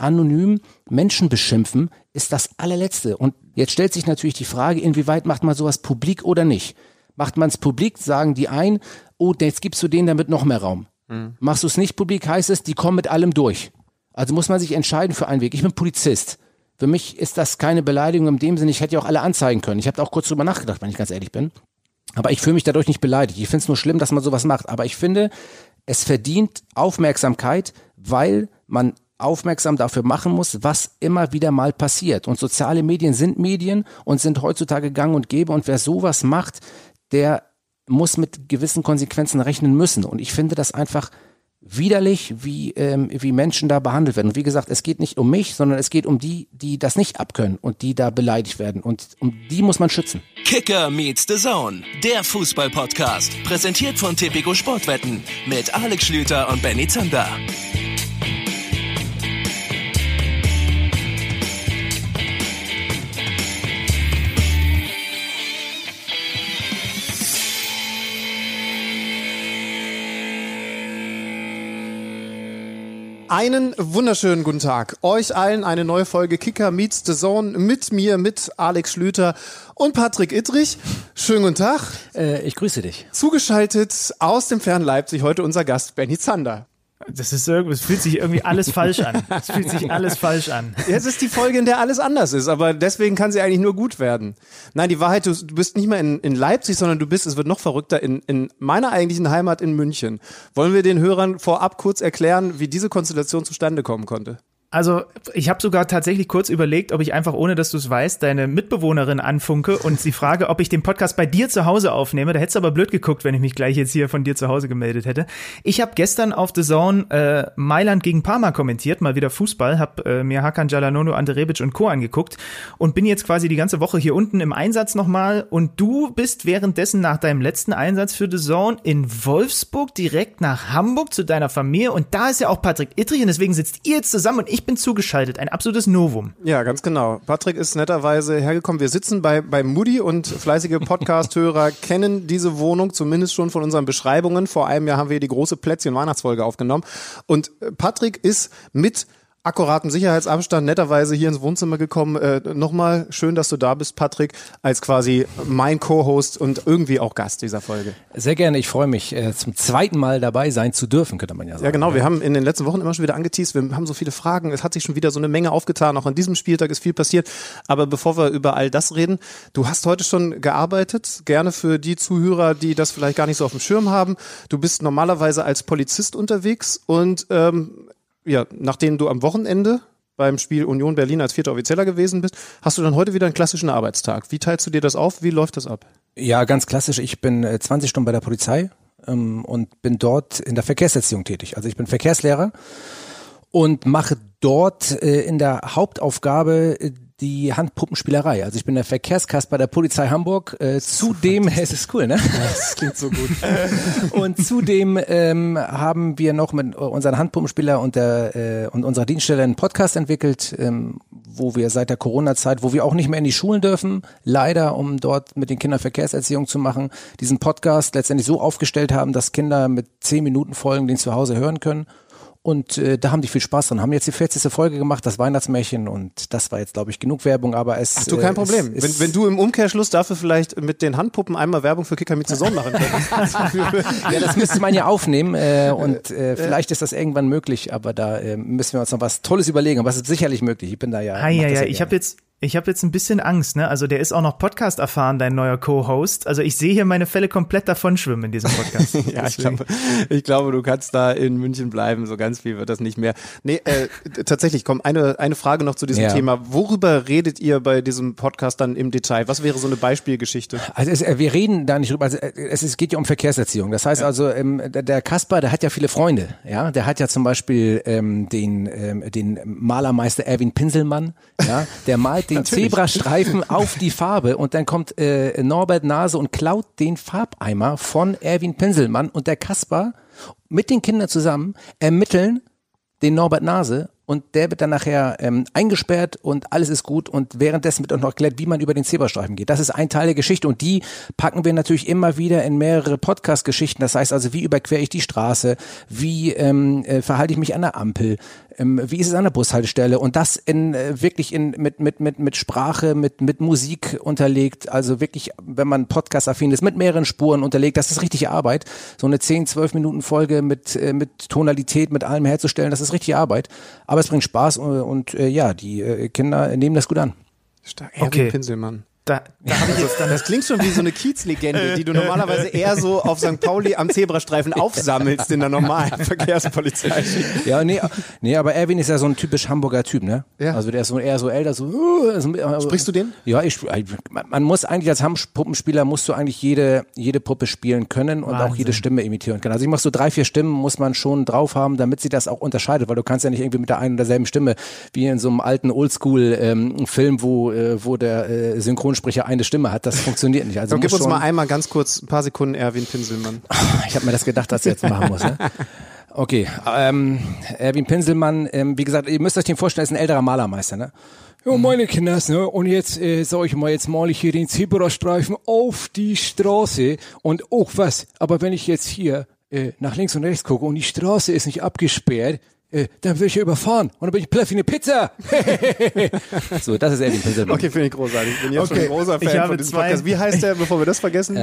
anonym Menschen beschimpfen, ist das allerletzte. Und jetzt stellt sich natürlich die Frage, inwieweit macht man sowas publik oder nicht? Macht man es publik, sagen die ein, oh, jetzt gibst du denen damit noch mehr Raum. Machst du es nicht publik, heißt es, die kommen mit allem durch. Also muss man sich entscheiden für einen Weg. Ich bin Polizist. Für mich ist das keine Beleidigung in dem Sinne, ich hätte ja auch alle anzeigen können. Ich habe auch kurz drüber nachgedacht, wenn ich ganz ehrlich bin. Aber ich fühle mich dadurch nicht beleidigt. Ich finde es nur schlimm, dass man sowas macht. Aber ich finde, es verdient Aufmerksamkeit, weil man aufmerksam dafür machen muss, was immer wieder mal passiert. Und soziale Medien sind Medien und sind heutzutage gang und gäbe. Und wer sowas macht, der muss mit gewissen Konsequenzen rechnen müssen. Und ich finde das einfach widerlich, wie Menschen da behandelt werden. Und wie gesagt, es geht nicht um mich, sondern es geht um die, die das nicht abkönnen und die da beleidigt werden. Und um die muss man schützen. Kicker meets the Zone, der Fußball-Podcast. Präsentiert von Tipico Sportwetten mit Alex Schlüter und Benny Zander. Einen wunderschönen guten Tag. Euch allen eine neue Folge Kicker meets the Zone mit mir, mit Alex Schlüter und Patrick Ittrich. Schönen guten Tag. Ich grüße dich. Zugeschaltet aus dem fernen Leipzig heute unser Gast Benny Zander. Es fühlt sich irgendwie alles falsch an. Es fühlt sich alles falsch an. Jetzt ist die Folge, in der alles anders ist, aber deswegen kann sie eigentlich nur gut werden. Nein, die Wahrheit, du bist nicht mehr in Leipzig, sondern es wird noch verrückter, in meiner eigentlichen Heimat in München. Wollen wir den Hörern vorab kurz erklären, wie diese Konstellation zustande kommen konnte? Also ich habe sogar tatsächlich kurz überlegt, ob ich einfach, ohne dass du es weißt, deine Mitbewohnerin anfunke und sie frage, ob ich den Podcast bei dir zu Hause aufnehme. Da hättest du aber blöd geguckt, wenn ich mich gleich jetzt hier von dir zu Hause gemeldet hätte. Ich habe gestern auf The Zone Mailand gegen Parma kommentiert, mal wieder Fußball, habe mir Hakan Çalhanoğlu, Ante Rebic und Co. angeguckt und bin jetzt quasi die ganze Woche hier unten im Einsatz nochmal. Und du bist währenddessen nach deinem letzten Einsatz für The Zone in Wolfsburg direkt nach Hamburg zu deiner Familie. Und da ist ja auch Patrick Ittrich und deswegen sitzt ihr jetzt zusammen und ich bin zugeschaltet. Ein absolutes Novum. Ja, ganz genau. Patrick ist netterweise hergekommen. Wir sitzen bei Moody und fleißige Podcast-Hörer kennen diese Wohnung zumindest schon von unseren Beschreibungen. Vor einem Jahr haben wir die große Plätzchen-Weihnachtsfolge aufgenommen. Und Patrick ist mit akkuratem Sicherheitsabstand netterweise hier ins Wohnzimmer gekommen. Nochmal schön, dass du da bist, Patrick, als quasi mein Co-Host und irgendwie auch Gast dieser Folge. Sehr gerne, ich freue mich, zum zweiten Mal dabei sein zu dürfen, könnte man ja sagen. Ja genau, wir haben in den letzten Wochen immer schon wieder angeteast, wir haben so viele Fragen, es hat sich schon wieder so eine Menge aufgetan, auch an diesem Spieltag ist viel passiert, aber bevor wir über all das reden, du hast heute schon gearbeitet, gerne für die Zuhörer, die das vielleicht gar nicht so auf dem Schirm haben. Du bist normalerweise als Polizist unterwegs und ja, nachdem du am Wochenende beim Spiel Union Berlin als 4. Offizieller gewesen bist, hast du dann heute wieder einen klassischen Arbeitstag. Wie teilst du dir das auf? Wie läuft das ab? Ja, ganz klassisch. Ich bin 20 Stunden bei der Polizei und bin dort in der Verkehrserziehung tätig. Also ich bin Verkehrslehrer und mache dort in der Hauptaufgabe die Handpuppenspielerei. Also ich bin der Verkehrskasper der Polizei Hamburg. Zudem, es ist cool, ne? Das klingt so gut. Und zudem haben wir noch mit unseren Handpuppenspieler und unserer Dienststelle einen Podcast entwickelt, wo wir seit der Corona-Zeit, wo wir auch nicht mehr in die Schulen dürfen, leider, um dort mit den Kindern Verkehrserziehung zu machen, diesen Podcast letztendlich so aufgestellt haben, dass Kinder mit 10 Minuten Folgen den zu Hause hören können. Und da haben die viel Spaß dran. Haben jetzt die 40. Folge gemacht, das Weihnachtsmärchen, und das war jetzt, glaube ich, genug Werbung, aber es... Ach du, kein Problem. Wenn du im Umkehrschluss dafür vielleicht mit den Handpuppen einmal Werbung für Kicker meets the Zone machen könntest. Ja, das müsste man ja aufnehmen und vielleicht ist das irgendwann möglich, aber da müssen wir uns noch was Tolles überlegen. Aber es ist sicherlich möglich. Ich bin da ja... Ich habe jetzt ein bisschen Angst, ne? Also der ist auch noch Podcast erfahren, dein neuer Co-Host. Also ich sehe hier meine Fälle komplett davonschwimmen in diesem Podcast. Ja, ich glaube, du kannst da in München bleiben. So ganz viel wird das nicht mehr. Nee, tatsächlich, komm, eine Frage noch zu diesem Thema. Worüber redet ihr bei diesem Podcast dann im Detail? Was wäre so eine Beispielgeschichte? Also wir reden da nicht drüber. Also es geht ja um Verkehrserziehung. Das heißt also, der Kasper, der hat ja viele Freunde. Ja, der hat ja zum Beispiel den Malermeister Erwin Pinselmann. Ja, der malt den Zebrastreifen auf die Farbe und dann kommt Norbert Nase und klaut den Farbeimer von Erwin Pinselmann und der Kasper mit den Kindern zusammen ermitteln den Norbert Nase und der wird dann nachher eingesperrt und alles ist gut und währenddessen wird auch noch erklärt, wie man über den Zebrastreifen geht. Das ist ein Teil der Geschichte und die packen wir natürlich immer wieder in mehrere Podcast-Geschichten. Das heißt also, wie überquere ich die Straße, wie verhalte ich mich an der Ampel, wie ist es an der Bushaltestelle und das mit Sprache, mit Musik unterlegt, also wirklich, wenn man Podcast-affin ist, mit mehreren Spuren unterlegt, das ist richtige Arbeit. So eine 10-12 Minuten Folge mit Tonalität, mit allem herzustellen, das ist richtige Arbeit. Aber es bringt Spaß und die Kinder nehmen das gut an. Stark. Erwin Pinselmann. Da habe ich jetzt dann das klingt schon wie so eine Kiezlegende, die du normalerweise eher so auf St. Pauli am Zebrastreifen aufsammelst in der normalen Verkehrspolizei. Ja, nee, aber Erwin ist ja so ein typisch Hamburger Typ, ne? Ja. Also der ist eher so älter, Sprichst du den? Ja, man muss eigentlich als Puppenspieler musst du eigentlich jede Puppe spielen können und Wahnsinn. auch jede Stimme imitieren können. Also ich mach so 3-4 Stimmen muss man schon drauf haben, damit sie das auch unterscheidet, weil du kannst ja nicht irgendwie mit der einen oder derselben Stimme wie in so einem alten Oldschool-Film, wo der Synchronsprecher eine Stimme hat, das funktioniert nicht. Also gib uns mal einmal ganz kurz ein paar Sekunden Erwin Pinselmann. Ich habe mir das gedacht, dass ich jetzt machen muss. Ne? Okay, Erwin Pinselmann, wie gesagt, ihr müsst euch den vorstellen, ist ein älterer Malermeister, ne? Ja, meine Kinders, ne? Und jetzt sag ich mal, jetzt male ich hier den Zebrastreifen auf die Straße und was, aber wenn ich jetzt hier nach links und rechts gucke und die Straße ist nicht abgesperrt, dann will ich ja überfahren und dann bin ich platt wie eine Pizza. So, das ist Erwin Pinselmann. Okay, finde ich großartig. Ich bin ja schon ein großer Fan von diesem Podcast. Wie heißt der, bevor wir das vergessen?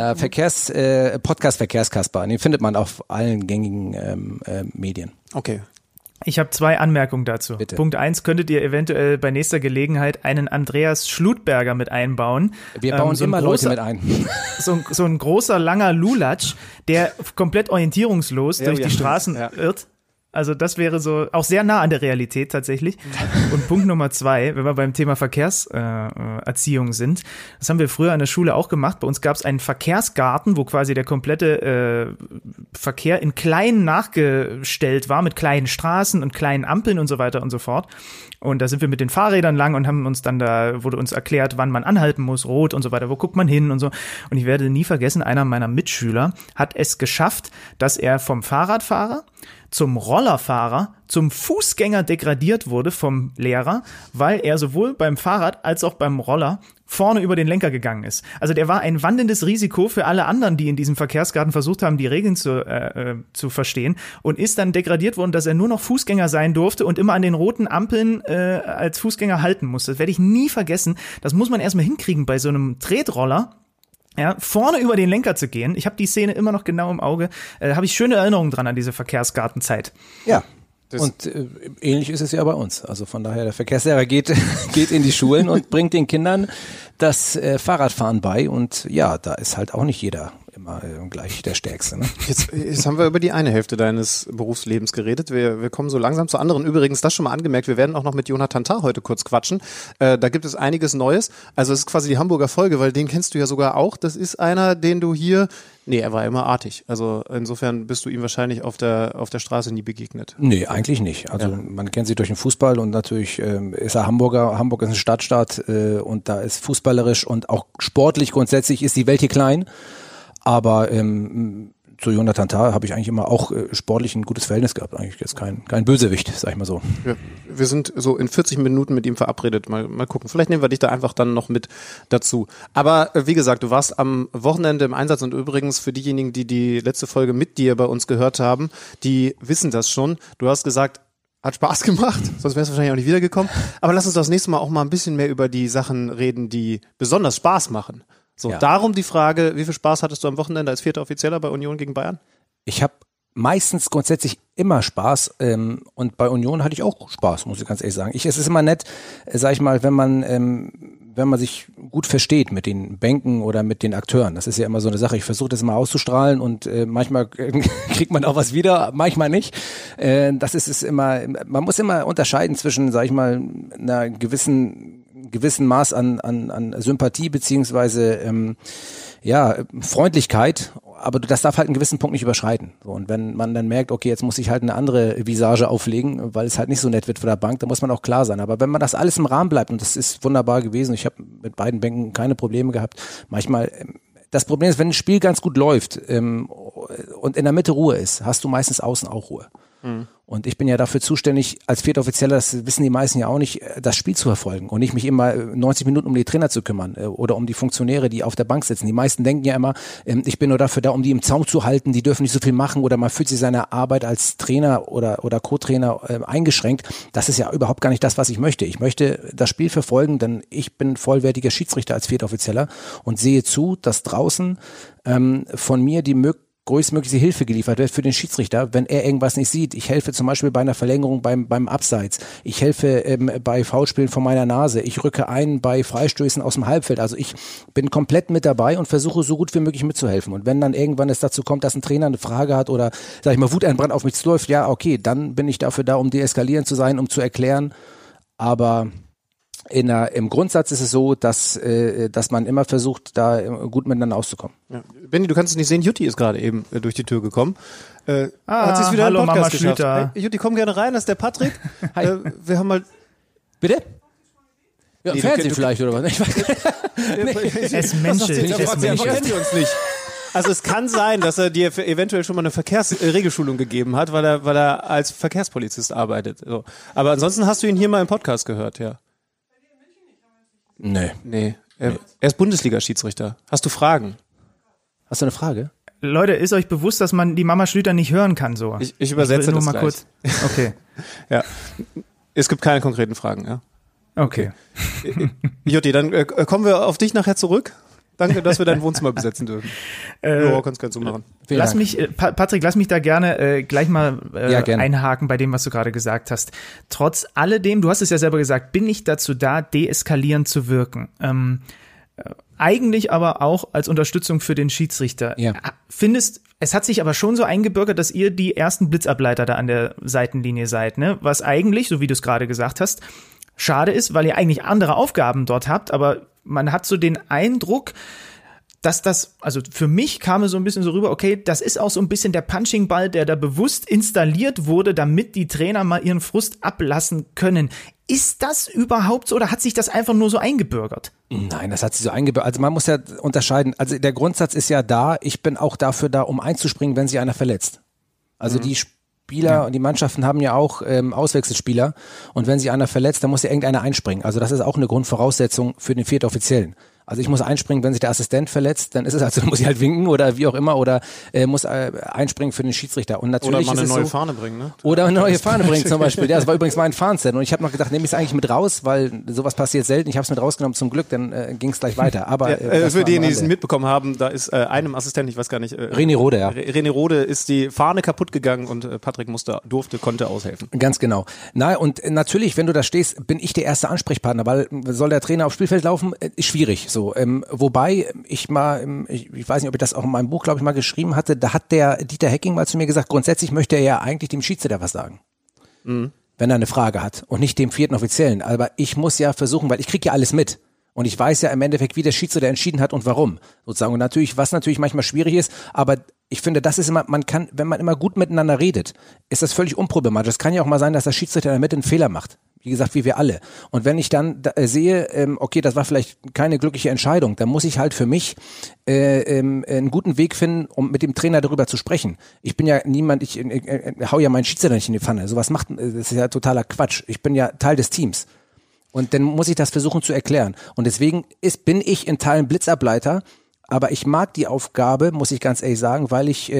Podcast Verkehrskasper. Den findet man auf allen gängigen Medien. Okay. Ich habe 2 Anmerkungen dazu. Bitte. Punkt 1, könntet ihr eventuell bei nächster Gelegenheit einen Andreas Schlutberger mit einbauen. Wir bauen immer Leute mit ein. So ein großer, langer Lulatsch, der komplett orientierungslos durch die Straßen irrt. Also das wäre so auch sehr nah an der Realität tatsächlich. Und Punkt Nummer 2, wenn wir beim Thema Verkehrserziehung sind, das haben wir früher an der Schule auch gemacht. Bei uns gab es einen Verkehrsgarten, wo quasi der komplette Verkehr in klein nachgestellt war, mit kleinen Straßen und kleinen Ampeln und so weiter und so fort. Und da sind wir mit den Fahrrädern lang und haben uns wurde uns erklärt, wann man anhalten muss, rot und so weiter, wo guckt man hin und so. Und ich werde nie vergessen, einer meiner Mitschüler hat es geschafft, dass er vom Fahrradfahrer zum Rollerfahrer, zum Fußgänger degradiert wurde vom Lehrer, weil er sowohl beim Fahrrad als auch beim Roller vorne über den Lenker gegangen ist. Also der war ein wandelndes Risiko für alle anderen, die in diesem Verkehrsgarten versucht haben, die Regeln zu verstehen und ist dann degradiert worden, dass er nur noch Fußgänger sein durfte und immer an den roten Ampeln als Fußgänger halten musste. Das werde ich nie vergessen. Das muss man erstmal hinkriegen bei so einem Tretroller. Ja, vorne über den Lenker zu gehen. Ich habe die Szene immer noch genau im Auge. Habe ich schöne Erinnerungen dran an diese Verkehrsgartenzeit. Ja. Und ähnlich ist es ja bei uns. Also von daher, der Verkehrslehrer geht in die Schulen und bringt den Kindern das Fahrradfahren bei. Und ja, da ist halt auch nicht jeder immer gleich der Stärkste. Ne? Jetzt haben wir über die eine Hälfte deines Berufslebens geredet. Wir kommen so langsam zur anderen. Übrigens, das schon mal angemerkt, wir werden auch noch mit Jonathan Tah heute kurz quatschen. Da gibt es einiges Neues. Also es ist quasi die Hamburger Folge, weil den kennst du ja sogar auch. Das ist einer, den du hier... Nee, er war immer artig. Also insofern bist du ihm wahrscheinlich auf der Straße nie begegnet. Nee, eigentlich nicht. Also man kennt sie durch den Fußball und natürlich ist er Hamburger. Hamburg ist ein Stadtstaat und da ist fußballerisch und auch sportlich grundsätzlich ist die Welt hier klein. Aber zu Jonathan Tah habe ich eigentlich immer auch sportlich ein gutes Verhältnis gehabt. Eigentlich jetzt kein Bösewicht, sag ich mal so. Wir sind so in 40 Minuten mit ihm verabredet. Mal gucken. Vielleicht nehmen wir dich da einfach dann noch mit dazu. Aber wie gesagt, du warst am Wochenende im Einsatz und übrigens für diejenigen, die die letzte Folge mit dir bei uns gehört haben, die wissen das schon. Du hast gesagt, hat Spaß gemacht, sonst wärst du wahrscheinlich auch nicht wiedergekommen. Aber lass uns das nächste Mal auch mal ein bisschen mehr über die Sachen reden, die besonders Spaß machen. So, darum die Frage, wie viel Spaß hattest du am Wochenende als 4. Offizieller bei Union gegen Bayern? Ich habe meistens grundsätzlich immer Spaß und bei Union hatte ich auch Spaß, muss ich ganz ehrlich sagen. Es ist immer nett, sag ich mal, wenn man sich gut versteht mit den Bänken oder mit den Akteuren. Das ist ja immer so eine Sache. Ich versuche das immer auszustrahlen und manchmal kriegt man auch was wieder, manchmal nicht. Das ist es immer, man muss immer unterscheiden zwischen, sag ich mal, einer gewissen Maß an Sympathie beziehungsweise Freundlichkeit, aber das darf halt einen gewissen Punkt nicht überschreiten. So, und wenn man dann merkt, okay, jetzt muss ich halt eine andere Visage auflegen, weil es halt nicht so nett wird für der Bank, dann muss man auch klar sein. Aber wenn man das alles im Rahmen bleibt, und das ist wunderbar gewesen, ich habe mit beiden Bänken keine Probleme gehabt, manchmal, das Problem ist, wenn ein Spiel ganz gut läuft und in der Mitte Ruhe ist, hast du meistens außen auch Ruhe. Und ich bin ja dafür zuständig, als Viertoffizieller, das wissen die meisten ja auch nicht, das Spiel zu verfolgen und nicht mich immer 90 Minuten um die Trainer zu kümmern oder um die Funktionäre, die auf der Bank sitzen. Die meisten denken ja immer, ich bin nur dafür da, um die im Zaum zu halten, die dürfen nicht so viel machen oder man fühlt sich seine Arbeit als Trainer oder Co-Trainer eingeschränkt. Das ist ja überhaupt gar nicht das, was ich möchte. Ich möchte das Spiel verfolgen, denn ich bin vollwertiger Schiedsrichter als Viertoffizieller und sehe zu, dass draußen von mir die größtmögliche Hilfe geliefert wird für den Schiedsrichter, wenn er irgendwas nicht sieht. Ich helfe zum Beispiel bei einer Verlängerung beim Abseits. Ich helfe bei Foulspielen vor meiner Nase. Ich rücke ein bei Freistößen aus dem Halbfeld. Also ich bin komplett mit dabei und versuche so gut wie möglich mitzuhelfen. Und wenn dann irgendwann es dazu kommt, dass ein Trainer eine Frage hat oder, sag ich mal, Wuteinbrand auf mich zuläuft, ja, okay, dann bin ich dafür da, um deeskalierend zu sein, um zu erklären. Aber im Grundsatz ist es so, dass man immer versucht, da gut miteinander auszukommen. Ja. Benni, du kannst es nicht sehen, Jutti ist gerade eben durch die Tür gekommen. Hat sie es wieder hallo, im Podcast Mama geschafft. Schlüter. Hey, Jutti, komm gerne rein, das ist der Patrick. Wir haben mal... Bitte? Ja, Nee, Fernsehen vielleicht oder was? Ich weiß. Es menschelt. Kennen die uns nicht. Also es kann sein, dass er dir eventuell schon mal eine Verkehrsregelschulung gegeben hat, weil er als Verkehrspolizist arbeitet. So. Aber ansonsten hast du ihn hier mal im Podcast gehört, ja. Nee. Er ist Bundesliga-Schiedsrichter. Hast du Fragen? Hast du eine Frage? Leute, ist euch bewusst, dass man die Mama Schlüter nicht hören kann so? Ich übersetze nur das mal gleich. kurz. Okay. Ja. Es gibt keine konkreten Fragen, ja. Okay. Jutti, dann kommen wir auf dich nachher zurück. Danke, dass wir dein Wohnzimmer besetzen dürfen. Ja, kannst gerne so machen. Patrick, lass mich da gerne gleich mal gerne. einhaken bei dem, was du gerade gesagt hast. Trotz alledem, du hast es ja selber gesagt, bin ich dazu da, deeskalierend zu wirken. Eigentlich aber auch als Unterstützung für den Schiedsrichter. Ja. Es hat sich aber schon so eingebürgert, dass ihr die ersten Blitzableiter da an der Seitenlinie seid, ne? Was eigentlich, so wie du es gerade gesagt hast, schade ist, weil ihr eigentlich andere Aufgaben dort habt, aber man hat so den Eindruck, dass also für mich kam es so ein bisschen so rüber, okay, das ist auch so ein bisschen der Punching-Ball, der da bewusst installiert wurde, damit die Trainer mal ihren Frust ablassen können. Ist das überhaupt so oder hat sich das einfach nur so eingebürgert? Nein, das hat sich so eingebürgert. Also man muss ja unterscheiden. Also der Grundsatz ist ja da, ich bin auch dafür da, um einzuspringen, wenn sich einer verletzt. Also die Spieler und die Mannschaften haben ja auch Auswechselspieler und wenn sich einer verletzt, dann muss ja irgendeiner einspringen. Also das ist auch eine Grundvoraussetzung für den Viertoffiziellen. Also ich muss einspringen, wenn sich der Assistent verletzt, dann ist es also, muss ich halt winken oder wie auch immer oder muss einspringen für den Schiedsrichter. Und natürlich oder mal eine ist es neue so, Fahne bringen, ne? Oder eine neue Fahne bringen zum Beispiel. Ja, das war übrigens mein Fahnenset und ich habe noch gedacht, nehme ich es eigentlich mit raus, weil sowas passiert selten. Ich habe es mit rausgenommen zum Glück, dann ging es gleich weiter. Aber für diejenigen, die es mitbekommen haben, da ist einem Assistenten, ich weiß gar nicht, René Rode, ja. René Rode ist die Fahne kaputt gegangen und Patrick konnte aushelfen. Ganz genau. Na, und natürlich, wenn du da stehst, bin ich der erste Ansprechpartner, weil soll der Trainer aufs Spielfeld laufen, ist schwierig. So, wobei ich weiß nicht, ob ich das auch in meinem Buch, glaube ich, mal geschrieben hatte, da hat der Dieter Hecking mal zu mir gesagt, grundsätzlich möchte er ja eigentlich dem Schiedsrichter was sagen. Wenn er eine Frage hat und nicht dem vierten Offiziellen. Aber ich muss ja versuchen, weil ich kriege ja alles mit. Und ich weiß ja im Endeffekt, wie der Schiedsrichter entschieden hat und warum. Sozusagen. Und natürlich, was natürlich manchmal schwierig ist, aber ich finde, das ist immer, wenn man immer gut miteinander redet, ist das völlig unproblematisch. Es kann ja auch mal sein, dass der Schiedsrichter in der Mitte einen Fehler macht. Wie gesagt, wie wir alle. Und wenn ich dann sehe, okay, das war vielleicht keine glückliche Entscheidung, dann muss ich halt für mich einen guten Weg finden, um mit dem Trainer darüber zu sprechen. Ich bin ja niemand, ich hau ja meinen Schiedsrichter nicht in die Pfanne. Das ist ja totaler Quatsch. Ich bin ja Teil des Teams. Und dann muss ich das versuchen zu erklären. Und deswegen bin ich in Teilen Blitzableiter, aber ich mag die Aufgabe, muss ich ganz ehrlich sagen, weil ich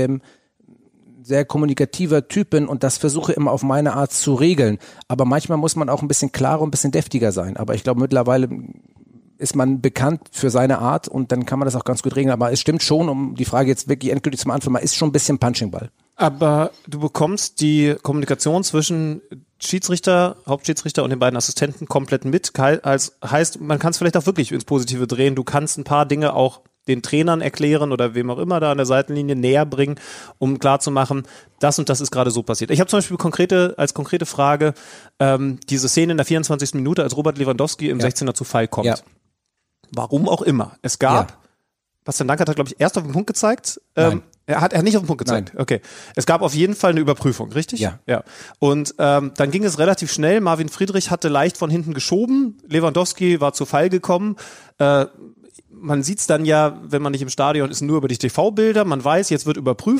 sehr kommunikativer Typ bin und das versuche immer auf meine Art zu regeln. Aber manchmal muss man auch ein bisschen klarer und ein bisschen deftiger sein. Aber ich glaube, mittlerweile ist man bekannt für seine Art und dann kann man das auch ganz gut regeln. Aber es stimmt schon, um die Frage jetzt wirklich endgültig zum Anfang, man ist schon ein bisschen Punching-Ball. Aber du bekommst die Kommunikation zwischen Schiedsrichter, Hauptschiedsrichter und den beiden Assistenten komplett mit. Heißt, man kann es vielleicht auch wirklich ins Positive drehen. Du kannst ein paar Dinge auch den Trainern erklären oder wem auch immer da an der Seitenlinie näher bringen, um klarzumachen, das und das ist gerade so passiert. Ich habe zum Beispiel als konkrete Frage diese Szene in der 24. Minute, als Robert Lewandowski im 16er zu Fall kommt. Ja. Warum auch immer. Es gab, Bastian Dankert hat, glaube ich, erst auf den Punkt gezeigt. Er hat nicht auf den Punkt gezeigt. Nein. Okay. Es gab auf jeden Fall eine Überprüfung, richtig? Ja. Und dann ging es relativ schnell. Marvin Friedrich hatte leicht von hinten geschoben. Lewandowski war zu Fall gekommen. Man sieht es dann ja, wenn man nicht im Stadion ist, nur über die TV-Bilder. Man weiß, jetzt wird überprüft.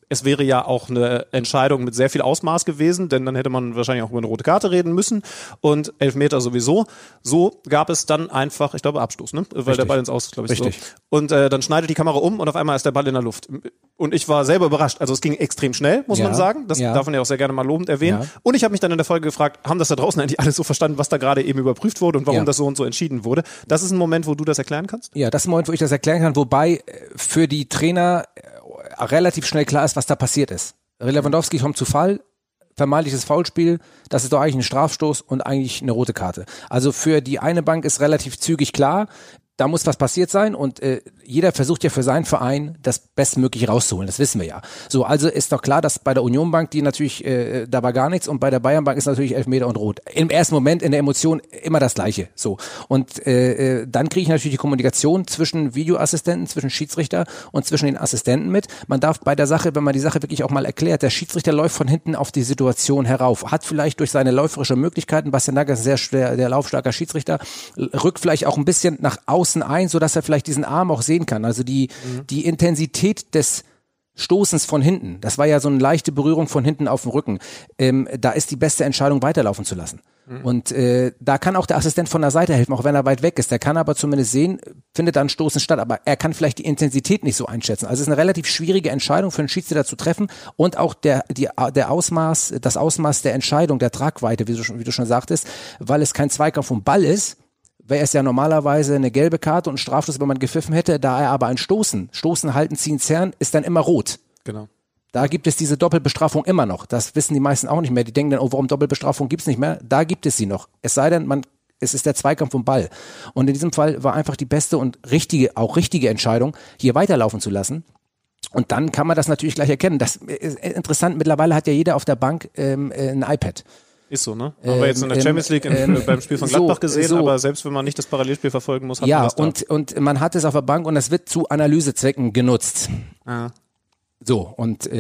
es wäre ja auch eine Entscheidung mit sehr viel Ausmaß gewesen, denn dann hätte man wahrscheinlich auch über eine rote Karte reden müssen und Elfmeter sowieso. So gab es dann einfach, ich glaube, Abstoß, ne? Weil der Ball ins Aus, glaube ich, Richtig. so. Und dann schneidet die Kamera um und auf einmal ist der Ball in der Luft. Und ich war selber überrascht. Also es ging extrem schnell, muss man sagen. Das darf man ja auch sehr gerne mal lobend erwähnen. Ja. Und ich habe mich dann in der Folge gefragt, haben das da draußen eigentlich alle so verstanden, was da gerade eben überprüft wurde und warum das so und so entschieden wurde? Das ist ein Moment, wo du das erklären kannst? Ja, das ist ein Moment, wo ich das erklären kann, wobei für die Trainer relativ schnell klar ist, was da passiert ist. Lewandowski kommt zu Fall, vermeintliches Foulspiel, das ist doch eigentlich ein Strafstoß und eigentlich eine rote Karte. Also für die eine Bank ist relativ zügig klar, da muss was passiert sein und jeder versucht ja für seinen Verein das Bestmögliche rauszuholen, das wissen wir ja. So, also ist doch klar, dass bei der Union Bank, die natürlich, da war gar nichts und bei der Bayern Bank ist natürlich Elfmeter und Rot. Im ersten Moment in der Emotion immer das Gleiche. So, und dann kriege ich natürlich die Kommunikation zwischen Videoassistenten, zwischen Schiedsrichter und zwischen den Assistenten mit. Man darf bei der Sache, wenn man die Sache wirklich auch mal erklärt, der Schiedsrichter läuft von hinten auf die Situation herauf, hat vielleicht durch seine läuferische Möglichkeiten, Bastian Nagel ist sehr schwer, der laufstarker Schiedsrichter, rückt vielleicht auch ein bisschen nach außen ein, so dass er vielleicht diesen Arm auch sehen kann. Also die Intensität des Stoßens von hinten, das war ja so eine leichte Berührung von hinten auf dem Rücken. Da ist die beste Entscheidung, weiterlaufen zu lassen. Und da kann auch der Assistent von der Seite helfen, auch wenn er weit weg ist. Der kann aber zumindest sehen, findet dann Stoßen statt, aber er kann vielleicht die Intensität nicht so einschätzen. Also es ist eine relativ schwierige Entscheidung für einen Schiedsrichter zu treffen und auch das Ausmaß der Entscheidung, der Tragweite, wie du schon sagtest, weil es kein Zweikampf um Ball ist, wäre es ja normalerweise eine gelbe Karte und ein Strafstoß, wenn man gepfiffen hätte, da er aber ein Stoßen halten, ziehen, zerren, ist dann immer rot. Genau. Da gibt es diese Doppelbestrafung immer noch. Das wissen die meisten auch nicht mehr. Die denken dann, oh, warum Doppelbestrafung gibt's nicht mehr? Da gibt es sie noch. Es sei denn, es ist der Zweikampf um Ball. Und in diesem Fall war einfach die beste und richtige Entscheidung, hier weiterlaufen zu lassen. Und dann kann man das natürlich gleich erkennen. Das ist interessant. Mittlerweile hat ja jeder auf der Bank ein iPad. Ist so, ne? Haben wir jetzt in der Champions League beim Spiel von Gladbach gesehen, aber selbst wenn man nicht das Parallelspiel verfolgen muss, hat man das da. Und man hat es auf der Bank und es wird zu Analysezwecken genutzt. Ah. So, und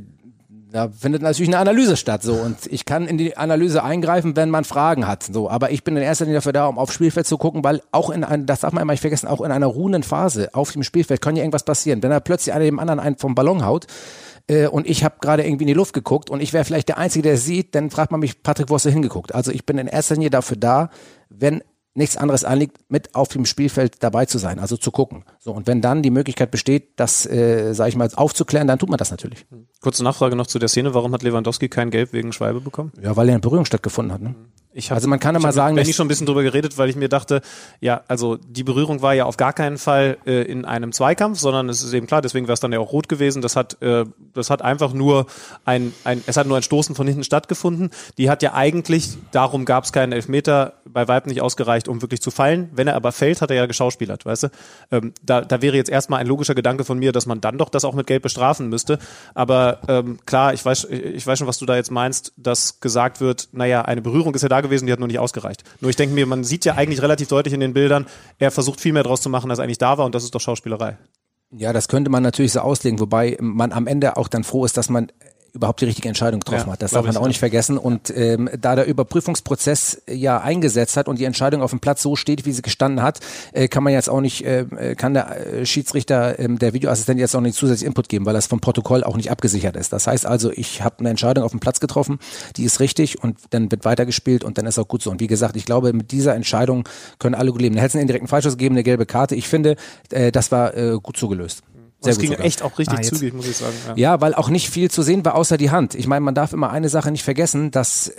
da findet natürlich eine Analyse statt, so, und ich kann in die Analyse eingreifen, wenn man Fragen hat, so, aber ich bin in erster Linie dafür da, um aufs Spielfeld zu gucken, weil auch das darf man immer nicht vergessen, auch in einer ruhenden Phase auf dem Spielfeld kann ja irgendwas passieren, wenn da plötzlich einer dem anderen einen vom Ballon haut, und ich habe gerade irgendwie in die Luft geguckt und ich wäre vielleicht der Einzige, der es sieht, dann fragt man mich, Patrick, wo hast du hingeguckt? Also ich bin in erster Linie dafür da, wenn nichts anderes anliegt, mit auf dem Spielfeld dabei zu sein, also zu gucken. So, und wenn dann die Möglichkeit besteht, das, sage ich mal, aufzuklären, dann tut man das natürlich. Kurze Nachfrage noch zu der Szene, warum hat Lewandowski kein Gelb wegen Schwalbe bekommen? Ja, weil er eine Berührung stattgefunden hat, ne? Also man kann immer sagen, ich habe schon ein bisschen drüber geredet, weil ich mir dachte, ja, also die Berührung war ja auf gar keinen Fall in einem Zweikampf, sondern es ist eben klar, deswegen wäre es dann ja auch rot gewesen. Das hat einfach nur ein Stoßen von hinten stattgefunden. Die hat ja eigentlich, darum gab es keinen Elfmeter, bei Weitem nicht ausgereicht, um wirklich zu fallen. Wenn er aber fällt, hat er ja geschauspielert, weißt du? Da wäre jetzt erstmal ein logischer Gedanke von mir, dass man dann doch das auch mit Gelb bestrafen müsste. Aber klar, ich weiß schon, was du da jetzt meinst, dass gesagt wird, naja, eine Berührung ist ja da gewesen, die hat nur nicht ausgereicht. Nur ich denke mir, man sieht ja eigentlich relativ deutlich in den Bildern, er versucht viel mehr draus zu machen, als eigentlich da war, und das ist doch Schauspielerei. Ja, das könnte man natürlich so auslegen, wobei man am Ende auch dann froh ist, dass man überhaupt die richtige Entscheidung getroffen hat. Das darf man auch nicht vergessen. Und da der Überprüfungsprozess ja eingesetzt hat und die Entscheidung auf dem Platz so steht, wie sie gestanden hat, kann man jetzt auch nicht, kann der Schiedsrichter, der Videoassistent jetzt auch nicht zusätzlich Input geben, weil das vom Protokoll auch nicht abgesichert ist. Das heißt also, ich habe eine Entscheidung auf dem Platz getroffen, die ist richtig, und dann wird weitergespielt und dann ist auch gut so. Und wie gesagt, ich glaube, mit dieser Entscheidung können alle gut leben. Da hätte es einen indirekten Freischuss gegeben, eine gelbe Karte. Ich finde, das war gut so gelöst. Das ging echt auch richtig zügig, muss ich sagen. Ja, weil auch nicht viel zu sehen war außer die Hand. Ich meine, man darf immer eine Sache nicht vergessen, dass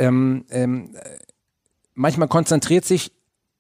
manchmal konzentriert sich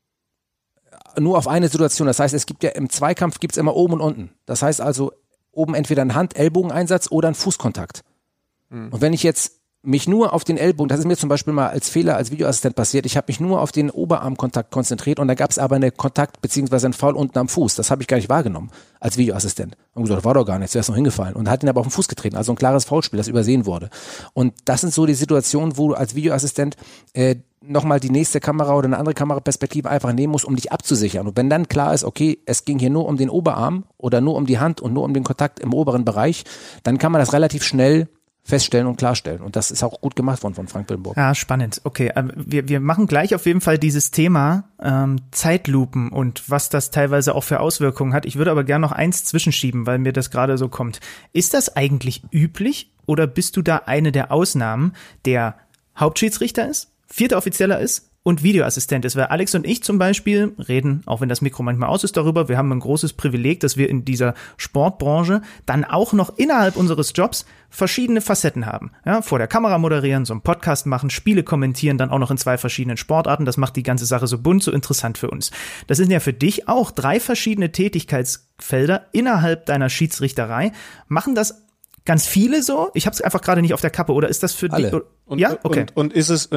nur auf eine Situation. Das heißt, es gibt ja im Zweikampf gibt's immer oben und unten. Das heißt also, oben entweder ein Hand-Ellbogeneinsatz oder ein Fußkontakt. Und wenn ich jetzt mich nur auf den Ellbogen, das ist mir zum Beispiel mal als Fehler als Videoassistent passiert, ich habe mich nur auf den Oberarmkontakt konzentriert und da gab es aber eine Kontakt bzw. einen Foul unten am Fuß. Das habe ich gar nicht wahrgenommen als Videoassistent. Und gesagt, war doch gar nichts, der ist noch hingefallen und hat ihn aber auf den Fuß getreten. Also ein klares Foulspiel, das übersehen wurde. Und das sind so die Situationen, wo du als Videoassistent nochmal die nächste Kamera oder eine andere Kameraperspektive einfach nehmen musst, um dich abzusichern. Und wenn dann klar ist, okay, es ging hier nur um den Oberarm oder nur um die Hand und nur um den Kontakt im oberen Bereich, dann kann man das relativ schnell feststellen und klarstellen. Und das ist auch gut gemacht worden von Frank Willenburg. Ja, spannend. Okay, wir machen gleich auf jeden Fall dieses Thema Zeitlupen und was das teilweise auch für Auswirkungen hat. Ich würde aber gerne noch eins zwischenschieben, weil mir das gerade so kommt. Ist das eigentlich üblich oder bist du da eine der Ausnahmen, der Hauptschiedsrichter ist, 4. Offizieller ist und Videoassistent ist? Weil Alex und ich zum Beispiel reden, auch wenn das Mikro manchmal aus ist, darüber. Wir haben ein großes Privileg, dass wir in dieser Sportbranche dann auch noch innerhalb unseres Jobs verschiedene Facetten haben. Ja, vor der Kamera moderieren, so einen Podcast machen, Spiele kommentieren, dann auch noch in 2 verschiedenen Sportarten. Das macht die ganze Sache so bunt, so interessant für uns. Das sind ja für dich auch 3 verschiedene Tätigkeitsfelder innerhalb deiner Schiedsrichterei. Machen das ganz viele so? Ich habe es einfach gerade nicht auf der Kappe. Oder ist das für dich? Ja, okay. Und ist es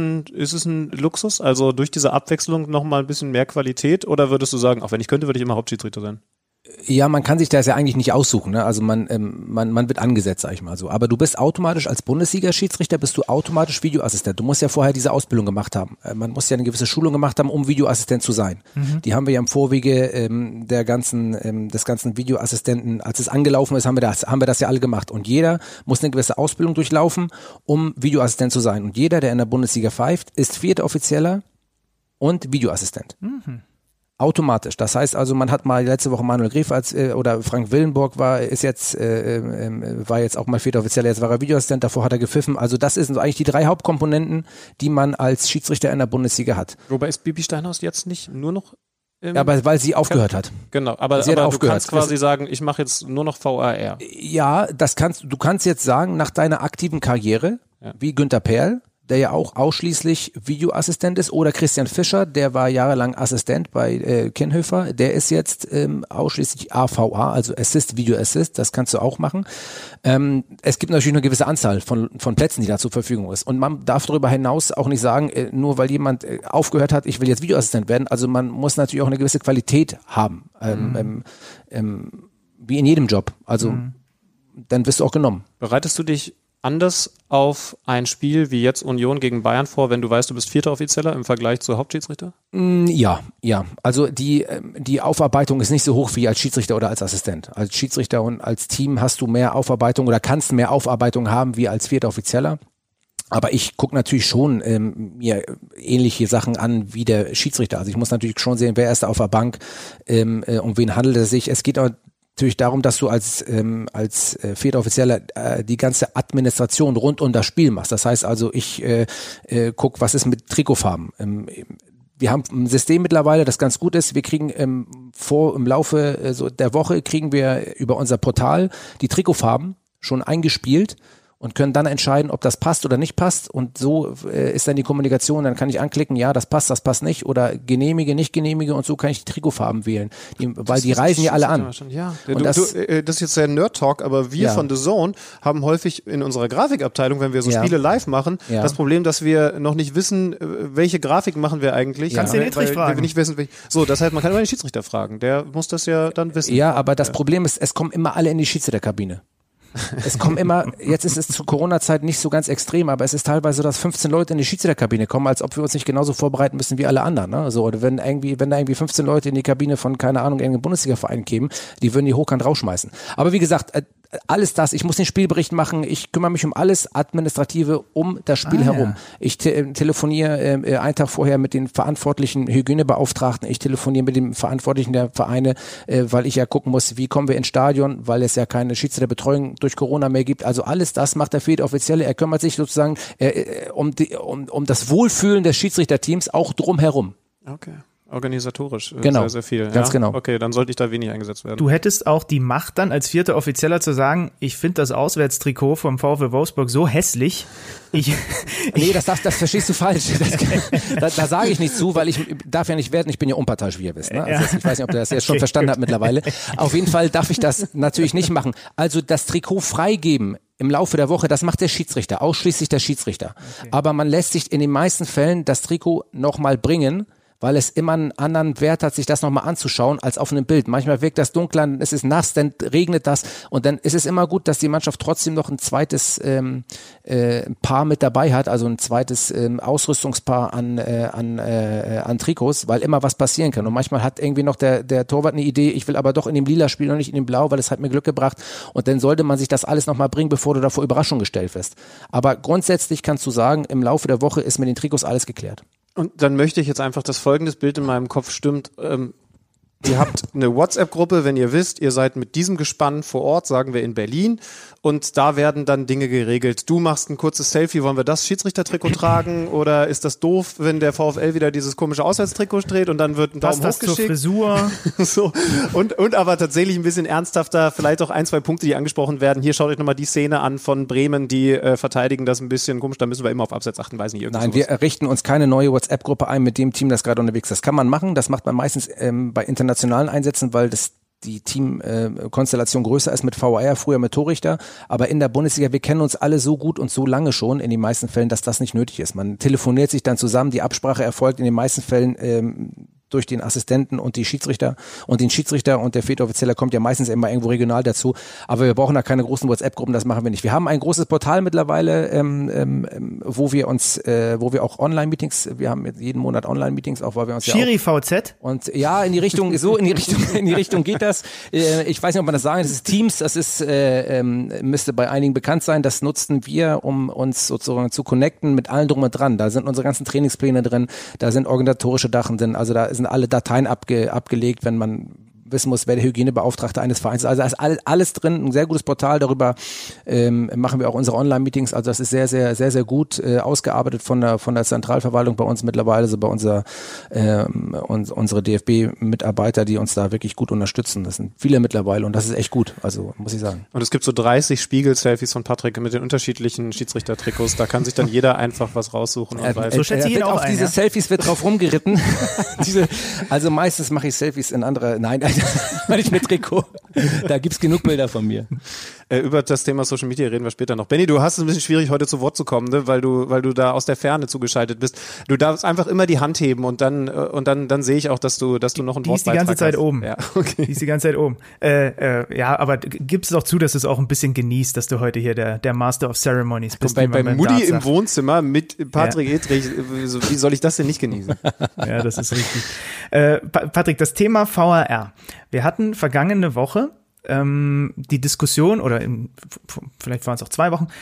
ein Luxus? Also durch diese Abwechslung noch mal ein bisschen mehr Qualität? Oder würdest du sagen, auch wenn ich könnte, würde ich immer Hauptschiedsrichter sein? Ja, man kann sich das ja eigentlich nicht aussuchen, ne? Also man wird angesetzt, sag ich mal so. Aber du bist automatisch als Bundesliga-Schiedsrichter bist du automatisch Videoassistent. Du musst ja vorher diese Ausbildung gemacht haben. Man muss ja eine gewisse Schulung gemacht haben, um Videoassistent zu sein. Die haben wir ja im Vorwege des ganzen Videoassistenten, als es angelaufen ist, haben wir das ja alle gemacht. Und jeder muss eine gewisse Ausbildung durchlaufen, um Videoassistent zu sein. Und jeder, der in der Bundesliga pfeift, ist 4. Offizieller und Videoassistent. Automatisch. Das heißt also, man hat mal letzte Woche Manuel Gräf oder Frank Willenburg war jetzt auch mal 4. Offizieller, jetzt war er Videoassistent, davor hat er gepfiffen. Also das sind eigentlich die 3 Hauptkomponenten, die man als Schiedsrichter in der Bundesliga hat. Wobei ist Bibi Steinhaus jetzt nicht nur noch ja, aber weil sie aufgehört hat. Genau, aber du kannst quasi sagen, ich mache jetzt nur noch VAR. Ja, du kannst jetzt sagen, nach deiner aktiven Karriere, wie Günther Perl, der ja auch ausschließlich Videoassistent ist, oder Christian Fischer, der war jahrelang Assistent bei Kinhöfer, der ist jetzt ausschließlich AVA, also Video Assist, das kannst du auch machen. Es gibt natürlich eine gewisse Anzahl von Plätzen, die da zur Verfügung ist, und man darf darüber hinaus auch nicht sagen, nur weil jemand aufgehört hat, ich will jetzt Videoassistent werden, also man muss natürlich auch eine gewisse Qualität haben, wie in jedem Job, also dann wirst du auch genommen. Bereitest du dich anders auf ein Spiel wie jetzt Union gegen Bayern vor, wenn du weißt, du bist 4. Offizieller im Vergleich zur Hauptschiedsrichter? Ja. Also die Aufarbeitung ist nicht so hoch wie als Schiedsrichter oder als Assistent. Als Schiedsrichter und als Team hast du mehr Aufarbeitung oder kannst mehr Aufarbeitung haben wie als 4. Offizieller. Aber ich gucke natürlich schon mir ähnliche Sachen an wie der Schiedsrichter. Also ich muss natürlich schon sehen, wer ist da auf der Bank, um wen handelt es sich. Es geht auch natürlich darum, dass du als 4. Offizieller die ganze Administration rund um das Spiel machst. Das heißt also, ich guck, was ist mit Trikotfarben. Wir haben ein System mittlerweile, das ganz gut ist. Wir kriegen im Laufe der Woche kriegen wir über unser Portal die Trikotfarben schon eingespielt und können dann entscheiden, ob das passt oder nicht passt, und so ist dann die Kommunikation, dann kann ich anklicken, ja, das passt nicht, oder genehmige, nicht genehmige, und so kann ich die Trikotfarben wählen, weil die reisen ja alle an. Ja. Das ist jetzt der Nerd-Talk, aber wir von The Zone haben häufig in unserer Grafikabteilung, wenn wir so Spiele live machen, das Problem, dass wir noch nicht wissen, welche Grafik machen wir eigentlich. Kannst du den Dietrich fragen. Wir nicht wissen, das heißt, man kann immer den Schiedsrichter fragen, der muss das ja dann wissen. Ja, aber das Problem ist, es kommen immer alle in die Schiedsrichterkabine. Es kommen immer, jetzt ist es zu Corona-Zeit nicht so ganz extrem, aber es ist teilweise so, dass 15 Leute in die Schiedsrichterkabine kommen, als ob wir uns nicht genauso vorbereiten müssen wie alle anderen. Ne? So, oder wenn da irgendwie 15 Leute in die Kabine von, keine Ahnung, irgendeinem Bundesliga-Verein kämen, die würden die hochkant rausschmeißen. Aber wie gesagt, alles das, ich muss den Spielbericht machen, ich kümmere mich um alles Administrative um das Spiel herum. Ich telefoniere einen Tag vorher mit den verantwortlichen Hygienebeauftragten, ich telefoniere mit dem Verantwortlichen der Vereine, weil ich ja gucken muss, wie kommen wir ins Stadion, weil es ja keine Schiedsrichterbetreuung durch Corona mehr gibt. Also alles das macht der 4. Offizielle, er kümmert sich sozusagen um das Wohlfühlen des Schiedsrichterteams auch drumherum. Okay. Organisatorisch genau. Sehr, sehr viel. Ganz genau. Okay, dann sollte ich da wenig eingesetzt werden. Du hättest auch die Macht dann als 4. Offizieller zu sagen, ich finde das Auswärtstrikot vom VfL Wolfsburg so hässlich. Nee, das verstehst du falsch. Da sage ich nicht zu, weil ich darf ja nicht werten, ich bin ja unparteiisch, wie ihr wisst. Ne? Also ich weiß nicht, ob ihr das jetzt schon verstanden habt mittlerweile. Auf jeden Fall darf ich das natürlich nicht machen. Also das Trikot freigeben im Laufe der Woche, das macht der Schiedsrichter, ausschließlich der Schiedsrichter. Okay. Aber man lässt sich in den meisten Fällen das Trikot nochmal bringen, weil es immer einen anderen Wert hat, sich das nochmal anzuschauen, als auf einem Bild. Manchmal wirkt das dunkler, dann ist es nass, dann regnet das und dann ist es immer gut, dass die Mannschaft trotzdem noch ein zweites Paar mit dabei hat, also ein zweites Ausrüstungspaar an Trikots, weil immer was passieren kann. Und manchmal hat irgendwie noch der Torwart eine Idee, ich will aber doch in dem Lila spielen und nicht in dem Blau, weil es hat mir Glück gebracht. Und dann sollte man sich das alles nochmal bringen, bevor du da vor Überraschung gestellt wirst. Aber grundsätzlich kannst du sagen, im Laufe der Woche ist mit den Trikots alles geklärt. Und dann möchte ich jetzt einfach, dass folgendes Bild in meinem Kopf stimmt. Ihr habt eine WhatsApp-Gruppe, wenn ihr wisst, ihr seid mit diesem Gespann vor Ort, sagen wir in Berlin, und da werden dann Dinge geregelt. Du machst ein kurzes Selfie, wollen wir das Schiedsrichtertrikot tragen oder ist das doof, wenn der VfL wieder dieses komische Auswärtstrikot dreht und dann wird ein Daumen hochgeschickt? Das zur Frisur. So. Und aber tatsächlich ein bisschen ernsthafter, vielleicht auch 1, 2 Punkte, die angesprochen werden. Hier schaut euch nochmal die Szene an von Bremen, die verteidigen das ein bisschen komisch, da müssen wir immer auf Abseits achten, weiß nicht. Nein, wir richten uns keine neue WhatsApp-Gruppe ein mit dem Team, das gerade unterwegs ist. Das kann man machen, das macht man meistens bei internationalen Einsätzen, weil die Teamkonstellation größer ist mit VAR, früher mit Torrichter, aber in der Bundesliga, wir kennen uns alle so gut und so lange schon in den meisten Fällen, dass das nicht nötig ist. Man telefoniert sich dann zusammen, die Absprache erfolgt in den meisten Fällen durch den Assistenten und die Schiedsrichter und den Schiedsrichter und der Viertoffizieller kommt ja meistens immer irgendwo regional dazu, aber wir brauchen da keine großen WhatsApp-Gruppen, das machen wir nicht. Wir haben ein großes Portal mittlerweile, wo wir auch Online-Meetings, wir haben jetzt jeden Monat Online-Meetings, auch weil wir uns Schiri-VZ? Und ja, in die Richtung geht das. Ich weiß nicht, ob man das sagen, das ist Teams, das ist, müsste bei einigen bekannt sein, das nutzen wir, um uns sozusagen zu connecten mit allen drum und dran. Da sind unsere ganzen Trainingspläne drin, da sind organisatorische Sachen drin, also da sind alle Dateien abgelegt, wenn man wissen muss, wer der Hygienebeauftragte eines Vereins ist. Also da ist alles drin, ein sehr gutes Portal, darüber machen wir auch unsere Online-Meetings, also das ist sehr, sehr, sehr, sehr gut ausgearbeitet von der Zentralverwaltung bei uns mittlerweile, also bei unsere DFB-Mitarbeiter, die uns da wirklich gut unterstützen. Das sind viele mittlerweile und das ist echt gut, also muss ich sagen. Und es gibt so 30 Spiegel-Selfies von Patrick mit den unterschiedlichen Schiedsrichter-Trikots, da kann sich dann jeder einfach was raussuchen und weiß. So schätze ich ihn auch auf diese Selfies wird drauf rumgeritten. Also meistens mache ich Selfies in andere, nein, nicht mit Trikot. Da gibt's genug Bilder von mir. Über das Thema Social Media reden wir später noch. Benni, du hast es ein bisschen schwierig, heute zu Wort zu kommen, ne? weil du da aus der Ferne zugeschaltet bist. Du darfst einfach immer die Hand heben und dann sehe ich auch, dass du noch ein Wort hast. Die ist die ganze Zeit oben. Ja, okay. Die ist die ganze Zeit oben. Ja, aber gibst es auch zu, dass du es auch ein bisschen genießt, dass du heute hier der Master of Ceremonies bist. Bei Mutti im Wohnzimmer mit Patrick Edrich, wie soll ich das denn nicht genießen? Ja, das ist richtig. Patrick, das Thema VAR. Wir hatten vergangene Woche die Diskussion, oder vielleicht waren es auch 2 Wochen,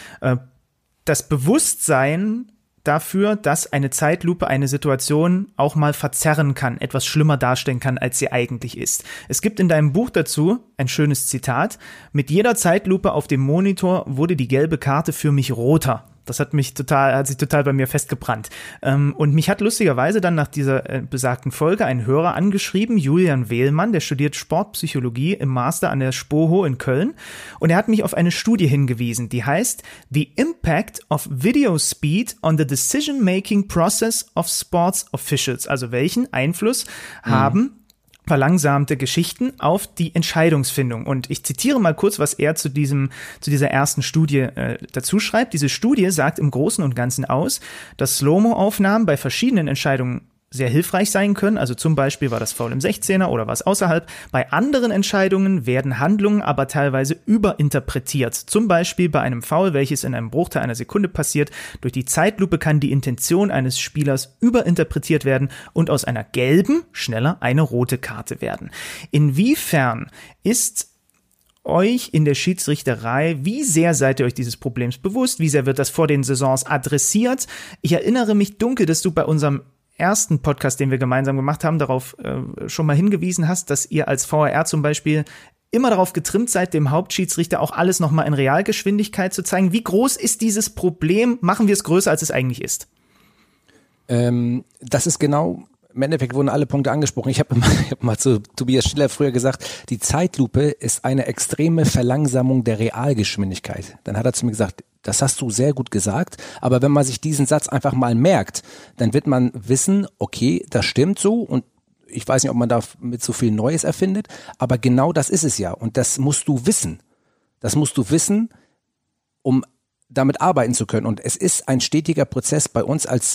das Bewusstsein dafür, dass eine Zeitlupe eine Situation auch mal verzerren kann, etwas schlimmer darstellen kann, als sie eigentlich ist. Es gibt in deinem Buch dazu ein schönes Zitat: Mit jeder Zeitlupe auf dem Monitor wurde die gelbe Karte für mich roter. Das hat sich total bei mir festgebrannt. Und mich hat lustigerweise dann nach dieser besagten Folge ein Hörer angeschrieben, Julian Wehlmann, der studiert Sportpsychologie im Master an der SPOHO in Köln. Und er hat mich auf eine Studie hingewiesen, die heißt The Impact of Video Speed on the Decision-Making Process of Sports Officials. Also welchen Einfluss haben verlangsamte Geschichten auf die Entscheidungsfindung. Und ich zitiere mal kurz, was er zu dieser ersten Studie dazu schreibt. Diese Studie sagt im Großen und Ganzen aus, dass Slow-Mo-Aufnahmen bei verschiedenen Entscheidungen sehr hilfreich sein können. Also zum Beispiel war das Foul im 16er oder was außerhalb. Bei anderen Entscheidungen werden Handlungen aber teilweise überinterpretiert. Zum Beispiel bei einem Foul, welches in einem Bruchteil einer Sekunde passiert. Durch die Zeitlupe kann die Intention eines Spielers überinterpretiert werden und aus einer gelben schneller eine rote Karte werden. Inwiefern ist euch in der Schiedsrichterei, wie sehr seid ihr euch dieses Problems bewusst? Wie sehr wird das vor den Saisons adressiert? Ich erinnere mich dunkel, dass du bei unserem ersten Podcast, den wir gemeinsam gemacht haben, darauf schon mal hingewiesen hast, dass ihr als VAR zum Beispiel immer darauf getrimmt seid, dem Hauptschiedsrichter auch alles nochmal in Realgeschwindigkeit zu zeigen. Wie groß ist dieses Problem? Machen wir es größer, als es eigentlich ist? Das ist genau, im Endeffekt wurden alle Punkte angesprochen. Ich habe mal zu Tobias Schiller früher gesagt, die Zeitlupe ist eine extreme Verlangsamung der Realgeschwindigkeit. Dann hat er zu mir gesagt, das hast du sehr gut gesagt, aber wenn man sich diesen Satz einfach mal merkt, dann wird man wissen, okay, das stimmt so und ich weiß nicht, ob man da mit so viel Neues erfindet, aber genau das ist es ja und das musst du wissen. Das musst du wissen, um damit arbeiten zu können und es ist ein stetiger Prozess bei uns als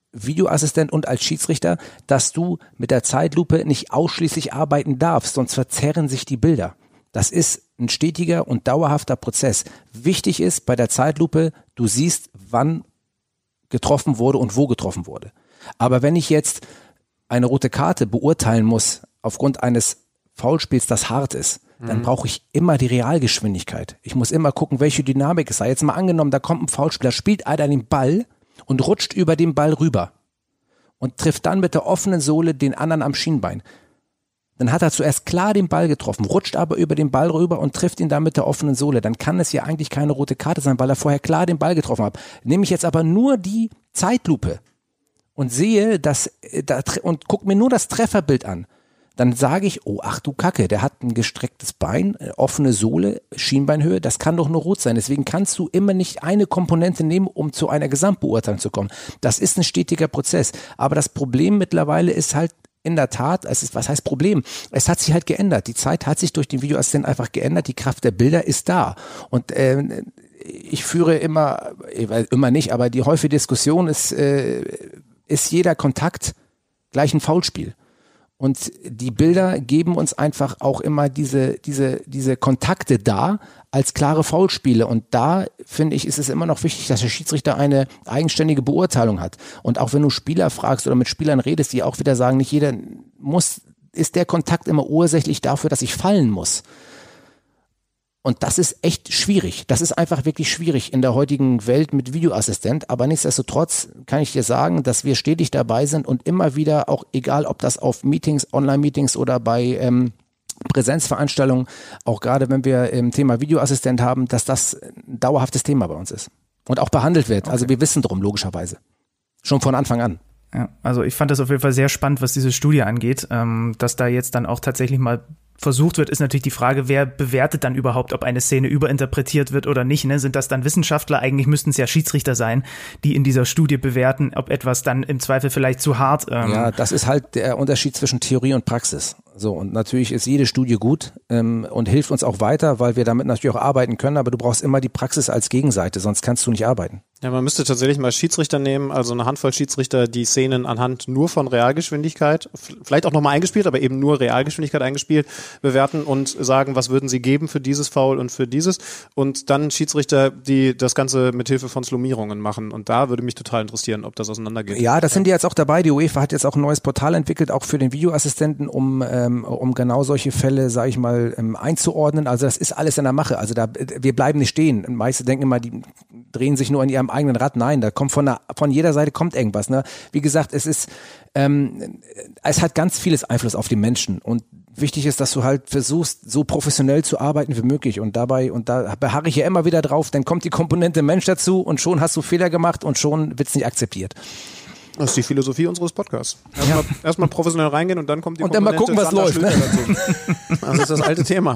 Videoassistent und als Schiedsrichter, dass du mit der Zeitlupe nicht ausschließlich arbeiten darfst, sonst verzerren sich die Bilder. Das ist ein stetiger und dauerhafter Prozess. Wichtig ist bei der Zeitlupe, du siehst, wann getroffen wurde und wo getroffen wurde. Aber wenn ich jetzt eine rote Karte beurteilen muss aufgrund eines Foulspiels, das hart ist, dann brauche ich immer die Realgeschwindigkeit. Ich muss immer gucken, welche Dynamik es sei. Jetzt mal angenommen, da kommt ein Foulspieler, spielt einer den Ball und rutscht über den Ball rüber und trifft dann mit der offenen Sohle den anderen am Schienbein. Dann hat er zuerst klar den Ball getroffen, rutscht aber über den Ball rüber und trifft ihn dann mit der offenen Sohle. Dann kann es ja eigentlich keine rote Karte sein, weil er vorher klar den Ball getroffen hat. Nehme ich jetzt aber nur die Zeitlupe und sehe und gucke mir nur das Trefferbild an, dann sage ich, oh ach du Kacke, der hat ein gestrecktes Bein, offene Sohle, Schienbeinhöhe, das kann doch nur rot sein. Deswegen kannst du immer nicht eine Komponente nehmen, um zu einer Gesamtbeurteilung zu kommen. Das ist ein stetiger Prozess. Aber das Problem mittlerweile ist halt in der Tat, was heißt Problem? Es hat sich halt geändert. Die Zeit hat sich durch den Videoassistent einfach geändert. Die Kraft der Bilder ist da. Und ich führe immer nicht, aber die häufige Diskussion ist jeder Kontakt gleich ein Foulspiel. Und die Bilder geben uns einfach auch immer diese Kontakte da als klare Foulspiele. Und da, finde ich, ist es immer noch wichtig, dass der Schiedsrichter eine eigenständige Beurteilung hat. Und auch wenn du Spieler fragst oder mit Spielern redest, die auch wieder sagen, nicht jeder ist der Kontakt immer ursächlich dafür, dass ich fallen muss. Und das ist echt schwierig. Das ist einfach wirklich schwierig in der heutigen Welt mit Videoassistent. Aber nichtsdestotrotz kann ich dir sagen, dass wir stetig dabei sind und immer wieder, auch egal ob das auf Meetings, Online-Meetings oder bei Präsenzveranstaltungen, auch gerade wenn wir im Thema Videoassistent haben, dass das ein dauerhaftes Thema bei uns ist. Und auch behandelt wird. Okay. Also wir wissen drum, logischerweise. Schon von Anfang an. Ja, also ich fand das auf jeden Fall sehr spannend, was diese Studie angeht, dass da jetzt dann auch tatsächlich mal versucht wird, ist natürlich die Frage, wer bewertet dann überhaupt, ob eine Szene überinterpretiert wird oder nicht. Ne? Sind das dann Wissenschaftler? Eigentlich müssten es ja Schiedsrichter sein, die in dieser Studie bewerten, ob etwas dann im Zweifel vielleicht zu hart. Ja, das ist halt der Unterschied zwischen Theorie und Praxis. So, und natürlich ist jede Studie gut und hilft uns auch weiter, weil wir damit natürlich auch arbeiten können, aber du brauchst immer die Praxis als Gegenseite, sonst kannst du nicht arbeiten. Ja, man müsste tatsächlich mal Schiedsrichter nehmen, also eine Handvoll Schiedsrichter, die Szenen anhand nur von Realgeschwindigkeit, vielleicht auch nochmal eingespielt, aber eben nur Realgeschwindigkeit eingespielt, bewerten und sagen, was würden sie geben für dieses Foul und für dieses, und dann Schiedsrichter, die das Ganze mit Hilfe von Slomierungen machen, und da würde mich total interessieren, ob das auseinandergeht. Ja, das sind die jetzt auch dabei, die UEFA hat jetzt auch ein neues Portal entwickelt, auch für den Videoassistenten, um genau solche Fälle, sage ich mal, einzuordnen. Also das ist alles in der Mache. Also wir bleiben nicht stehen. Meiste denken immer, die drehen sich nur in ihrem eigenen Rad. Nein, da kommt von jeder Seite kommt irgendwas. Ne? Wie gesagt, es hat ganz vieles Einfluss auf die Menschen. Und wichtig ist, dass du halt versuchst, so professionell zu arbeiten wie möglich. Und da beharre ich ja immer wieder drauf, dann kommt die Komponente Mensch dazu und schon hast du Fehler gemacht und schon wird's nicht akzeptiert. Das ist die Philosophie unseres Podcasts. Erstmal professionell reingehen und dann kommt die und dann mal gucken, was läuft. Ne? Das ist das alte Thema.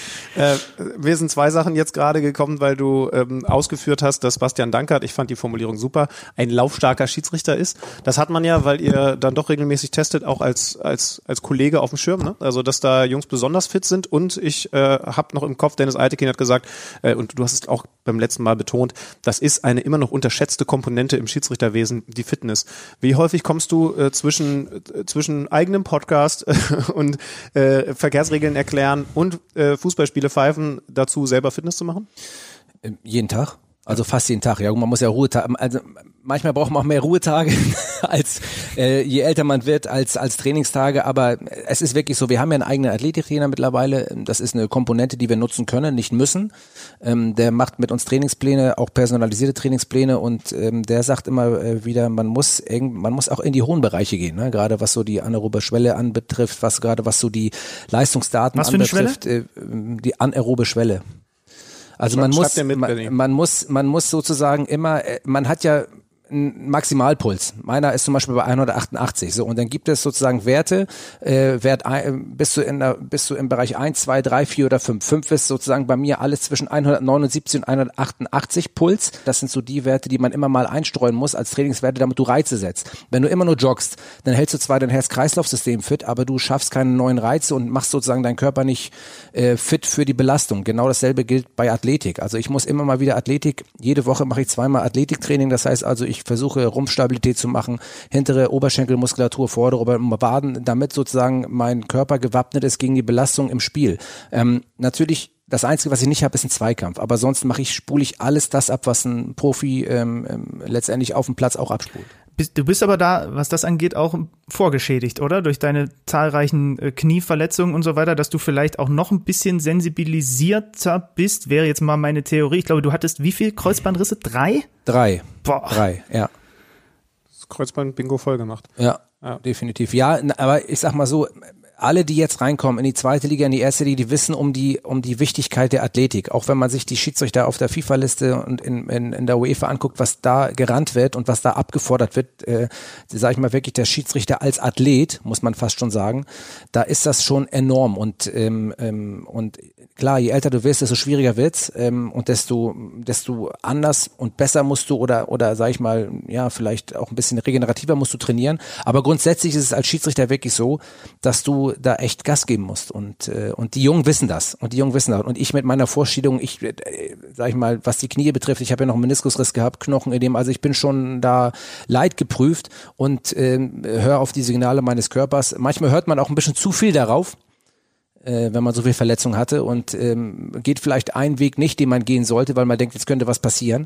Wir sind zwei Sachen jetzt gerade gekommen, weil du ausgeführt hast, dass Bastian Dankert, ich fand die Formulierung super, ein laufstarker Schiedsrichter ist. Das hat man ja, weil ihr dann doch regelmäßig testet, auch als Kollege auf dem Schirm. Ne? Also, dass da Jungs besonders fit sind. Und ich habe noch im Kopf, Dennis Eitekin hat gesagt, und du hast es auch beim letzten Mal betont, das ist eine immer noch unterschätzte Komponente im Schiedsrichterwesen, die Fitness. Wie häufig kommst du zwischen eigenem Podcast und Verkehrsregeln erklären und Fußballspiele pfeifen dazu, selber Fitness zu machen? Jeden Tag. Also fast jeden Tag. Ja, man muss ja Ruhetage. Also manchmal braucht man auch mehr Ruhetage als je älter man wird als Trainingstage. Aber es ist wirklich so. Wir haben ja einen eigenen Athletiktrainer mittlerweile. Das ist eine Komponente, die wir nutzen können, nicht müssen. Der macht mit uns Trainingspläne, auch personalisierte Trainingspläne, und der sagt immer wieder, man muss auch in die hohen Bereiche gehen. Ne? Gerade was so die anaerobe Schwelle anbetrifft, was so die Leistungsdaten anbetrifft, die anaerobe Schwelle. Also man muss sozusagen immer, man hat ja einen Maximalpuls. Meiner ist zum Beispiel bei 188. So, und dann gibt es sozusagen Werte, bist du im Bereich 1, 2, 3, 4 oder 5. 5 ist sozusagen bei mir alles zwischen 179 und 188 Puls. Das sind so die Werte, die man immer mal einstreuen muss als Trainingswerte, damit du Reize setzt. Wenn du immer nur joggst, dann hältst du zwar dein Herz-Kreislauf-System fit, aber du schaffst keine neuen Reize und machst sozusagen deinen Körper nicht fit für die Belastung. Genau dasselbe gilt bei Athletik. Also ich muss immer mal wieder Athletik, jede Woche mache ich zweimal Athletiktraining. Das heißt also, ich Ich versuche Rumpfstabilität zu machen, hintere Oberschenkelmuskulatur, vordere Waden, damit sozusagen mein Körper gewappnet ist gegen die Belastung im Spiel. Natürlich, das Einzige, was ich nicht habe, ist ein Zweikampf. Aber sonst spule ich alles das ab, was ein Profi letztendlich auf dem Platz auch abspult. Du bist aber da, was das angeht, auch vorgeschädigt, oder? Durch deine zahlreichen Knieverletzungen und so weiter, dass du vielleicht auch noch ein bisschen sensibilisierter bist, wäre jetzt mal meine Theorie. Ich glaube, du hattest wie viel Kreuzbandrisse? 3? 3. Boah. 3, ja. Das Kreuzband-Bingo voll gemacht. Ja, definitiv. Ja, aber ich sag mal so, alle, die jetzt reinkommen in die zweite Liga, in die erste Liga, die wissen um die Wichtigkeit der Athletik. Auch wenn man sich die Schiedsrichter auf der FIFA-Liste und in der UEFA anguckt, was da gerannt wird und was da abgefordert wird, sage ich mal wirklich, der Schiedsrichter als Athlet, muss man fast schon sagen, da ist das schon enorm. Und klar, je älter du wirst, desto schwieriger wird's und desto anders und besser musst du oder sag ich mal, ja, vielleicht auch ein bisschen regenerativer musst du trainieren. Aber grundsätzlich ist es als Schiedsrichter wirklich so, dass du da echt Gas geben musst und die Jungen wissen das und ich mit meiner Vorstellung, sag ich mal, was die Knie betrifft, ich habe ja noch einen Meniskusriss gehabt, Knochenödem, also ich bin schon da leidgeprüft und höre auf die Signale meines Körpers. Manchmal hört man auch ein bisschen zu viel darauf, wenn man so viel Verletzung hatte und geht vielleicht einen Weg nicht, den man gehen sollte, weil man denkt, jetzt könnte was passieren.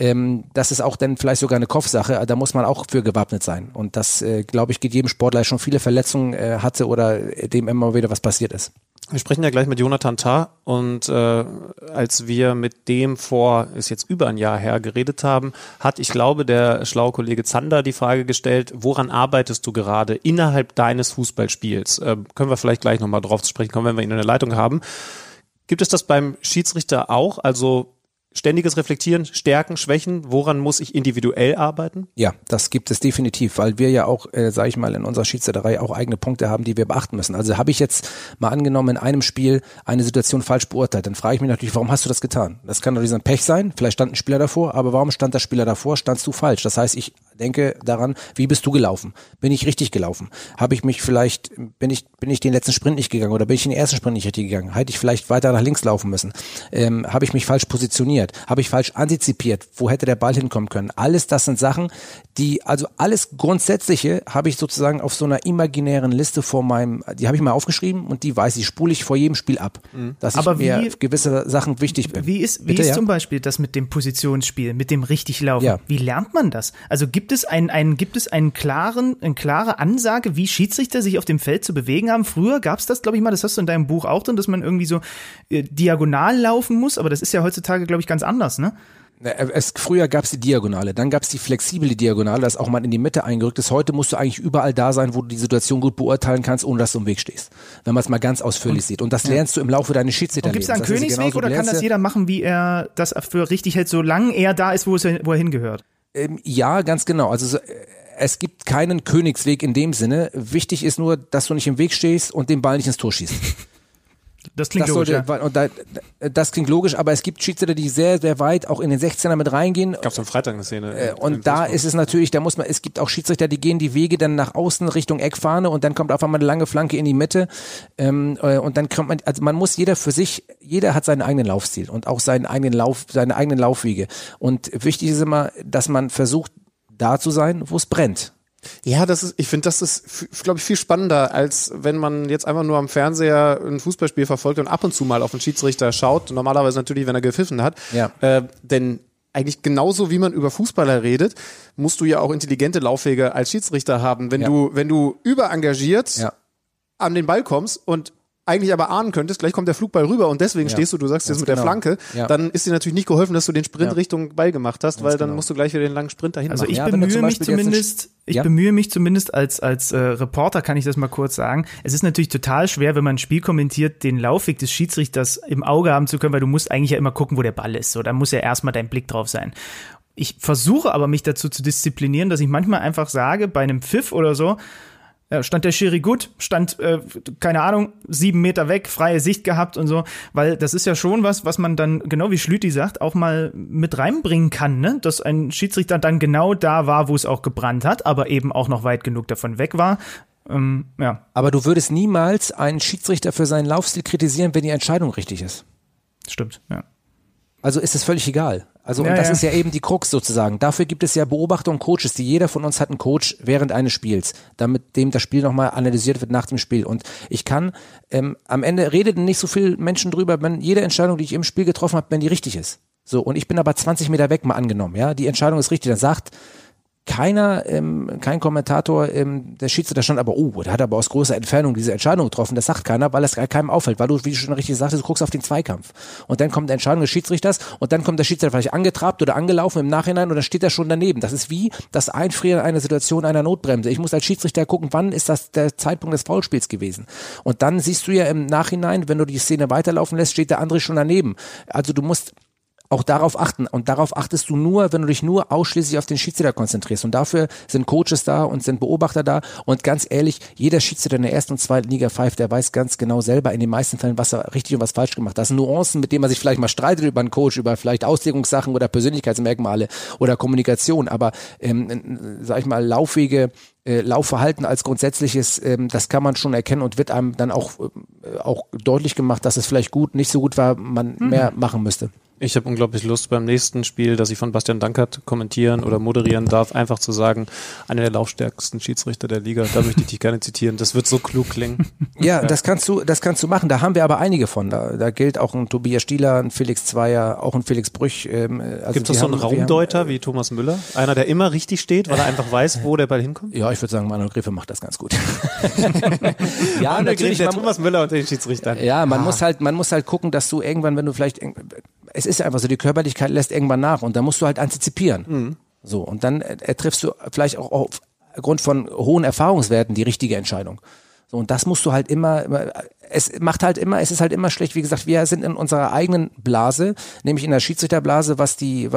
Das ist auch dann vielleicht sogar eine Kopfsache, da muss man auch für gewappnet sein. Und das, glaube ich, geht jedem Sportler, der schon viele Verletzungen hatte oder dem immer wieder was passiert ist. Wir sprechen ja gleich mit Jonathan Tah und als wir mit dem ist jetzt über ein Jahr her, geredet haben, hat, ich glaube, der schlaue Kollege Zander die Frage gestellt, woran arbeitest du gerade innerhalb deines Fußballspiels? Können wir vielleicht gleich nochmal drauf zu sprechen kommen, wenn wir ihn in der Leitung haben. Gibt es das beim Schiedsrichter auch? Also ständiges Reflektieren, Stärken, Schwächen, woran muss ich individuell arbeiten? Ja, das gibt es definitiv, weil wir ja auch, sage ich mal, in unserer Schiedsrichterei auch eigene Punkte haben, die wir beachten müssen. Also habe ich jetzt mal angenommen, in einem Spiel eine Situation falsch beurteilt, dann frage ich mich natürlich, warum hast du das getan? Das kann doch ein Pech sein, vielleicht stand ein Spieler davor, aber warum stand der Spieler davor? Standst du falsch? Das heißt, ich denke daran, wie bist du gelaufen? Bin ich richtig gelaufen? Habe ich mich vielleicht, bin ich den letzten Sprint nicht gegangen oder bin ich den ersten Sprint nicht richtig gegangen? Hätte ich vielleicht weiter nach links laufen müssen? Habe ich mich falsch positioniert? Habe ich falsch antizipiert? Wo hätte der Ball hinkommen können? Alles das sind Sachen, also alles Grundsätzliche habe ich sozusagen auf so einer imaginären Liste die habe ich mal aufgeschrieben und die spule ich vor jedem Spiel ab, dass mir gewisse Sachen wichtig bin. Wie ist zum Beispiel das mit dem Positionsspiel, mit dem richtig Laufen? Ja. Wie lernt man das? Also gibt es eine klare Ansage, wie Schiedsrichter sich auf dem Feld zu bewegen haben? Früher gab es das, glaube ich mal, das hast du in deinem Buch auch drin, dass man irgendwie so diagonal laufen muss, aber das ist ja heutzutage, glaube ich, ganz anders, ne? Früher gab es die Diagonale, dann gab es die flexible Diagonale, das auch mal in die Mitte eingerückt ist. Heute musst du eigentlich überall da sein, wo du die Situation gut beurteilen kannst, ohne dass du im Weg stehst. Wenn man es mal ganz ausführlich sieht. Und das lernst du im Laufe deines Schiedsrichterlebens. Gibt es da einen Königsweg oder kann das jeder machen, wie er das für richtig hält, solange er da ist, wo er hingehört? Ja, ganz genau. Also es gibt keinen Königsweg in dem Sinne. Wichtig ist nur, dass du nicht im Weg stehst und den Ball nicht ins Tor schießt. Das klingt logisch, ja. Das klingt logisch, aber es gibt Schiedsrichter, die sehr, sehr weit auch in den 16er mit reingehen. Gab es am Freitag eine Szene. Und da ist es natürlich, es gibt auch Schiedsrichter, die gehen die Wege dann nach außen Richtung Eckfahne und dann kommt auf einmal eine lange Flanke in die Mitte. Und dann kommt man muss jeder hat seinen eigenen Laufstil und auch seine eigenen Laufwege. Und wichtig ist immer, dass man versucht, da zu sein, wo es brennt. Ja, ich finde, das ist, glaube ich, viel spannender, als wenn man jetzt einfach nur am Fernseher ein Fußballspiel verfolgt und ab und zu mal auf den Schiedsrichter schaut. Normalerweise natürlich, wenn er gepfiffen hat. Ja. Denn eigentlich genauso wie man über Fußballer redet, musst du ja auch intelligente Laufwege als Schiedsrichter haben. Wenn du überengagiert an den Ball kommst und eigentlich aber ahnen könntest, gleich kommt der Flugball rüber und deswegen stehst du sagst jetzt mit der Flanke, dann ist dir natürlich nicht geholfen, dass du den Sprint Richtung Ball gemacht hast, weil dann musst du gleich wieder den langen Sprint dahin machen. Also ich bemühe mich zumindest als Reporter, kann ich das mal kurz sagen. Es ist natürlich total schwer, wenn man ein Spiel kommentiert, den Laufweg des Schiedsrichters im Auge haben zu können, weil du musst eigentlich ja immer gucken, wo der Ball ist. So, da muss ja erstmal dein Blick drauf sein. Ich versuche aber, mich dazu zu disziplinieren, dass ich manchmal einfach sage, bei einem Pfiff oder so, stand der Schiri gut, keine Ahnung, 7 Meter weg, freie Sicht gehabt und so, weil das ist ja schon was man dann, genau wie Schlüti sagt, auch mal mit reinbringen kann, ne? Dass ein Schiedsrichter dann genau da war, wo es auch gebrannt hat, aber eben auch noch weit genug davon weg war. Aber du würdest niemals einen Schiedsrichter für seinen Laufstil kritisieren, wenn die Entscheidung richtig ist. Stimmt, ja. Also ist es völlig egal. Also und das ist ja eben die Krux sozusagen. Dafür gibt es ja Beobachter und Coaches, jeder von uns hat einen Coach während eines Spiels, damit dem das Spiel nochmal analysiert wird nach dem Spiel. Und ich kann, am Ende redeten nicht so viele Menschen drüber, wenn jede Entscheidung, die ich im Spiel getroffen habe, wenn die richtig ist. So, und ich bin aber 20 Meter weg mal angenommen, ja, die Entscheidung ist richtig, dann sagt kein Kommentator, der Schiedsrichter stand aber, der hat aber aus großer Entfernung diese Entscheidung getroffen, das sagt keiner, weil es keinem auffällt, weil du, wie du schon richtig sagtest, du guckst auf den Zweikampf und dann kommt die Entscheidung des Schiedsrichters und dann kommt der Schiedsrichter vielleicht angetrabt oder angelaufen im Nachhinein und dann steht er schon daneben. Das ist wie das Einfrieren einer Situation einer Notbremse. Ich muss als Schiedsrichter gucken, wann ist das der Zeitpunkt des Foulspiels gewesen. Und dann siehst du ja im Nachhinein, wenn du die Szene weiterlaufen lässt, steht der andere schon daneben. Also du musst auch darauf achten. Und darauf achtest du nur, wenn du dich nur ausschließlich auf den Schiedsrichter konzentrierst. Und dafür sind Coaches da und sind Beobachter da. Und ganz ehrlich, jeder Schiedsrichter in der ersten und zweiten Liga pfeift, der weiß ganz genau selber in den meisten Fällen, was er richtig und was falsch gemacht hat. Das sind Nuancen, mit denen man sich vielleicht mal streitet über einen Coach, über vielleicht Auslegungssachen oder Persönlichkeitsmerkmale oder Kommunikation. Aber, sag ich mal, Laufverhalten als grundsätzliches, das kann man schon erkennen und wird einem dann auch deutlich gemacht, dass es vielleicht nicht so gut war, man mehr machen müsste. Ich habe unglaublich Lust beim nächsten Spiel, das ich von Bastian Dankert kommentieren oder moderieren darf, einfach zu sagen, einer der laufstärksten Schiedsrichter der Liga, da möchte ich dich gerne zitieren, das wird so klug klingen. Ja, das kannst du machen, da haben wir aber einige von, da gilt auch ein Tobias Stieler, ein Felix Zweier, auch ein Felix Brüch. Also gibt es so einen Raumdeuter wie Thomas Müller? Einer, der immer richtig steht, weil er einfach weiß, wo der Ball hinkommt? Ja, ich würde sagen, Manuel Gräfe macht das ganz gut. Ja, natürlich, der Thomas Müller und den Schiedsrichtern. Ja, man muss halt gucken, dass du irgendwann, wenn du vielleicht, es ist einfach so, die Körperlichkeit lässt irgendwann nach und da musst du halt antizipieren. Mhm. So, und dann triffst du vielleicht auch aufgrund von hohen Erfahrungswerten die richtige Entscheidung. So, und das musst du halt es ist halt immer schlecht, wie gesagt, wir sind in unserer eigenen Blase, nämlich in der Schiedsrichterbblase, was die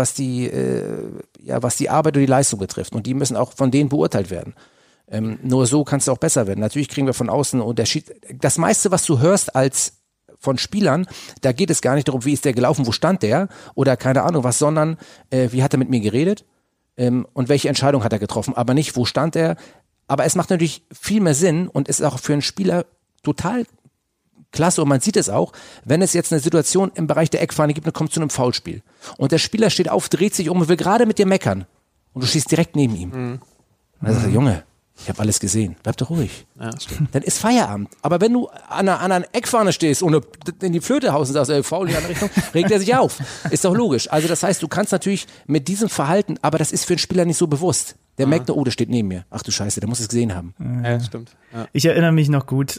Arbeit und die Leistung betrifft. Und die müssen auch von denen beurteilt werden. Nur so kannst du auch besser werden. Natürlich kriegen wir von außen das meiste, was du hörst von Spielern, da geht es gar nicht darum, wie ist der gelaufen, wo stand der oder keine Ahnung was, sondern wie hat er mit mir geredet und welche Entscheidung hat er getroffen, aber nicht, wo stand er. Aber es macht natürlich viel mehr Sinn und ist auch für einen Spieler total klasse und man sieht es auch, wenn es jetzt eine Situation im Bereich der Eckfahne gibt und kommt zu einem Foulspiel und der Spieler steht auf, dreht sich um und will gerade mit dir meckern und du stehst direkt neben ihm. Und dann sagt er, Junge, ich habe alles gesehen. Bleib doch ruhig. Ja, stimmt. Dann ist Feierabend. Aber wenn du an einer Eckfahne stehst und in die Flöte haust und sagst, faul in die andere Richtung, regt er sich auf. Ist doch logisch. Also das heißt, du kannst natürlich mit diesem Verhalten, aber das ist für einen Spieler nicht so bewusst. Der merkt nur, der steht neben mir. Ach du Scheiße, der muss es gesehen haben. Ja, stimmt. Ja. Ich erinnere mich noch gut,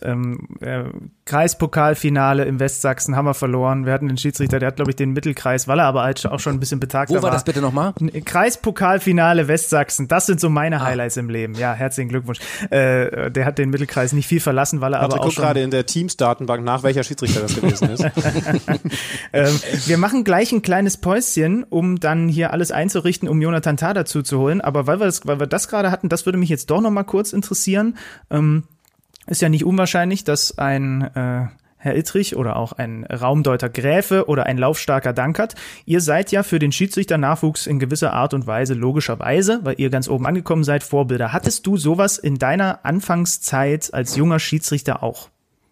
Kreispokalfinale im Westsachsen haben wir verloren. Wir hatten den Schiedsrichter, der hat, glaube ich, den Mittelkreis, weil er aber halt auch schon ein bisschen betagter war. Wo war das bitte nochmal? Kreispokalfinale Westsachsen, das sind so meine Highlights im Leben. Ja, herzlichen Glückwunsch. Der hat den Mittelkreis nicht viel verlassen, weil er aber auch guck gerade in der Teams-Datenbank nach, welcher Schiedsrichter das gewesen ist. Wir machen gleich ein kleines Päuschen, um dann hier alles einzurichten, um Jonathan Tah dazu zu holen. Aber weil wir das gerade hatten, das würde mich jetzt doch noch mal kurz interessieren. Ist ja nicht unwahrscheinlich, dass ein Herr Ittrich oder auch ein Raumdeuter Gräfe oder ein laufstarker Dankert, ihr seid ja für den Schiedsrichter-Nachwuchs in gewisser Art und Weise, logischerweise, weil ihr ganz oben angekommen seid, Vorbilder. Hattest du sowas in deiner Anfangszeit als junger Schiedsrichter auch?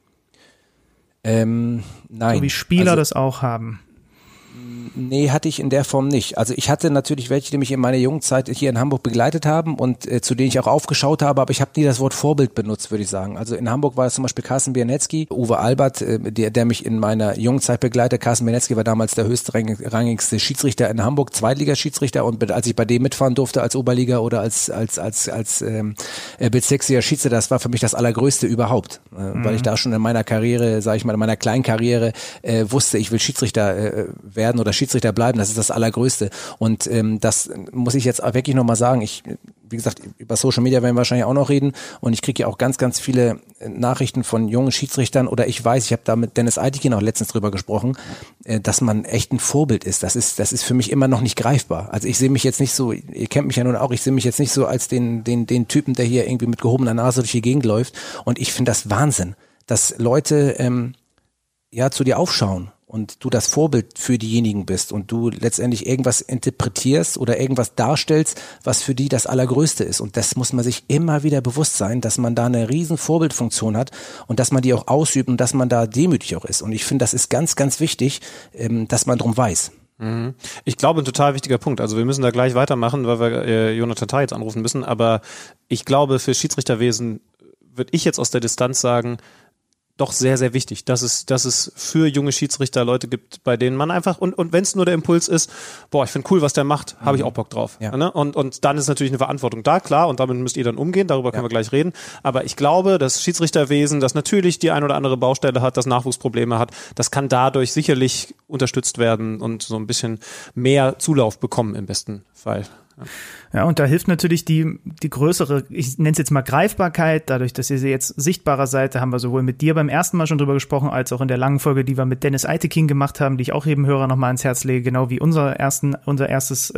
Nein. So wie Spieler das auch haben. Nee, hatte ich in der Form nicht. Also ich hatte natürlich welche, die mich in meiner jungen Zeit hier in Hamburg begleitet haben und zu denen ich auch aufgeschaut habe, aber ich habe nie das Wort Vorbild benutzt, würde ich sagen. Also in Hamburg war es zum Beispiel Carsten Biernecki, Uwe Albert, der mich in meiner jungen Zeit begleitet. Carsten Biernecki war damals der höchstrangigste Schiedsrichter in Hamburg, Zweitligaschiedsrichter, und als ich bei dem mitfahren durfte als Oberliga oder als Bezirksliga Schiedsrichter, das war für mich das Allergrößte überhaupt, weil ich da schon in meiner Karriere, sage ich mal, in meiner kleinen Karriere wusste, ich will Schiedsrichter werden oder Schiedsrichter bleiben, das ist das Allergrößte. Und das muss ich jetzt wirklich nochmal sagen. Wie gesagt, über Social Media werden wir wahrscheinlich auch noch reden und ich kriege ja auch ganz, ganz viele Nachrichten von jungen Schiedsrichtern oder ich habe da mit Dennis Eitekin auch letztens drüber gesprochen, dass man echt ein Vorbild ist. Das ist für mich immer noch nicht greifbar. Also ich sehe mich jetzt nicht so, ihr kennt mich ja nun auch, ich sehe mich jetzt nicht so als den Typen, der hier irgendwie mit gehobener Nase durch die Gegend läuft und ich finde das Wahnsinn, dass Leute zu dir aufschauen und du das Vorbild für diejenigen bist und du letztendlich irgendwas interpretierst oder irgendwas darstellst, was für die das Allergrößte ist. Und das muss man sich immer wieder bewusst sein, dass man da eine riesen Vorbildfunktion hat und dass man die auch ausübt und dass man da demütig auch ist. Und ich finde, das ist ganz, ganz wichtig, dass man drum weiß. Ich glaube, ein total wichtiger Punkt. Also wir müssen da gleich weitermachen, weil wir Jonathan Tah jetzt anrufen müssen. Aber ich glaube, für Schiedsrichterwesen würde ich jetzt aus der Distanz sagen, doch sehr, sehr wichtig, dass es für junge Schiedsrichter Leute gibt, bei denen man einfach, und wenn es nur der Impuls ist, boah, ich finde cool, was der macht, habe ich auch Bock drauf. Ja. Ne? Und dann ist natürlich eine Verantwortung da, klar, und damit müsst ihr dann umgehen, darüber können wir gleich reden. Aber ich glaube, das Schiedsrichterwesen, das natürlich die ein oder andere Baustelle hat, das Nachwuchsprobleme hat, das kann dadurch sicherlich unterstützt werden und so ein bisschen mehr Zulauf bekommen im besten Fall. Ja, und da hilft natürlich die größere, ich nenne es jetzt mal Greifbarkeit, dadurch, dass ihr jetzt sichtbarer seid. Da haben wir sowohl mit dir beim ersten Mal schon drüber gesprochen, als auch in der langen Folge, die wir mit Dennis Eitekin gemacht haben, die ich auch jedem Hörer nochmal ans Herz lege, genau wie unser erstes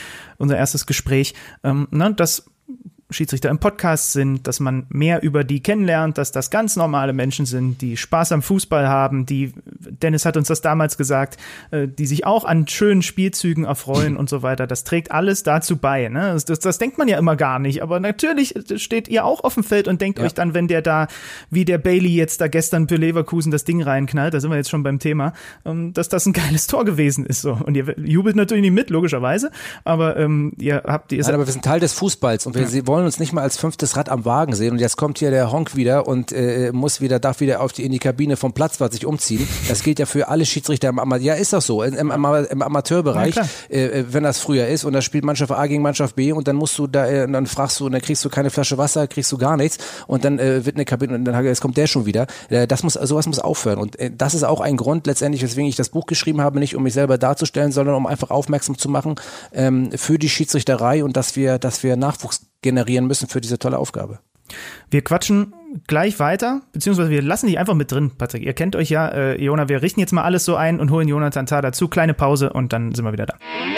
Gespräch, dass Schiedsrichter im Podcast sind, dass man mehr über die kennenlernt, dass das ganz normale Menschen sind, die Spaß am Fußball haben, Dennis hat uns das damals gesagt, die sich auch an schönen Spielzügen erfreuen und so weiter. Das trägt alles dazu bei. Ne? Das denkt man ja immer gar nicht, aber natürlich steht ihr auch auf dem Feld und denkt euch dann, wenn der da, wie der Bailey jetzt da gestern für Leverkusen das Ding reinknallt, da sind wir jetzt schon beim Thema, dass das ein geiles Tor gewesen ist. So. Und ihr jubelt natürlich nicht mit, logischerweise, aber aber wir sind Teil des Fußballs und wir wollen uns nicht mal als 5. Rad am Wagen sehen und jetzt kommt hier der Honk wieder und darf wieder in die Kabine vom Platzwart sich umziehen. Das gilt ja für alle Schiedsrichter ist doch so, im Amateurbereich, wenn das früher ist und da spielt Mannschaft A gegen Mannschaft B und dann musst du dann fragst du und dann kriegst du keine Flasche Wasser, kriegst du gar nichts und dann wird eine Kabine und dann jetzt kommt der schon wieder. Sowas muss aufhören und das ist auch ein Grund letztendlich, weswegen ich das Buch geschrieben habe, nicht um mich selber darzustellen, sondern um einfach aufmerksam zu machen für die Schiedsrichterei und dass wir Nachwuchs generieren müssen für diese tolle Aufgabe. Wir quatschen gleich weiter, beziehungsweise wir lassen dich einfach mit drin, Patrick. Ihr kennt euch ja, Jona, wir richten jetzt mal alles so ein und holen Jonathan Tah dazu. Kleine Pause und dann sind wir wieder da.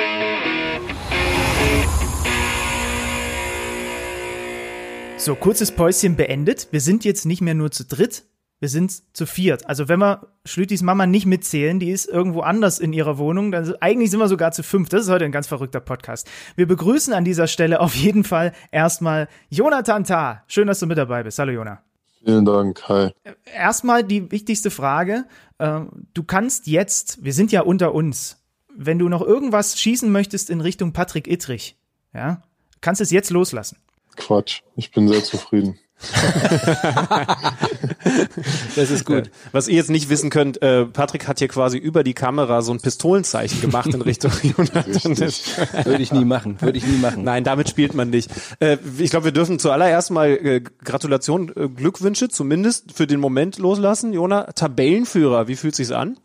So, kurzes Päuschen beendet. Wir sind jetzt nicht mehr nur zu dritt, wir sind zu viert. Also wenn wir Schlütis Mama nicht mitzählen, die ist irgendwo anders in ihrer Wohnung, dann eigentlich sind wir sogar zu 5. Das ist heute ein ganz verrückter Podcast. Wir begrüßen an dieser Stelle auf jeden Fall erstmal Jonathan Tah. Schön, dass du mit dabei bist. Hallo Jona. Vielen Dank, hi. Erstmal die wichtigste Frage. Du kannst jetzt, wir sind ja unter uns, wenn du noch irgendwas schießen möchtest in Richtung Patrick Ittrich, ja, kannst es jetzt loslassen. Quatsch, ich bin sehr zufrieden. Das ist gut. Was ihr jetzt nicht wissen könnt, Patrick hat hier quasi über die Kamera so ein Pistolenzeichen gemacht in Richtung Jonathan. Würde ich nie machen. Nein, damit spielt man nicht. Ich glaube, wir dürfen zuallererst mal Gratulation, Glückwünsche zumindest für den Moment loslassen. Jona, Tabellenführer, wie fühlt sich's an?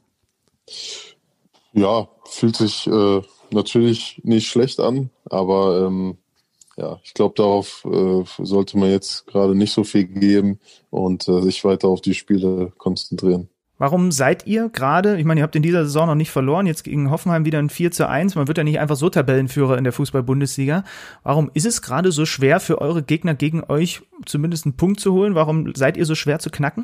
Ja, fühlt sich natürlich nicht schlecht an, aber ich glaube, darauf sollte man jetzt gerade nicht so viel geben und sich weiter auf die Spiele konzentrieren. Warum seid ihr gerade, ich meine, ihr habt in dieser Saison noch nicht verloren, jetzt gegen Hoffenheim wieder ein 4:1, man wird ja nicht einfach so Tabellenführer in der Fußball-Bundesliga. Warum ist es gerade so schwer für eure Gegner gegen euch zumindest einen Punkt zu holen? Warum seid ihr so schwer zu knacken?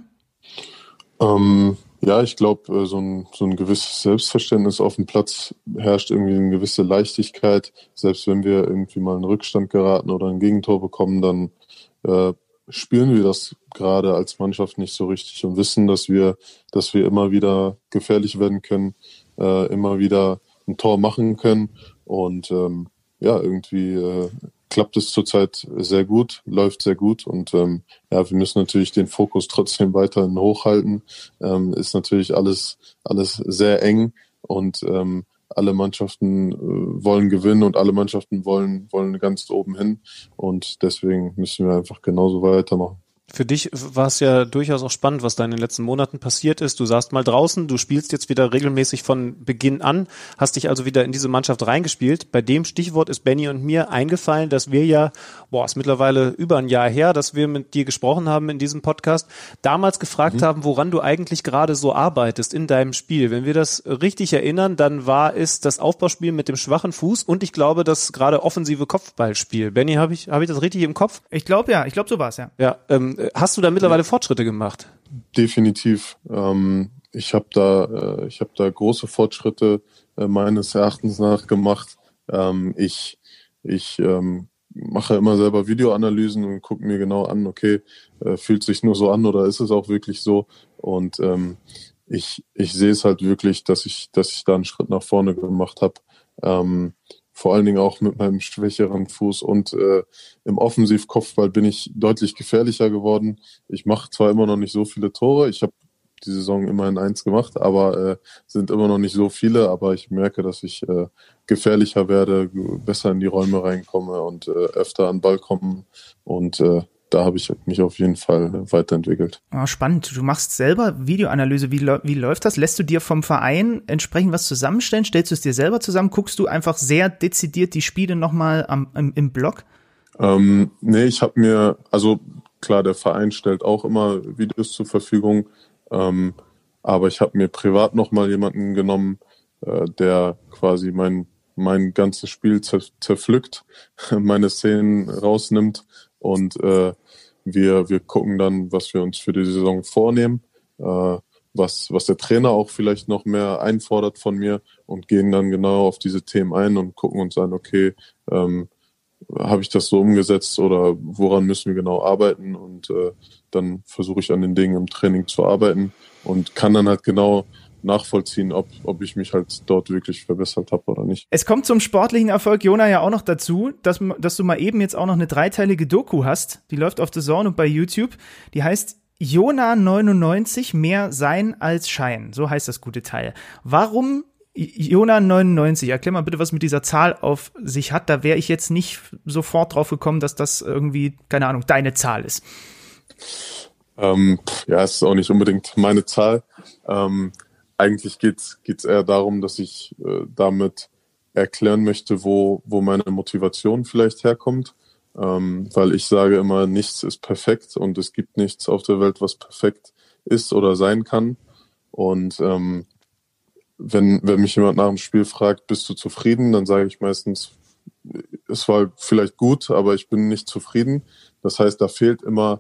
Ja, ich glaube, so ein gewisses Selbstverständnis auf dem Platz herrscht, irgendwie eine gewisse Leichtigkeit. Selbst wenn wir irgendwie mal in Rückstand geraten oder ein Gegentor bekommen, dann spielen wir das gerade als Mannschaft nicht so richtig und wissen, dass wir immer wieder gefährlich werden können, immer wieder ein Tor machen können und irgendwie klappt es zurzeit sehr gut, läuft sehr gut und wir müssen natürlich den Fokus trotzdem weiterhin hochhalten. Ist natürlich alles sehr eng und alle Mannschaften wollen gewinnen und alle Mannschaften wollen ganz oben hin und deswegen müssen wir einfach genauso weitermachen. Für dich war es ja durchaus auch spannend, was da in den letzten Monaten passiert ist. Du saßt mal draußen, du spielst jetzt wieder regelmäßig von Beginn an, hast dich also wieder in diese Mannschaft reingespielt. Bei dem Stichwort ist Benny und mir eingefallen, dass wir ja, ist mittlerweile über ein Jahr her, dass wir mit dir gesprochen haben in diesem Podcast, damals gefragt haben, woran du eigentlich gerade so arbeitest in deinem Spiel. Wenn wir das richtig erinnern, dann war es das Aufbauspiel mit dem schwachen Fuß und ich glaube, das gerade offensive Kopfballspiel. Benny, habe ich das richtig im Kopf? Ich glaube, so war es, ja. Ja, hast du da mittlerweile Fortschritte gemacht? Definitiv. Ich habe da große Fortschritte meines Erachtens nach gemacht. Ich mache immer selber Videoanalysen und gucke mir genau an, okay, fühlt sich nur so an oder ist es auch wirklich so? Und ich sehe es halt wirklich, dass ich da einen Schritt nach vorne gemacht habe. Vor allen Dingen auch mit meinem schwächeren Fuß und im Offensivkopfball bin ich deutlich gefährlicher geworden. Ich mache zwar immer noch nicht so viele Tore, ich habe die Saison immerhin 1 gemacht, aber sind immer noch nicht so viele, aber ich merke, dass ich gefährlicher werde, besser in die Räume reinkomme und öfter an den Ball komme und da habe ich mich auf jeden Fall weiterentwickelt. Oh, spannend. Du machst selber Videoanalyse. Wie läuft das? Lässt du dir vom Verein entsprechend was zusammenstellen? Stellst du es dir selber zusammen? Guckst du einfach sehr dezidiert die Spiele nochmal im Blog? Nee, ich habe mir, also klar, der Verein stellt auch immer Videos zur Verfügung, aber ich habe mir privat nochmal jemanden genommen, der quasi mein ganzes Spiel zerpflückt, meine Szenen rausnimmt und wir gucken dann, was wir uns für die Saison vornehmen, was der Trainer auch vielleicht noch mehr einfordert von mir und gehen dann genau auf diese Themen ein und gucken uns an, okay, habe ich das so umgesetzt oder woran müssen wir genau arbeiten und dann versuche ich an den Dingen im Training zu arbeiten und kann dann halt genau nachvollziehen, ob ich mich halt dort wirklich verbessert habe oder nicht. Es kommt zum sportlichen Erfolg, Jona, ja auch noch dazu, dass du mal eben jetzt auch noch eine 3-teilige Doku hast, die läuft auf The Zone und bei YouTube, die heißt Jona 99, mehr Sein als Schein, so heißt das gute Teil. Warum Jona 99? Erklär mal bitte, was mit dieser Zahl auf sich hat, da wäre ich jetzt nicht sofort drauf gekommen, dass das irgendwie, keine Ahnung, deine Zahl ist. Ja, es ist auch nicht unbedingt meine Zahl. Eigentlich geht's eher darum, dass ich damit erklären möchte, wo meine Motivation vielleicht herkommt, weil ich sage immer, nichts ist perfekt und es gibt nichts auf der Welt, was perfekt ist oder sein kann. Und wenn mich jemand nach dem Spiel fragt, bist du zufrieden, dann sage ich meistens, es war vielleicht gut, aber ich bin nicht zufrieden. Das heißt, da fehlt immer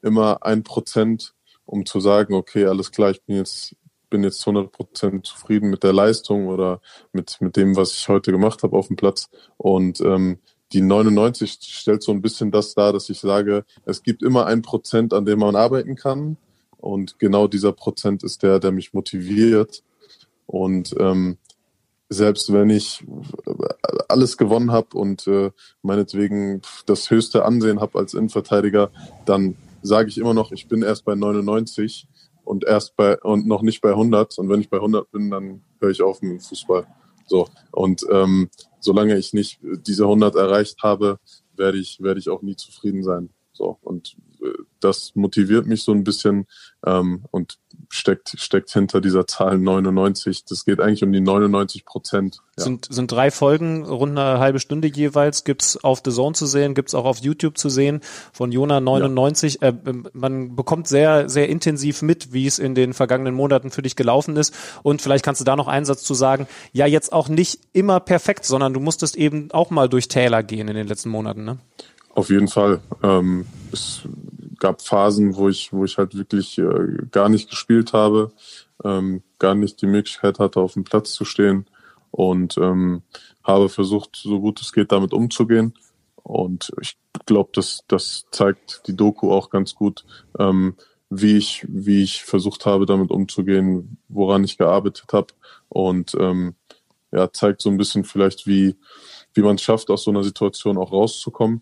1%, um zu sagen, okay, alles klar, ich bin jetzt 100% zufrieden mit der Leistung oder mit dem, was ich heute gemacht habe auf dem Platz. Und die 99 stellt so ein bisschen das dar, dass ich sage, es gibt immer 1%, an dem man arbeiten kann. Und genau dieser Prozent ist der mich motiviert. Und selbst wenn ich alles gewonnen habe und meinetwegen das höchste Ansehen habe als Innenverteidiger, dann sage ich immer noch, ich bin erst bei 99 und noch nicht bei 100. Und wenn ich bei 100 bin, dann höre ich auf mit dem Fußball. So. Und solange ich nicht diese 100 erreicht habe, werde ich auch nie zufrieden sein. So. Und das motiviert mich so ein bisschen und steckt hinter dieser Zahl 99. Das geht eigentlich um die 99%. Ja. Sind 3 Folgen, rund eine halbe Stunde jeweils, gibt's auf The Zone zu sehen, gibt's auch auf YouTube zu sehen, von Jona 99. Ja. Man bekommt sehr, sehr intensiv mit, wie es in den vergangenen Monaten für dich gelaufen ist. Und vielleicht kannst du da noch einen Satz zu sagen, ja, jetzt auch nicht immer perfekt, sondern du musstest eben auch mal durch Täler gehen in den letzten Monaten, ne? Auf jeden Fall. Es gab Phasen, wo ich halt wirklich gar nicht gespielt habe, gar nicht die Möglichkeit hatte, auf dem Platz zu stehen und habe versucht, so gut es geht, damit umzugehen. Und ich glaube, das zeigt die Doku auch ganz gut, wie ich versucht habe, damit umzugehen, woran ich gearbeitet habe und zeigt so ein bisschen vielleicht, wie man es schafft, aus so einer Situation auch rauszukommen.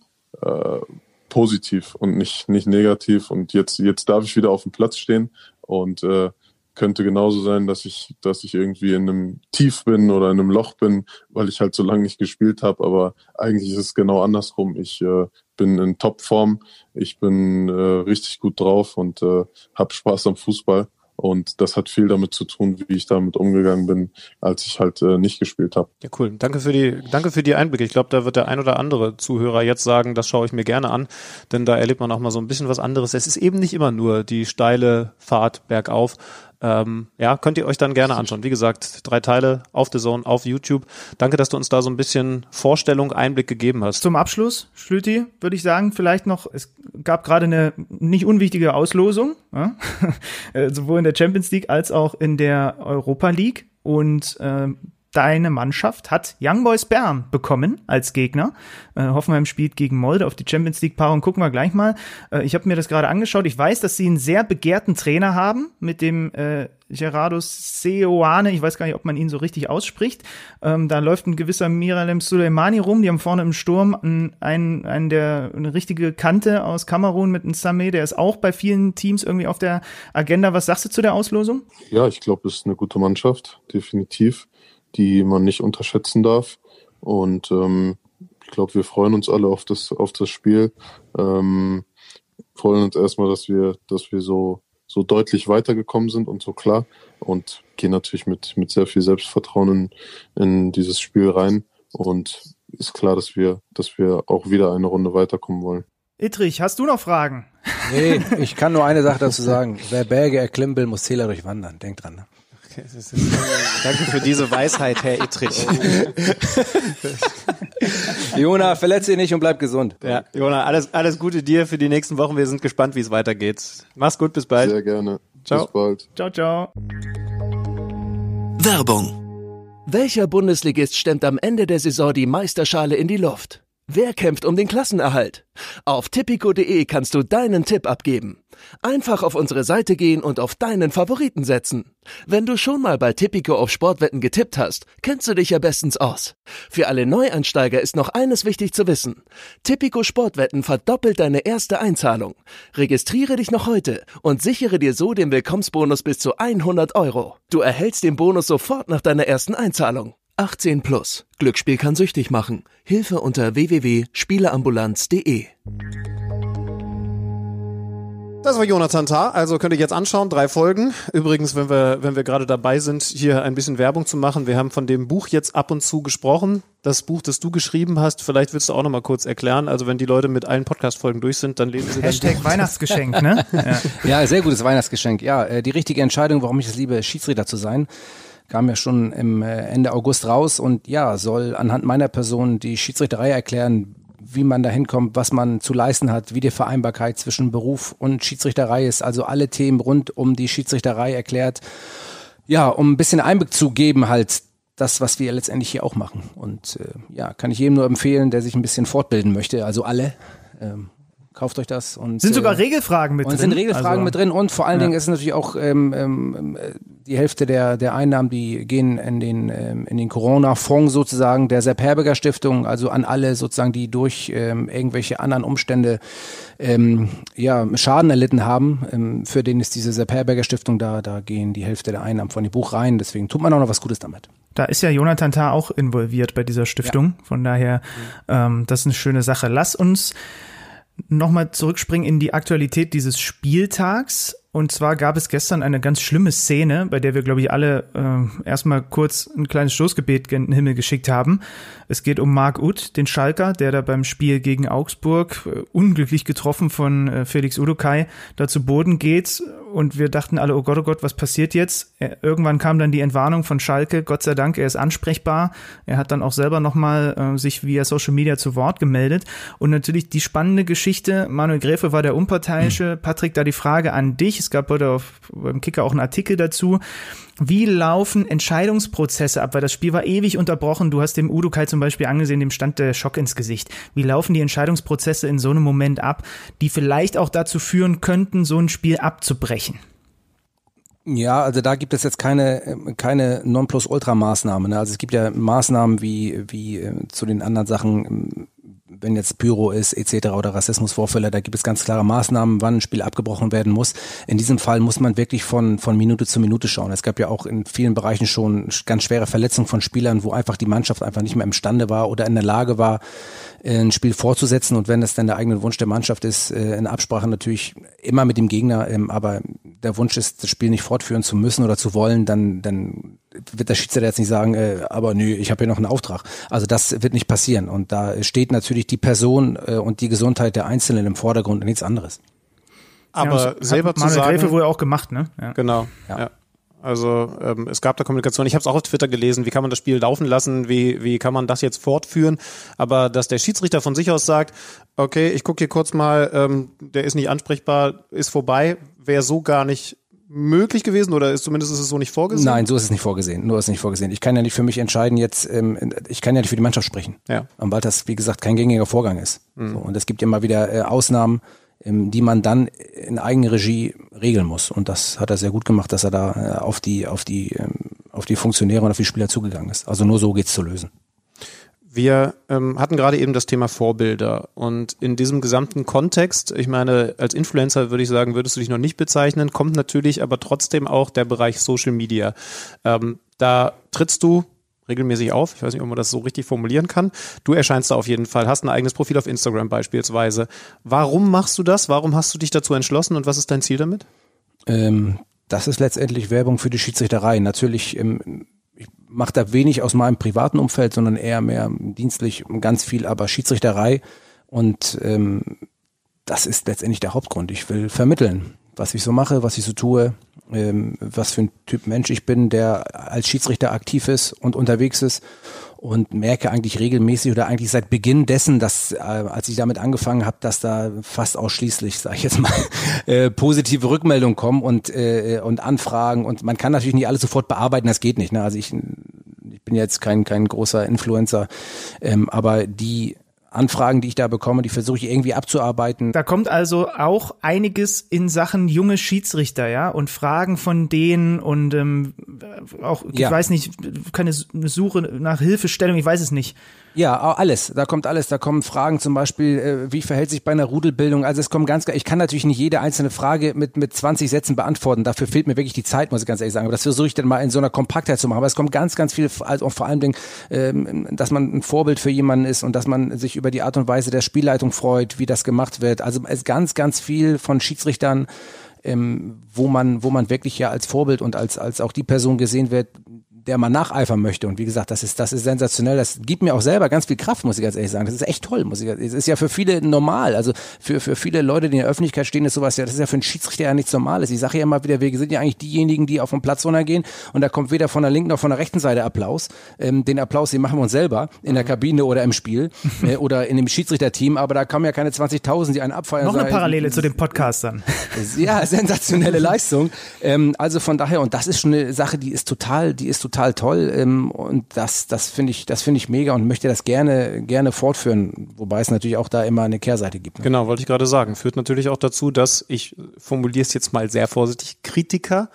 Positiv und nicht negativ. Und jetzt darf ich wieder auf dem Platz stehen und könnte genauso sein, dass ich irgendwie in einem Tief bin oder in einem Loch bin, weil ich halt so lange nicht gespielt habe. Aber eigentlich ist es genau andersrum. Ich bin in Topform, ich bin richtig gut drauf und habe Spaß am Fußball. Und das hat viel damit zu tun, wie ich damit umgegangen bin, als ich halt nicht gespielt habe. Ja, cool. Danke für die Einblicke. Ich glaube, da wird der ein oder andere Zuhörer jetzt sagen, das schaue ich mir gerne an, denn da erlebt man auch mal so ein bisschen was anderes. Es ist eben nicht immer nur die steile Fahrt bergauf. Könnt ihr euch dann gerne anschauen. Wie gesagt, 3 Teile auf The Zone, auf YouTube. Danke, dass du uns da so ein bisschen Vorstellung, Einblick gegeben hast. Zum Abschluss, Schlüti, würde ich sagen, vielleicht noch, es gab gerade eine nicht unwichtige Auslosung, ja? Sowohl in der Champions League als auch in der Europa League. Und deine Mannschaft hat Young Boys Bern bekommen als Gegner. Hoffenheim spielt gegen Molde auf die Champions-League-Paarung. Gucken wir gleich mal. Ich habe mir das gerade angeschaut. Ich weiß, dass sie einen sehr begehrten Trainer haben mit dem Gerardo Seoane. Ich weiß gar nicht, ob man ihn so richtig ausspricht. Da läuft ein gewisser Miralem Soleimani rum. Die haben vorne im Sturm eine richtige Kante aus Kamerun mit einem Samé. Der ist auch bei vielen Teams irgendwie auf der Agenda. Was sagst du zu der Auslosung? Ja, ich glaube, es ist eine gute Mannschaft, definitiv, die man nicht unterschätzen darf. Und ich glaube, wir freuen uns alle auf das Spiel. Freuen uns erstmal, dass wir so deutlich weitergekommen sind und so klar. Und gehen natürlich mit sehr viel Selbstvertrauen in dieses Spiel rein. Und ist klar, dass wir auch wieder eine Runde weiterkommen wollen. Ittrich, hast du noch Fragen? Nee, ich kann nur eine Sache dazu sagen. Wer Berge erklimmen will, muss Zähler durchwandern. Denk dran. Ne? Okay, danke für diese Weisheit, Herr Ittrich. Jona, verletz dich nicht und bleib gesund. Ja, Jona, alles Gute dir für die nächsten Wochen. Wir sind gespannt, wie es weitergeht. Mach's gut, bis bald. Sehr gerne. Ciao. Bis bald. Ciao, ciao. Werbung. Welcher Bundesligist stemmt am Ende der Saison die Meisterschale in die Luft? Wer kämpft um den Klassenerhalt? Auf tipico.de kannst du deinen Tipp abgeben. Einfach auf unsere Seite gehen und auf deinen Favoriten setzen. Wenn du schon mal bei Tipico auf Sportwetten getippt hast, kennst du dich ja bestens aus. Für alle Neueinsteiger ist noch eines wichtig zu wissen. Tipico Sportwetten verdoppelt deine erste Einzahlung. Registriere dich noch heute und sichere dir so den Willkommensbonus bis zu 100 €. Du erhältst den Bonus sofort nach deiner ersten Einzahlung. 18 plus. Glücksspiel kann süchtig machen. Hilfe unter www.spieleambulanz.de. Das war Jonathan Tah, also könnt ihr jetzt anschauen, 3 Folgen. Übrigens, wenn wir gerade dabei sind, hier ein bisschen Werbung zu machen, wir haben von dem Buch jetzt ab und zu gesprochen. Das Buch, das du geschrieben hast, vielleicht willst du auch noch mal kurz erklären. Also wenn die Leute mit allen Podcast-Folgen durch sind, dann lesen sie das Hashtag Weihnachtsgeschenk, ne? Ja, sehr gutes Weihnachtsgeschenk. Ja, die richtige Entscheidung, warum ich es liebe, Schiedsrichter zu sein, kam ja schon im Ende August raus und ja, soll anhand meiner Person die Schiedsrichterei erklären, wie man da hinkommt, was man zu leisten hat, wie die Vereinbarkeit zwischen Beruf und Schiedsrichterei ist, also alle Themen rund um die Schiedsrichterei erklärt. Ja, um ein bisschen Einblick zu geben, halt das, was wir letztendlich hier auch machen. Und ja, kann ich jedem nur empfehlen, der sich ein bisschen fortbilden möchte, also alle. Kauft euch das. Und sind sogar Regelfragen mit drin. Und sind Regelfragen mit drin und vor allen Dingen ist es natürlich auch die Hälfte der Einnahmen, die gehen in den Corona-Fonds sozusagen der Sepp Herberger Stiftung, also an alle sozusagen, die durch irgendwelche anderen Umstände Schaden erlitten haben. Für den ist diese Sepp Herberger Stiftung da gehen die Hälfte der Einnahmen von dem Buch rein. Deswegen tut man auch noch was Gutes damit. Da ist ja Jonathan Tah auch involviert bei dieser Stiftung. Ja. Von daher, das ist eine schöne Sache. Lass uns nochmal zurückspringen in die Aktualität dieses Spieltags. Und zwar gab es gestern eine ganz schlimme Szene, bei der wir, glaube ich, alle erstmal kurz ein kleines Stoßgebet in den Himmel geschickt haben. Es geht um Marc Uth, den Schalker, der da beim Spiel gegen Augsburg unglücklich getroffen von Felix Udokai da zu Boden geht. Und wir dachten alle, oh Gott, was passiert jetzt? Irgendwann kam dann die Entwarnung von Schalke. Gott sei Dank, er ist ansprechbar. Er hat dann auch selber nochmal sich via Social Media zu Wort gemeldet. Und natürlich die spannende Geschichte. Manuel Gräfe war der Unparteiische. Patrick, da die Frage an dich. Es gab heute beim Kicker auch einen Artikel dazu. Wie laufen Entscheidungsprozesse ab? Weil das Spiel war ewig unterbrochen. Du hast dem Udokai zum Beispiel angesehen, dem stand der Schock ins Gesicht. Wie laufen die Entscheidungsprozesse in so einem Moment ab, die vielleicht auch dazu führen könnten, so ein Spiel abzubrechen? Ja, also da gibt es jetzt keine Nonplusultra-Maßnahme. Ne? Also es gibt ja Maßnahmen wie zu den anderen Sachen, wenn jetzt Pyro ist etc. oder Rassismusvorfälle, da gibt es ganz klare Maßnahmen, wann ein Spiel abgebrochen werden muss. In diesem Fall muss man wirklich von Minute zu Minute schauen. Es gab ja auch in vielen Bereichen schon ganz schwere Verletzungen von Spielern, wo einfach die Mannschaft einfach nicht mehr imstande war oder in der Lage war, ein Spiel fortzusetzen. Und wenn das dann der eigene Wunsch der Mannschaft ist, in Absprache natürlich immer mit dem Gegner, aber der Wunsch ist, das Spiel nicht fortführen zu müssen oder zu wollen, dann wird der Schiedsrichter jetzt nicht sagen, aber nö, ich habe hier noch einen Auftrag. Also das wird nicht passieren. Und da steht natürlich die Person und die Gesundheit der Einzelnen im Vordergrund und nichts anderes. Aber selber zu sagen... Manuel Gräfe wohl auch gemacht, ne? Ja. Genau, ja. Also es gab da Kommunikation, ich habe es auch auf Twitter gelesen, wie kann man das Spiel laufen lassen, wie kann man das jetzt fortführen, aber dass der Schiedsrichter von sich aus sagt, okay, ich gucke hier kurz mal, der ist nicht ansprechbar, ist vorbei, wäre so gar nicht möglich gewesen oder zumindest ist es so nicht vorgesehen? Nein, so ist es nicht vorgesehen. Nur ist es nicht vorgesehen. Ich kann ja nicht für mich entscheiden jetzt, ich kann ja nicht für die Mannschaft sprechen. Ja. Weil das, wie gesagt, kein gängiger Vorgang ist. So, und es gibt ja immer wieder Ausnahmen, die man dann in Eigenregie regeln muss. Und das hat er sehr gut gemacht, dass er da auf die Funktionäre und auf die Spieler zugegangen ist. Also nur so geht's zu lösen. Wir hatten gerade eben das Thema Vorbilder und in diesem gesamten Kontext, ich meine, als Influencer würde ich sagen, würdest du dich noch nicht bezeichnen, kommt natürlich aber trotzdem auch der Bereich Social Media. Da trittst du regelmäßig auf, ich weiß nicht, ob man das so richtig formulieren kann. Du erscheinst da auf jeden Fall, hast ein eigenes Profil auf Instagram beispielsweise. Warum machst du das? Warum hast du dich dazu entschlossen und was ist dein Ziel damit? Das ist letztendlich Werbung für die Schiedsrichterei. Natürlich ich mache da wenig aus meinem privaten Umfeld, sondern eher mehr dienstlich ganz viel, aber Schiedsrichterei und das ist letztendlich der Hauptgrund. Ich will vermitteln, was ich so mache, was ich so tue, was für ein Typ Mensch ich bin, der als Schiedsrichter aktiv ist und unterwegs ist und merke eigentlich regelmäßig oder eigentlich seit Beginn dessen, dass als ich damit angefangen habe, dass da fast ausschließlich, sage ich jetzt mal, positive Rückmeldungen kommen und Anfragen und man kann natürlich nicht alles sofort bearbeiten, das geht nicht. Ne? Also ich bin jetzt kein großer Influencer, aber die Anfragen, die ich da bekomme, die versuche ich irgendwie abzuarbeiten. Da kommt also auch einiges in Sachen junge Schiedsrichter, ja, und Fragen von denen und auch, ich weiß nicht, keine Suche nach Hilfestellung, ich weiß es nicht. Ja, alles. Da kommt alles. Da kommen Fragen zum Beispiel, wie verhält sich bei einer Rudelbildung? Also es kommt ich kann natürlich nicht jede einzelne Frage mit 20 Sätzen beantworten. Dafür fehlt mir wirklich die Zeit, muss ich ganz ehrlich sagen. Aber das versuche ich dann mal in so einer Kompaktheit zu machen. Aber es kommt ganz, ganz viel, also vor allem, dass man ein Vorbild für jemanden ist und dass man sich über die Art und Weise der Spielleitung freut, wie das gemacht wird. Also es ist ganz, ganz viel von Schiedsrichtern, wo man wirklich ja als Vorbild und als auch die Person gesehen wird, der man nacheifern möchte. Und wie gesagt, das ist sensationell. Das gibt mir auch selber ganz viel Kraft, muss ich ganz ehrlich sagen. Das ist echt toll, es ist ja für viele normal. Also für viele Leute, die in der Öffentlichkeit stehen, ist sowas ja, das ist ja für einen Schiedsrichter ja nichts Normales. Ich sage ja immer wieder, wir sind ja eigentlich diejenigen, die auf den Platz runtergehen und da kommt weder von der linken noch von der rechten Seite Applaus. Den Applaus, den machen wir uns selber in der Kabine oder im Spiel oder in dem Schiedsrichterteam, aber da kommen ja keine 20.000, die einen abfeiern. Noch eine Parallele zu den Podcastern. Ja, sensationelle Leistung. Also von daher, und das ist schon eine Sache, die ist total toll und das finde ich mega und möchte das gerne fortführen, wobei es natürlich auch da immer eine Kehrseite gibt. Ne? Genau, wollte ich gerade sagen. Führt natürlich auch dazu, dass ich formuliere es jetzt mal sehr vorsichtig, Kritiker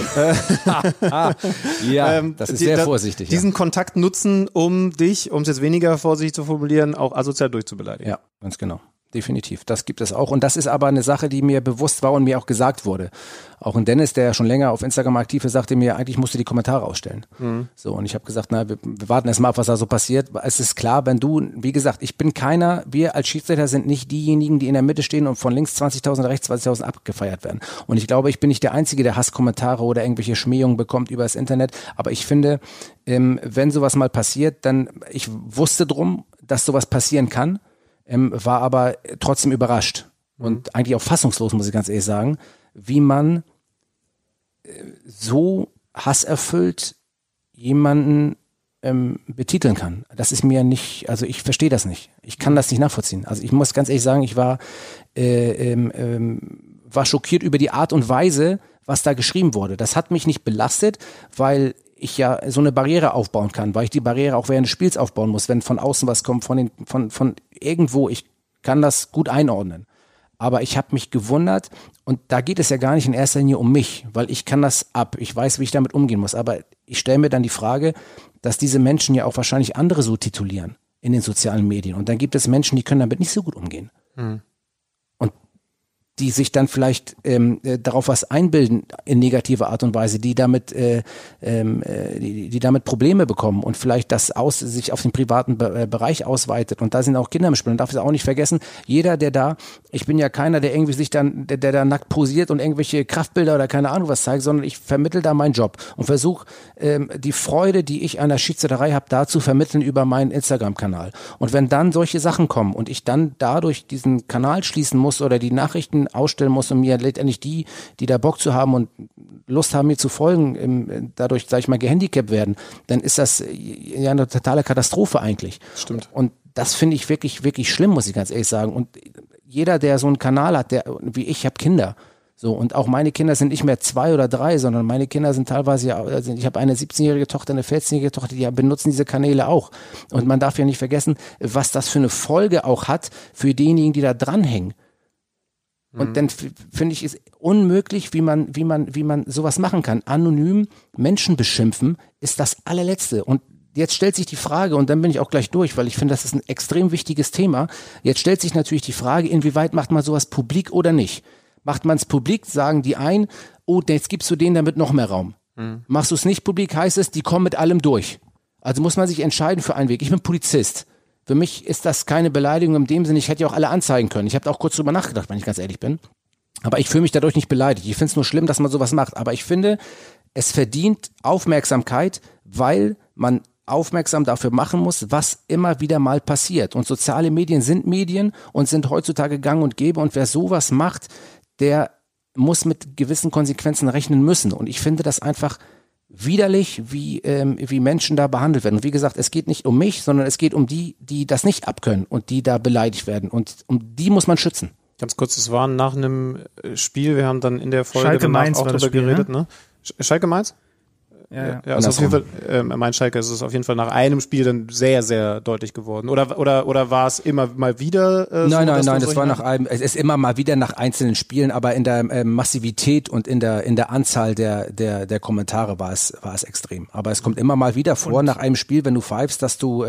das ist sehr vorsichtig. Diesen Kontakt nutzen, um es jetzt weniger vorsichtig zu formulieren, auch asozial durchzubeleidigen. Ja, ganz genau. Definitiv, das gibt es auch und das ist aber eine Sache, die mir bewusst war und mir auch gesagt wurde. Auch ein Dennis, der ja schon länger auf Instagram aktiv ist, sagte mir, eigentlich musst du die Kommentare ausstellen. So, und ich habe gesagt, wir warten erst mal ab, was da so passiert. Es ist klar, wenn du, wie gesagt, wir als Schiedsrichter sind nicht diejenigen, die in der Mitte stehen und von links 20.000, rechts 20.000 abgefeiert werden. Und ich glaube, ich bin nicht der Einzige, der Hasskommentare oder irgendwelche Schmähungen bekommt über das Internet, aber ich finde, wenn sowas mal passiert, dann, ich wusste drum, dass sowas passieren kann, war aber trotzdem überrascht und eigentlich auch fassungslos, muss ich ganz ehrlich sagen, wie man so hasserfüllt jemanden betiteln kann. Das ist mir nicht, also ich verstehe das nicht. Ich kann das nicht nachvollziehen. Also ich muss ganz ehrlich sagen, ich war schockiert über die Art und Weise, was da geschrieben wurde. Das hat mich nicht belastet, weil ich ja so eine Barriere aufbauen kann, weil ich die Barriere auch während des Spiels aufbauen muss, wenn von außen was kommt, von irgendwo, ich kann das gut einordnen. Aber ich habe mich gewundert und da geht es ja gar nicht in erster Linie um mich, weil ich kann das ab, ich weiß, wie ich damit umgehen muss, aber ich stelle mir dann die Frage, dass diese Menschen ja auch wahrscheinlich andere so titulieren in den sozialen Medien und dann gibt es Menschen, die können damit nicht so gut umgehen. Und die sich dann vielleicht darauf was einbilden in negativer Art und Weise, die damit Probleme bekommen und vielleicht das sich auf den privaten Bereich ausweitet. Und da sind auch Kinder im Spiel. Man darf es auch nicht vergessen, jeder, ich bin ja keiner, der irgendwie sich dann, der da nackt posiert und irgendwelche Kraftbilder oder keine Ahnung was zeigt, sondern ich vermittle da meinen Job und versuche die Freude, die ich an der Schiedsrichterei habe, da zu vermitteln über meinen Instagram-Kanal. Und wenn dann solche Sachen kommen und ich dann dadurch diesen Kanal schließen muss oder die Nachrichten ausstellen muss und mir letztendlich die da Bock zu haben und Lust haben, mir zu folgen, dadurch, sag ich mal, gehandicapt werden, dann ist das ja eine totale Katastrophe eigentlich. Stimmt. Und das finde ich wirklich, wirklich schlimm, muss ich ganz ehrlich sagen. Und jeder, der so einen Kanal hat, wie ich habe Kinder, So, und auch meine Kinder sind nicht mehr 2 oder 3, sondern meine Kinder sind teilweise ja, also ich habe eine 17-jährige Tochter, eine 14-jährige Tochter, die benutzen diese Kanäle auch. Und man darf ja nicht vergessen, was das für eine Folge auch hat für diejenigen, die da dranhängen. Und dann finde ich es unmöglich, wie man sowas machen kann. Anonym Menschen beschimpfen ist das allerletzte. Und jetzt stellt sich die Frage, und dann bin ich auch gleich durch, weil ich finde, das ist ein extrem wichtiges Thema. Jetzt stellt sich natürlich die Frage, inwieweit macht man sowas publik oder nicht? Macht man es publik, sagen die einen, oh, jetzt gibst du denen damit noch mehr Raum. Machst du es nicht publik, heißt es, die kommen mit allem durch. Also muss man sich entscheiden für einen Weg. Ich bin Polizist. Für mich ist das keine Beleidigung in dem Sinne, ich hätte ja auch alle anzeigen können. Ich habe da auch kurz drüber nachgedacht, wenn ich ganz ehrlich bin. Aber ich fühle mich dadurch nicht beleidigt. Ich finde es nur schlimm, dass man sowas macht. Aber ich finde, es verdient Aufmerksamkeit, weil man aufmerksam dafür machen muss, was immer wieder mal passiert. Und soziale Medien sind Medien und sind heutzutage gang und gäbe. Und wer sowas macht, der muss mit gewissen Konsequenzen rechnen müssen. Und ich finde das einfach widerlich, wie Menschen da behandelt werden. Und wie gesagt, es geht nicht um mich, sondern es geht um die das nicht abkönnen und die da beleidigt werden. Und um die muss man schützen. Ganz kurz, es war nach einem Spiel, wir haben dann in der Folge Schalke Mainz auch darüber geredet, ne? Schalke Mainz? Ja. Also auf jeden Fall, mein Schalke ist es auf jeden Fall nach einem Spiel dann sehr, sehr deutlich geworden. Oder war es immer mal wieder Nein, das war es ist immer mal wieder nach einzelnen Spielen, aber in der Massivität und in der Anzahl der Kommentare war es extrem. Aber es kommt immer mal wieder vor nach einem Spiel, wenn du pfeifst, dass du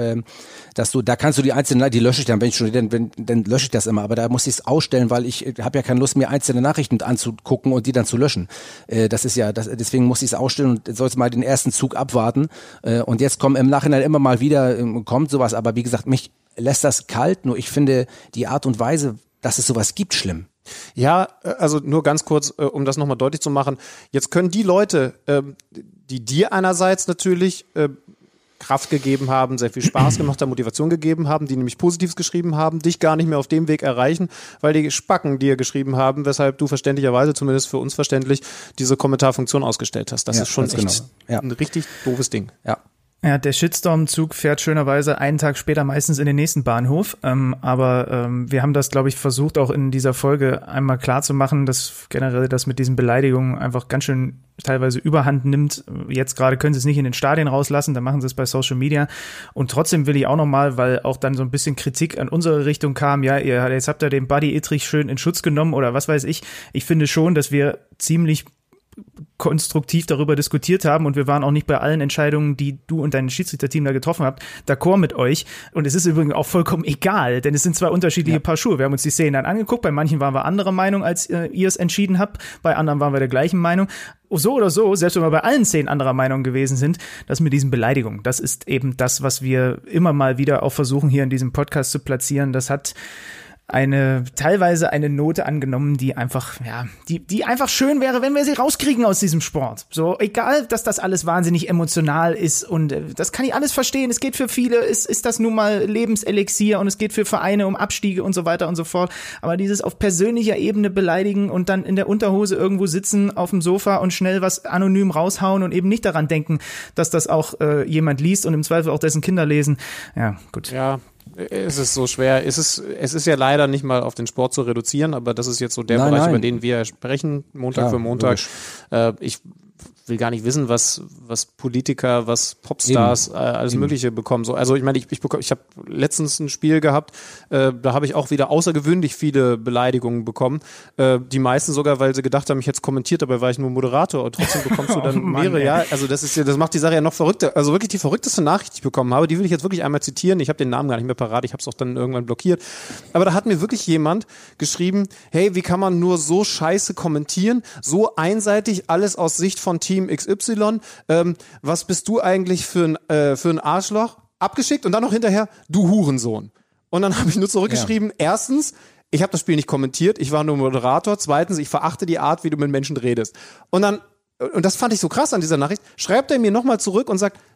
da kannst du die einzelnen, die lösche ich dann, dann lösche ich das immer, aber da muss ich es ausstellen, weil ich habe ja keine Lust, mir einzelne Nachrichten anzugucken und die dann zu löschen. Deswegen muss ich es ausstellen und sollst mal den ersten Zug abwarten. Und jetzt kommen im Nachhinein immer mal wieder, kommt sowas, aber wie gesagt, mich lässt das kalt, nur ich finde die Art und Weise, dass es sowas gibt, schlimm. Ja, also nur ganz kurz, um das nochmal deutlich zu machen. Jetzt können die Leute, die dir einerseits natürlich Kraft gegeben haben, sehr viel Spaß gemacht haben, Motivation gegeben haben, die nämlich Positives geschrieben haben, dich gar nicht mehr auf dem Weg erreichen, weil die Spacken dir geschrieben haben, weshalb du verständlicherweise, zumindest für uns verständlich, diese Kommentarfunktion ausgestellt hast. Das ist schon echt ein richtig doofes Ding. Ja, der Shitstorm-Zug fährt schönerweise einen Tag später meistens in den nächsten Bahnhof. Aber wir haben das, glaube ich, versucht auch in dieser Folge einmal klar zu machen, dass generell das mit diesen Beleidigungen einfach ganz schön teilweise Überhand nimmt. Jetzt gerade können sie es nicht in den Stadien rauslassen, dann machen sie es bei Social Media. Und trotzdem will ich auch nochmal, weil auch dann so ein bisschen Kritik an unsere Richtung kam, ja, jetzt habt ihr den Buddy Ittrich schön in Schutz genommen oder was weiß ich. Ich finde schon, dass wir ziemlich konstruktiv darüber diskutiert haben und wir waren auch nicht bei allen Entscheidungen, die du und dein Schiedsrichterteam da getroffen habt, d'accord mit euch. Und es ist übrigens auch vollkommen egal, denn es sind zwei unterschiedliche Paar Schuhe. Wir haben uns die Szenen dann angeguckt, bei manchen waren wir anderer Meinung, als ihr es entschieden habt, bei anderen waren wir der gleichen Meinung. So oder so, selbst wenn wir bei allen Szenen anderer Meinung gewesen sind, das mit diesen Beleidigungen, das ist eben das, was wir immer mal wieder auch versuchen, hier in diesem Podcast zu platzieren. Das hat teilweise eine Note angenommen, die einfach, die einfach schön wäre, wenn wir sie rauskriegen aus diesem Sport. So, egal, dass das alles wahnsinnig emotional ist und das kann ich alles verstehen. Es geht für viele, ist das nun mal Lebenselixier und es geht für Vereine um Abstiege und so weiter und so fort. Aber dieses auf persönlicher Ebene beleidigen und dann in der Unterhose irgendwo sitzen auf dem Sofa und schnell was anonym raushauen und eben nicht daran denken, dass das auch jemand liest und im Zweifel auch dessen Kinder lesen. Ja, gut. Ja. Es ist so schwer. Es ist ja leider nicht mal auf den Sport zu reduzieren, aber das ist jetzt so der Bereich, über den wir sprechen, Montag für Montag. Ich will gar nicht wissen, was Politiker, was Popstars, alles Mögliche bekommen. So, also ich meine, ich habe letztens ein Spiel gehabt, da habe ich auch wieder außergewöhnlich viele Beleidigungen bekommen. Die meisten sogar, weil sie gedacht haben, ich hätte es kommentiert, dabei war ich nur Moderator und trotzdem bekommst du dann mehrere. Ja, also das macht die Sache ja noch verrückter. Also wirklich die verrückteste Nachricht, die ich bekommen habe, die will ich jetzt wirklich einmal zitieren. Ich habe den Namen gar nicht mehr parat, ich habe es auch dann irgendwann blockiert. Aber da hat mir wirklich jemand geschrieben, hey, wie kann man nur so scheiße kommentieren, so einseitig, alles aus Sicht von Team XY, was bist du eigentlich für ein Arschloch? Abgeschickt und dann noch hinterher, du Hurensohn. Und dann habe ich nur zurückgeschrieben, erstens, ich habe das Spiel nicht kommentiert, ich war nur Moderator, zweitens, ich verachte die Art, wie du mit Menschen redest. Und das fand ich so krass an dieser Nachricht, schreibt er mir nochmal zurück und sagt,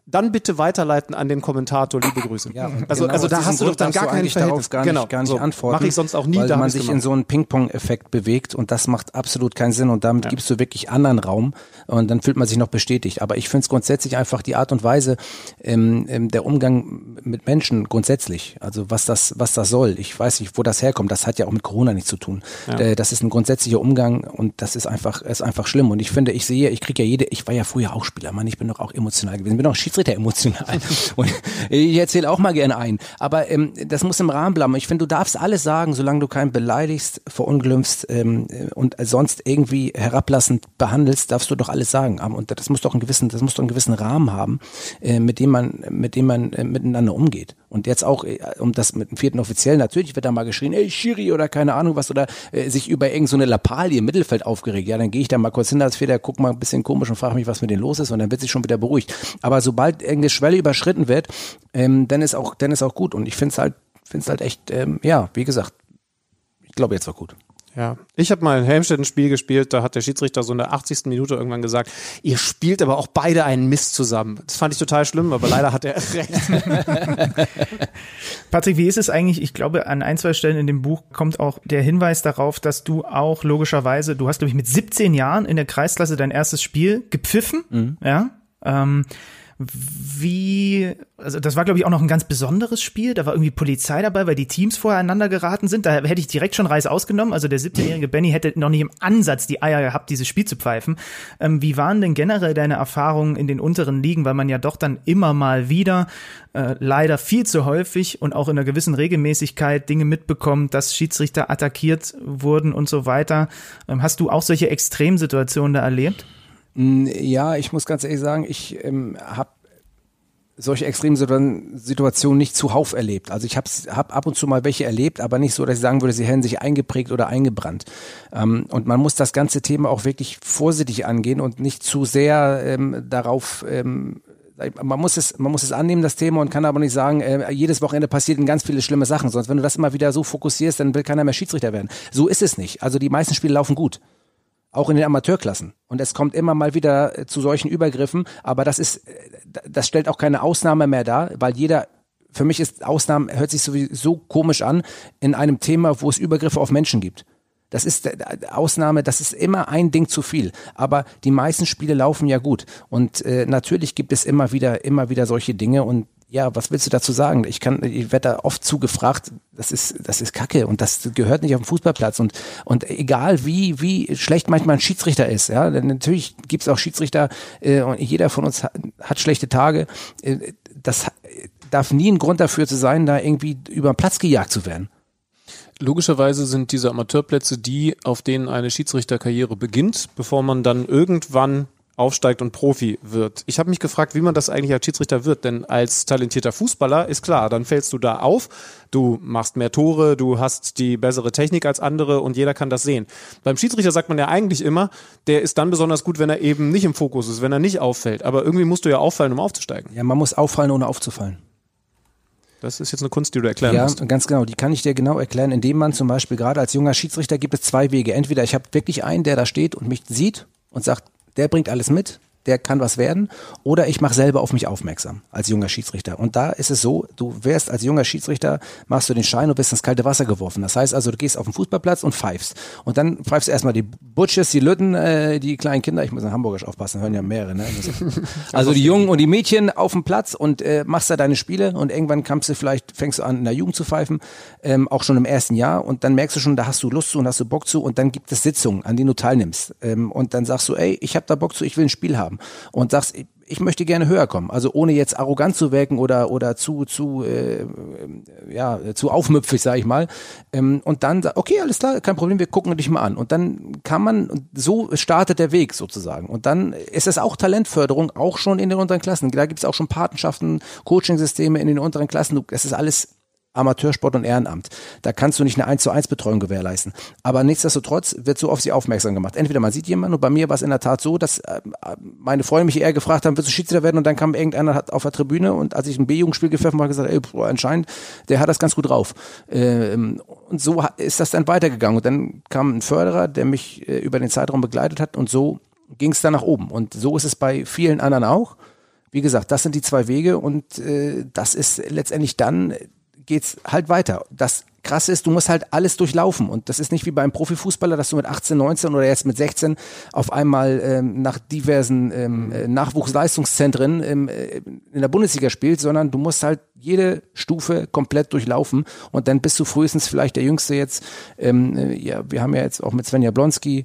dann bitte weiterleiten an den Kommentator, liebe Grüße. Ja, also da hast du doch dann gar keinen darauf gar nicht antworten. Mache ich sonst auch nie. Weil da man sich in so einen Ping-Pong-Effekt bewegt und das macht absolut keinen Sinn und damit gibst du wirklich anderen Raum und dann fühlt man sich noch bestätigt. Aber ich finde es grundsätzlich einfach die Art und Weise, der Umgang mit Menschen grundsätzlich, also was das soll. Ich weiß nicht, wo das herkommt. Das hat ja auch mit Corona nichts zu tun. Ja. Das ist ein grundsätzlicher Umgang und das ist einfach schlimm. Und ich finde, ich war ja früher auch Spieler, Mann, ich bin doch auch emotional gewesen, bin auch Schiedsrichter emotional. Und ich erzähle auch mal gerne ein. Aber das muss im Rahmen bleiben. Ich finde, du darfst alles sagen, solange du keinen beleidigst, verunglimpfst und sonst irgendwie herablassend behandelst, darfst du doch alles sagen. Und das muss doch einen gewissen Rahmen haben, mit dem man miteinander umgeht. Und jetzt auch, um das mit dem 4. Offiziellen, natürlich wird da mal geschrien, ey Schiri oder keine Ahnung was, oder sich über irgend so eine Lappalie im Mittelfeld aufgeregt. Ja, dann gehe ich da mal kurz hin als Vierter, guck mal ein bisschen komisch und frage mich, was mit denen los ist und dann wird sich schon wieder beruhigt. Aber sobald irgendeine Schwelle überschritten wird, dann ist auch gut. Und ich finde es halt echt, wie gesagt, ich glaube jetzt auch gut. Ja, ich habe mal in Helmstedt ein Spiel gespielt, da hat der Schiedsrichter so in der 80. Minute irgendwann gesagt, ihr spielt aber auch beide einen Mist zusammen. Das fand ich total schlimm, aber leider hat er recht. Patrick, wie ist es eigentlich? Ich glaube, an 1-2 Stellen in dem Buch kommt auch der Hinweis darauf, dass du auch logischerweise, du hast, glaube ich, mit 17 Jahren in der Kreisklasse dein erstes Spiel gepfiffen, ja, also das war, glaube ich, auch noch ein ganz besonderes Spiel. Da war irgendwie Polizei dabei, weil die Teams vorher aneinander geraten sind. Da hätte ich direkt schon Reis ausgenommen. Also der 17-jährige Benny hätte noch nicht im Ansatz die Eier gehabt, dieses Spiel zu pfeifen. Wie waren denn generell deine Erfahrungen in den unteren Ligen? Weil man ja doch dann immer mal wieder, leider viel zu häufig und auch in einer gewissen Regelmäßigkeit Dinge mitbekommt, dass Schiedsrichter attackiert wurden und so weiter. Hast du auch solche Extremsituationen da erlebt? Ja, ich muss ganz ehrlich sagen, ich habe solche extremen Situationen nicht zuhauf erlebt. Also ich hab ab und zu mal welche erlebt, aber nicht so, dass ich sagen würde, sie hätten sich eingeprägt oder eingebrannt. Und man muss das ganze Thema auch wirklich vorsichtig angehen und nicht zu sehr darauf man muss es annehmen, das Thema, und kann aber nicht sagen, jedes Wochenende passieren ganz viele schlimme Sachen. Sonst, wenn du das immer wieder so fokussierst, dann will keiner mehr Schiedsrichter werden. So ist es nicht. Also die meisten Spiele laufen gut. Auch in den Amateurklassen. Und es kommt immer mal wieder zu solchen Übergriffen, aber das stellt auch keine Ausnahme mehr dar, weil für mich ist Ausnahmen, hört sich sowieso komisch an, in einem Thema, wo es Übergriffe auf Menschen gibt. Das ist Ausnahme, das ist immer ein Ding zu viel. Aber die meisten Spiele laufen ja gut. Und natürlich gibt es immer wieder solche Dinge. Und ja, was willst du dazu sagen? Ich werde da oft zugefragt, das ist Kacke und das gehört nicht auf den Fußballplatz. Und egal wie schlecht manchmal ein Schiedsrichter ist, ja, denn natürlich gibt es auch Schiedsrichter, und jeder von uns hat schlechte Tage. Das darf nie ein Grund dafür zu sein, da irgendwie über den Platz gejagt zu werden. Logischerweise sind diese Amateurplätze die, auf denen eine Schiedsrichterkarriere beginnt, bevor man dann irgendwann aufsteigt und Profi wird. Ich habe mich gefragt, wie man das eigentlich als Schiedsrichter wird, denn als talentierter Fußballer ist klar, dann fällst du da auf, du machst mehr Tore, du hast die bessere Technik als andere und jeder kann das sehen. Beim Schiedsrichter sagt man ja eigentlich immer, der ist dann besonders gut, wenn er eben nicht im Fokus ist, wenn er nicht auffällt. Aber irgendwie musst du ja auffallen, um aufzusteigen. Ja, man muss auffallen, ohne aufzufallen. Das ist jetzt eine Kunst, die du erklären musst. Ja, ganz genau. Die kann ich dir genau erklären, indem man zum Beispiel gerade als junger Schiedsrichter gibt es zwei Wege. Entweder ich habe wirklich einen, der da steht und mich sieht und sagt, der bringt alles mit, der kann was werden, oder ich mache selber auf mich aufmerksam als junger Schiedsrichter. Und da ist es so, du wirst als junger Schiedsrichter, machst du den Schein und bist ins kalte Wasser geworfen. Das heißt also, du gehst auf den Fußballplatz und pfeifst. Und dann pfeifst du erstmal die Butches, die Lütten, die kleinen Kinder, ich muss in Hamburgisch aufpassen, hören ja mehrere, ne? Also die Jungen und die Mädchen auf dem Platz und machst da deine Spiele und irgendwann fängst du an, in der Jugend zu pfeifen, auch schon im ersten Jahr, und dann merkst du schon, da hast du Lust zu und hast du Bock zu, und dann gibt es Sitzungen, an denen du teilnimmst. Und dann sagst du, ey, ich habe da Bock zu, ich will ein Spiel haben. Und sagst, ich möchte gerne höher kommen, also ohne jetzt arrogant zu wirken oder zu aufmüpfig, sage ich mal. Und dann okay, alles klar, kein Problem, wir gucken dich mal an. Und dann so startet der Weg sozusagen. Und dann ist es auch Talentförderung, auch schon in den unteren Klassen. Da gibt es auch schon Patenschaften, Coachingsysteme in den unteren Klassen. Das ist alles Amateursport und Ehrenamt. Da kannst du nicht eine 1:1 Betreuung gewährleisten. Aber nichtsdestotrotz wird so auf sie aufmerksam gemacht. Entweder man sieht jemanden, und bei mir war es in der Tat so, dass meine Freunde mich eher gefragt haben, willst du Schiedsrichter werden? Und dann kam irgendeiner auf der Tribüne, und als ich ein B-Jugendspiel gepfiffen habe, gesagt, anscheinend, der hat das ganz gut drauf. Und so ist das dann weitergegangen. Und dann kam ein Förderer, der mich über den Zeitraum begleitet hat, und so ging es dann nach oben. Und so ist es bei vielen anderen auch. wie gesagt, das sind die zwei Wege und das ist letztendlich dann geht's halt weiter. Das Krasse ist, du musst halt alles durchlaufen und das ist nicht wie beim Profifußballer, dass du mit 18, 19 oder jetzt mit 16 auf einmal nach diversen Nachwuchsleistungszentren in der Bundesliga spielst, sondern du musst halt jede Stufe komplett durchlaufen und dann bist du frühestens vielleicht der Jüngste jetzt. Wir haben ja jetzt auch mit Sven Jablonski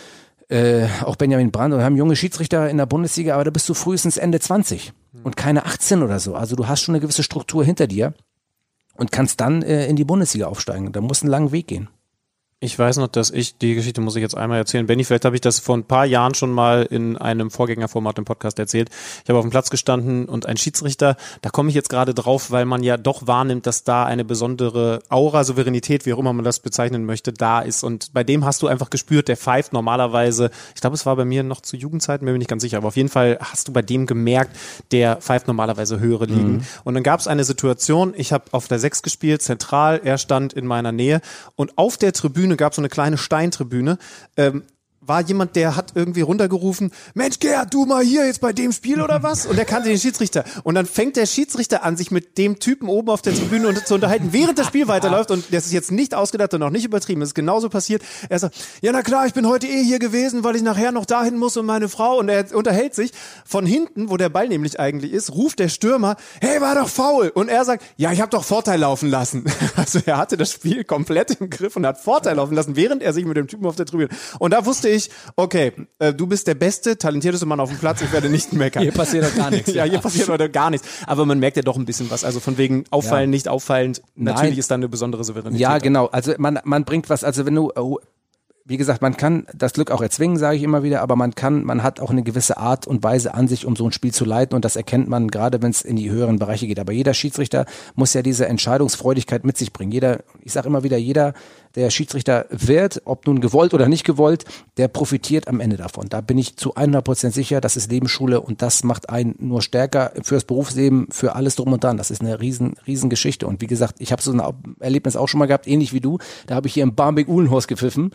auch Benjamin Brandt und haben junge Schiedsrichter in der Bundesliga, aber da bist du frühestens Ende 20 und keine 18 oder so. Also du hast schon eine gewisse Struktur hinter dir. Und kannst dann in die Bundesliga aufsteigen. Da muss ein langer Weg gehen. Ich weiß noch, die Geschichte muss ich jetzt einmal erzählen. Benni, vielleicht habe ich das vor ein paar Jahren schon mal in einem Vorgängerformat im Podcast erzählt. Ich habe auf dem Platz gestanden und ein Schiedsrichter, da komme ich jetzt gerade drauf, weil man ja doch wahrnimmt, dass da eine besondere Aura, Souveränität, wie auch immer man das bezeichnen möchte, da ist. Und bei dem hast du einfach gespürt, der pfeift normalerweise, ich glaube, es war bei mir noch zu Jugendzeiten, bin mir nicht ganz sicher, aber auf jeden Fall hast du bei dem gemerkt, der pfeift normalerweise höhere Ligen. Und dann gab es eine Situation, ich habe auf der 6 gespielt, zentral, er stand in meiner Nähe und auf der Tribüne gab so eine kleine Steintribüne, war jemand, der hat irgendwie runtergerufen, Mensch Gerd, du mal hier jetzt bei dem Spiel oder was? Und der kannte den Schiedsrichter. Und dann fängt der Schiedsrichter an, sich mit dem Typen oben auf der Tribüne zu unterhalten, während das Spiel weiterläuft. Und das ist jetzt nicht ausgedacht und auch nicht übertrieben. Das ist genauso passiert. Er sagt, ja na klar, ich bin heute hier gewesen, weil ich nachher noch dahin muss und meine Frau. Und er unterhält sich von hinten, wo der Ball nämlich eigentlich ist, ruft der Stürmer, hey, war doch faul. Und er sagt, ja, ich habe doch Vorteil laufen lassen. Also er hatte das Spiel komplett im Griff und hat Vorteil laufen lassen, während er sich mit dem Typen auf der Tribüne. Und da wusste ich, okay, du bist der beste, talentierteste Mann auf dem Platz, ich werde nicht meckern. Hier passiert doch gar nichts. Ja, hier passiert heute gar nichts. Aber man merkt ja doch ein bisschen was. Also von wegen auffallen, nicht auffallend. Natürlich Nein. ist da eine besondere Souveränität. Ja, genau. Also man bringt was, also wenn du, wie gesagt, man kann das Glück auch erzwingen, sage ich immer wieder, aber man hat auch eine gewisse Art und Weise an sich, um so ein Spiel zu leiten und das erkennt man gerade, wenn es in die höheren Bereiche geht. Aber jeder Schiedsrichter muss ja diese Entscheidungsfreudigkeit mit sich bringen. Ich sage immer wieder, jeder, der Schiedsrichter wird, ob nun gewollt oder nicht gewollt, der profitiert am Ende davon. Da bin ich zu 100% sicher, das ist Lebensschule und das macht einen nur stärker fürs Berufsleben, für alles drum und dran. Das ist eine riesen Geschichte. Und wie gesagt, ich habe so ein Erlebnis auch schon mal gehabt, ähnlich wie du. Da habe ich hier in Barmbek-Uhlenhorst gepfiffen.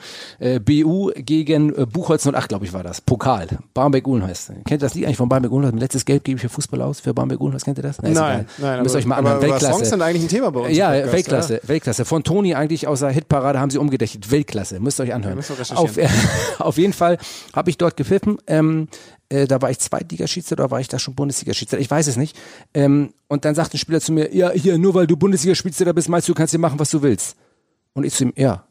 BU gegen Buchholz 08, glaube ich, war das. Pokal. Barmbek-Uhlenhorst. Kennt ihr das Lied eigentlich von Barmbek-Uhlenhorst? Letztes Geld gebe ich für Fußball aus, für Barmbek-Uhlenhorst. Kennt ihr das? Nein. Müsst ihr euch mal anhören. Weltklasse. Songs sind eigentlich ein Thema bei uns. Ja, Weltklasse. Von Toni eigentlich aus der Hitparade haben sie umgedächtet. Weltklasse. Müsst ihr euch anhören. Auf jeden Fall habe ich dort gepfiffen. Da war ich Zweitligaschiedsrichter oder war ich da schon Bundesliga-Schiedsrichter? Ich weiß es nicht. Und dann sagt ein Spieler zu mir, ja, hier, nur weil du Bundesliga-Schiedsrichter bist, meinst du, kannst hier machen, was du willst. Und ich zu ihm, ja.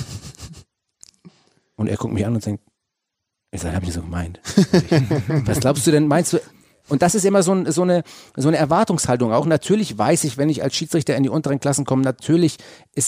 Und er guckt mich an und denkt, ich sage, hab ich nicht so gemeint. Was glaubst du denn, meinst du? Und das ist immer so eine Erwartungshaltung auch. Natürlich weiß ich, wenn ich als Schiedsrichter in die unteren Klassen komme, natürlich ist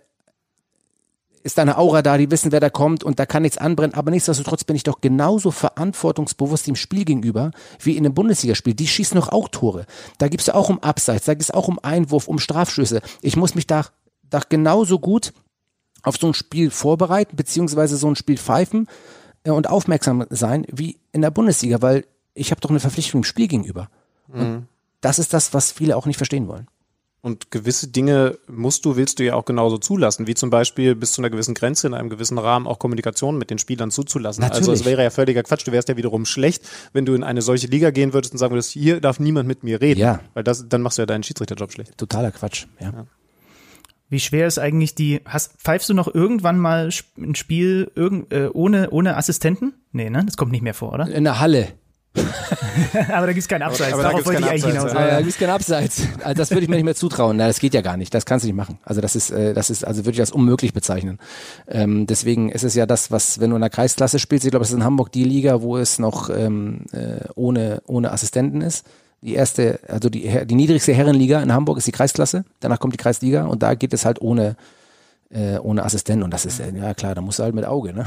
da eine Aura da, die wissen, wer da kommt und da kann nichts anbrennen, aber nichtsdestotrotz bin ich doch genauso verantwortungsbewusst dem Spiel gegenüber, wie in einem Bundesligaspiel. Die schießen doch auch Tore. Da gibt's ja auch um Abseits, da gibt's auch um Einwurf, um Strafstöße. Ich muss mich da genauso gut auf so ein Spiel vorbereiten, beziehungsweise so ein Spiel pfeifen und aufmerksam sein, wie in der Bundesliga, weil ich habe doch eine Verpflichtung im Spiel gegenüber. Und das ist das, was viele auch nicht verstehen wollen. Und gewisse Dinge willst du ja auch genauso zulassen, wie zum Beispiel bis zu einer gewissen Grenze in einem gewissen Rahmen auch Kommunikation mit den Spielern zuzulassen. Natürlich. Also es wäre ja völliger Quatsch, du wärst ja wiederum schlecht, wenn du in eine solche Liga gehen würdest und sagen würdest, hier darf niemand mit mir reden. Ja. Weil dann machst du ja deinen Schiedsrichterjob schlecht. Totaler Quatsch, ja. Wie schwer ist eigentlich pfeifst du noch irgendwann mal ein Spiel ohne Assistenten? Nee, ne? Das kommt nicht mehr vor, oder? In der Halle. Aber da gibt's keinen Abseits. Aber da Darauf wollte ich eigentlich hinaus. Da gibt's keinen Abseits. Also das würde ich mir nicht mehr zutrauen. Na, das geht ja gar nicht. Das kannst du nicht machen. Also das ist, also würde ich als unmöglich bezeichnen. Deswegen ist es ja das, was, wenn du in der Kreisklasse spielst, ich glaube, es ist in Hamburg die Liga, wo es noch ohne Assistenten ist. Die niedrigste Herrenliga in Hamburg ist die Kreisklasse. Danach kommt die Kreisliga und da geht es halt ohne Assistenten und das ist, ja klar, da musst du halt mit Auge, ne?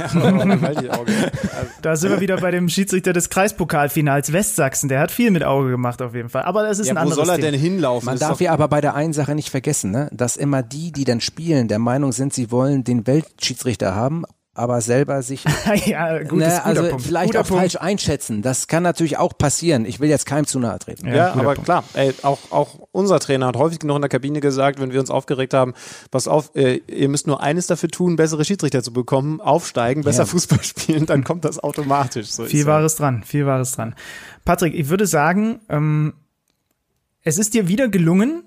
Da sind wir wieder bei dem Schiedsrichter des Kreispokalfinals Westsachsen, der hat viel mit Auge gemacht auf jeden Fall, aber das ist ein anderes Thema. Wo soll er denn hinlaufen? Man darf ja aber bei der einen Sache nicht vergessen, ne, dass immer die dann spielen, der Meinung sind, sie wollen den Weltschiedsrichter haben, aber selber sich ja, guter Punkt. vielleicht guter auch Punkt. falsch einschätzen. Das kann natürlich auch passieren. Ich will jetzt keinem zu nahe treten. Ja, aber Punkt. klar, auch unser Trainer hat häufig genug in der Kabine gesagt, wenn wir uns aufgeregt haben, pass auf, ihr müsst nur eines dafür tun, bessere Schiedsrichter zu bekommen, aufsteigen, besser Fußball spielen, dann kommt das automatisch. So Viel Wahres dran. Patrick, ich würde sagen, es ist dir wieder gelungen,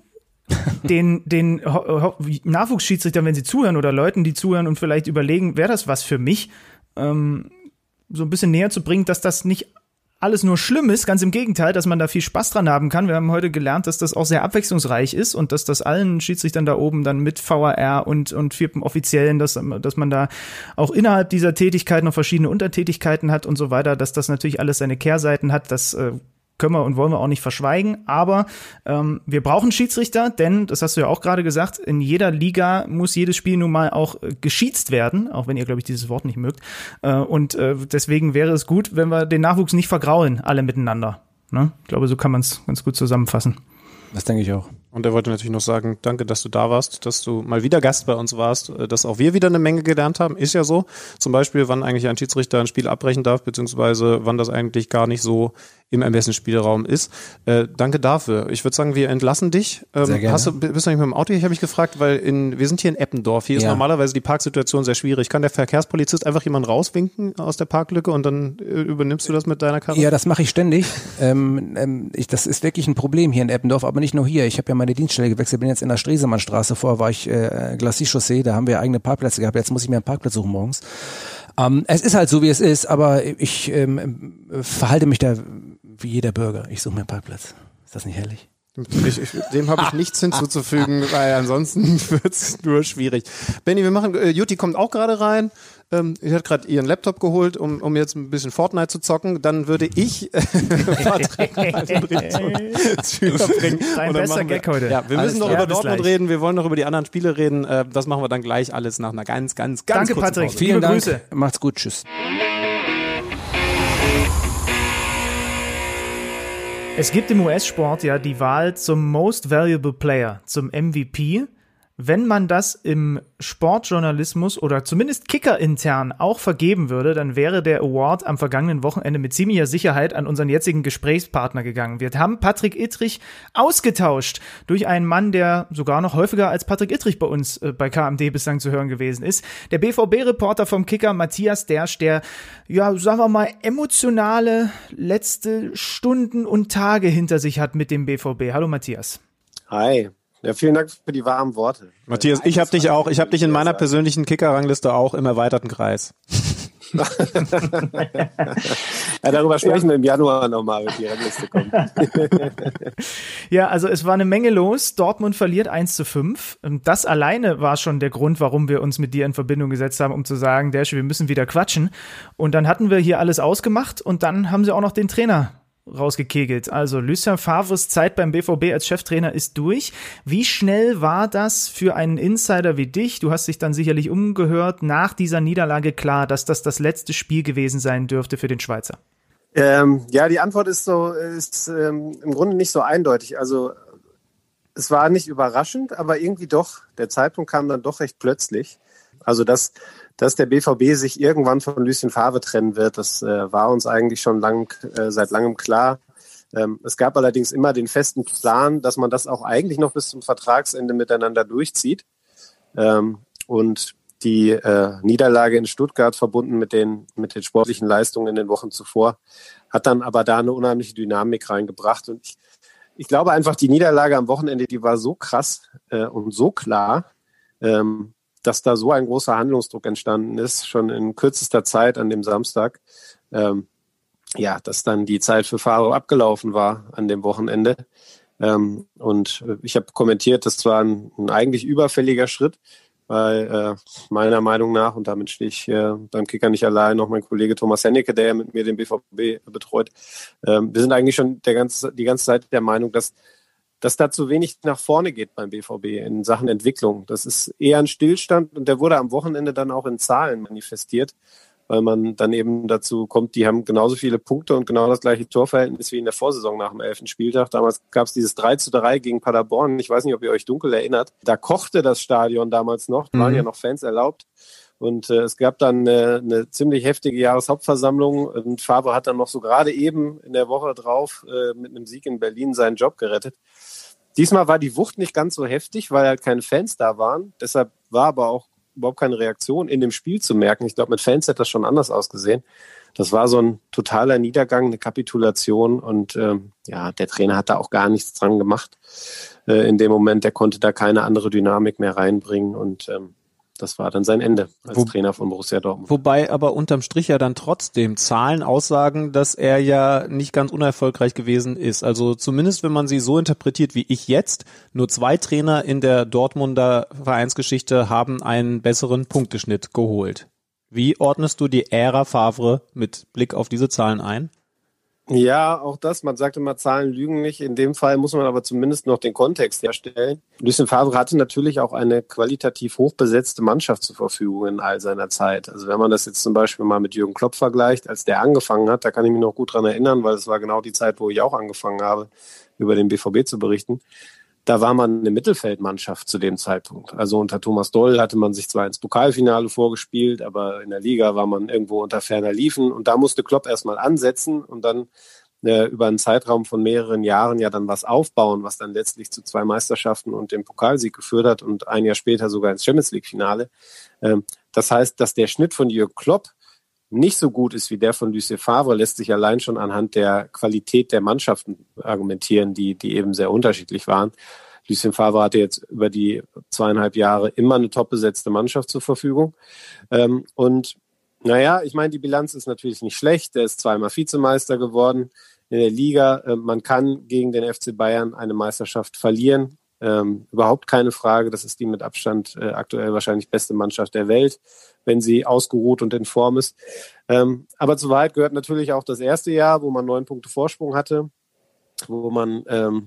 den Nachwuchsschiedsrichtern, wenn sie zuhören oder Leuten, die zuhören und vielleicht überlegen, wäre das was für mich, so ein bisschen näher zu bringen, dass das nicht alles nur schlimm ist, ganz im Gegenteil, dass man da viel Spaß dran haben kann. Wir haben heute gelernt, dass das auch sehr abwechslungsreich ist und dass das allen Schiedsrichtern da oben dann mit VAR und vierten Offiziellen, dass man da auch innerhalb dieser Tätigkeit noch verschiedene Untertätigkeiten hat und so weiter, dass das natürlich alles seine Kehrseiten hat, das können wir und wollen wir auch nicht verschweigen, aber wir brauchen Schiedsrichter, denn, das hast du ja auch gerade gesagt, in jeder Liga muss jedes Spiel nun mal auch geschiedst werden, auch wenn ihr, glaube ich, dieses Wort nicht mögt. Und deswegen wäre es gut, wenn wir den Nachwuchs nicht vergraulen, alle miteinander. Ne? Ich glaube, so kann man es ganz gut zusammenfassen. Das denke ich auch. Und er wollte natürlich noch sagen, danke, dass du da warst, dass du mal wieder Gast bei uns warst, dass auch wir wieder eine Menge gelernt haben. Ist ja so. Zum Beispiel, wann eigentlich ein Schiedsrichter ein Spiel abbrechen darf, beziehungsweise wann das eigentlich gar nicht so im Ermessensspielraum ist. Danke dafür. Ich würde sagen, wir entlassen dich. Sehr gerne. Bist du nicht mit dem Auto hier? Ich habe mich gefragt, weil wir sind hier in Eppendorf. Hier ist normalerweise die Parksituation sehr schwierig. Kann der Verkehrspolizist einfach jemanden rauswinken aus der Parklücke und dann übernimmst du das mit deiner Karre? Ja, das mache ich ständig. Das ist wirklich ein Problem hier in Eppendorf, aber nicht nur hier. Ich habe ja meine Dienststelle gewechselt, bin jetzt in der Stresemannstraße. Vorher war ich Glacis-Chaussee, da haben wir eigene Parkplätze gehabt. Jetzt muss ich mir einen Parkplatz suchen morgens. Es ist halt so, wie es ist, aber ich verhalte mich da wie jeder Bürger. Ich suche mir einen Parkplatz. Ist das nicht herrlich? Dem habe ich nichts hinzuzufügen, weil ansonsten wird's nur schwierig. Benni, wir machen, Jutti kommt auch gerade rein. Ich hat gerade ihren Laptop geholt, um jetzt ein bisschen Fortnite zu zocken. Dann würde ich Patrick zu überbringen. Dein bester Gag heute. Ja, wir müssen noch klar. über Bis Dortmund gleich. reden. Wir wollen noch über die anderen Spiele reden. Das machen wir dann gleich alles nach einer ganz Danke, kurzen Patrick. Pause. Vielen Liebe Dank. Grüße. Macht's gut. Tschüss. Es gibt im US-Sport ja die Wahl zum Most Valuable Player, zum MVP. Wenn man das im Sportjournalismus oder zumindest Kicker-intern auch vergeben würde, dann wäre der Award am vergangenen Wochenende mit ziemlicher Sicherheit an unseren jetzigen Gesprächspartner gegangen. Wir haben Patrick Ittrich ausgetauscht durch einen Mann, der sogar noch häufiger als Patrick Ittrich bei uns bei KMD bislang zu hören gewesen ist. Der BVB-Reporter vom Kicker, Matthias Dersch, der, ja, sagen wir mal, emotionale letzte Stunden und Tage hinter sich hat mit dem BVB. Hallo Matthias. Hi. Ja, vielen Dank für die warmen Worte. Matthias, ich habe dich auch. Ich habe dich in meiner persönlichen Kicker-Rangliste auch im erweiterten Kreis. Ja, darüber sprechen wir im Januar nochmal, wenn die Rangliste kommt. Ja, also es war eine Menge los. Dortmund verliert 1:5. Das alleine war schon der Grund, warum wir uns mit dir in Verbindung gesetzt haben, um zu sagen, Dersch, wir müssen wieder quatschen. Und dann hatten wir hier alles ausgemacht und dann haben sie auch noch den Trainer rausgekegelt. Also Lucien Favres Zeit beim BVB als Cheftrainer ist durch. Wie schnell war das für einen Insider wie dich? Du hast dich dann sicherlich umgehört, nach dieser Niederlage klar, dass das letzte Spiel gewesen sein dürfte für den Schweizer. Ja, die Antwort ist im Grunde nicht so eindeutig. Also es war nicht überraschend, aber irgendwie doch. Der Zeitpunkt kam dann doch recht plötzlich. Also dass der BVB sich irgendwann von Lucien Favre trennen wird, das war uns eigentlich schon seit langem klar. Es gab allerdings immer den festen Plan, dass man das auch eigentlich noch bis zum Vertragsende miteinander durchzieht. Und die Niederlage in Stuttgart, verbunden mit den sportlichen Leistungen in den Wochen zuvor, hat dann aber da eine unheimliche Dynamik reingebracht. Und ich glaube einfach, die Niederlage am Wochenende, die war so krass und so klar, dass da so ein großer Handlungsdruck entstanden ist, schon in kürzester Zeit an dem Samstag, dass dann die Zeit für Favre abgelaufen war an dem Wochenende. Und ich habe kommentiert, das war ein eigentlich überfälliger Schritt, weil meiner Meinung nach, und damit stehe ich beim Kicker nicht allein, noch mein Kollege Thomas Hennecke, der mit mir den BVB betreut, wir sind eigentlich schon die ganze Zeit der Meinung, dass da zu wenig nach vorne geht beim BVB in Sachen Entwicklung. Das ist eher ein Stillstand und der wurde am Wochenende dann auch in Zahlen manifestiert, weil man dann eben dazu kommt, die haben genauso viele Punkte und genau das gleiche Torverhältnis wie in der Vorsaison nach dem 11. Spieltag. Damals gab es dieses 3:3 gegen Paderborn. Ich weiß nicht, ob ihr euch dunkel erinnert. Da kochte das Stadion damals noch, waren ja noch Fans erlaubt. Und es gab dann eine ziemlich heftige Jahreshauptversammlung und Favre hat dann noch so gerade eben in der Woche drauf mit einem Sieg in Berlin seinen Job gerettet. Diesmal war die Wucht nicht ganz so heftig, weil halt keine Fans da waren. Deshalb war aber auch überhaupt keine Reaktion in dem Spiel zu merken. Ich glaube, mit Fans hätte das schon anders ausgesehen. Das war so ein totaler Niedergang, eine Kapitulation und der Trainer hat da auch gar nichts dran gemacht. In dem Moment, der konnte da keine andere Dynamik mehr reinbringen und das war dann sein Ende als Trainer von Borussia Dortmund. Wobei aber unterm Strich ja dann trotzdem Zahlen aussagen, dass er ja nicht ganz unerfolgreich gewesen ist. Also zumindest, wenn man sie so interpretiert wie ich jetzt, nur 2 Trainer in der Dortmunder Vereinsgeschichte haben einen besseren Punkteschnitt geholt. Wie ordnest du die Ära Favre mit Blick auf diese Zahlen ein? Ja, auch das. Man sagt immer, Zahlen lügen nicht. In dem Fall muss man aber zumindest noch den Kontext herstellen. Lucien Favre hatte natürlich auch eine qualitativ hochbesetzte Mannschaft zur Verfügung in all seiner Zeit. Also wenn man das jetzt zum Beispiel mal mit Jürgen Klopp vergleicht, als der angefangen hat, da kann ich mich noch gut dran erinnern, weil es war genau die Zeit, wo ich auch angefangen habe, über den BVB zu berichten. Da war man eine Mittelfeldmannschaft zu dem Zeitpunkt. Also unter Thomas Doll hatte man sich zwar ins Pokalfinale vorgespielt, aber in der Liga war man irgendwo unter ferner Liefen. Und da musste Klopp erstmal ansetzen und dann über einen Zeitraum von mehreren Jahren ja dann was aufbauen, was dann letztlich zu 2 Meisterschaften und dem Pokalsieg geführt hat und ein Jahr später sogar ins Champions-League-Finale. Das heißt, dass der Schnitt von Jürgen Klopp nicht so gut ist wie der von Lucien Favre, lässt sich allein schon anhand der Qualität der Mannschaften argumentieren, die eben sehr unterschiedlich waren. Lucien Favre hatte jetzt über die 2,5 Jahre immer eine top besetzte Mannschaft zur Verfügung. Und naja, ich meine, die Bilanz ist natürlich nicht schlecht. Er ist 2-mal Vizemeister geworden in der Liga. Man kann gegen den FC Bayern eine Meisterschaft verlieren. Überhaupt keine Frage. Das ist die mit Abstand aktuell wahrscheinlich beste Mannschaft der Welt, wenn sie ausgeruht und in Form ist. Aber zur Wahrheit gehört natürlich auch das erste Jahr, wo man 9 Punkte Vorsprung hatte, wo man,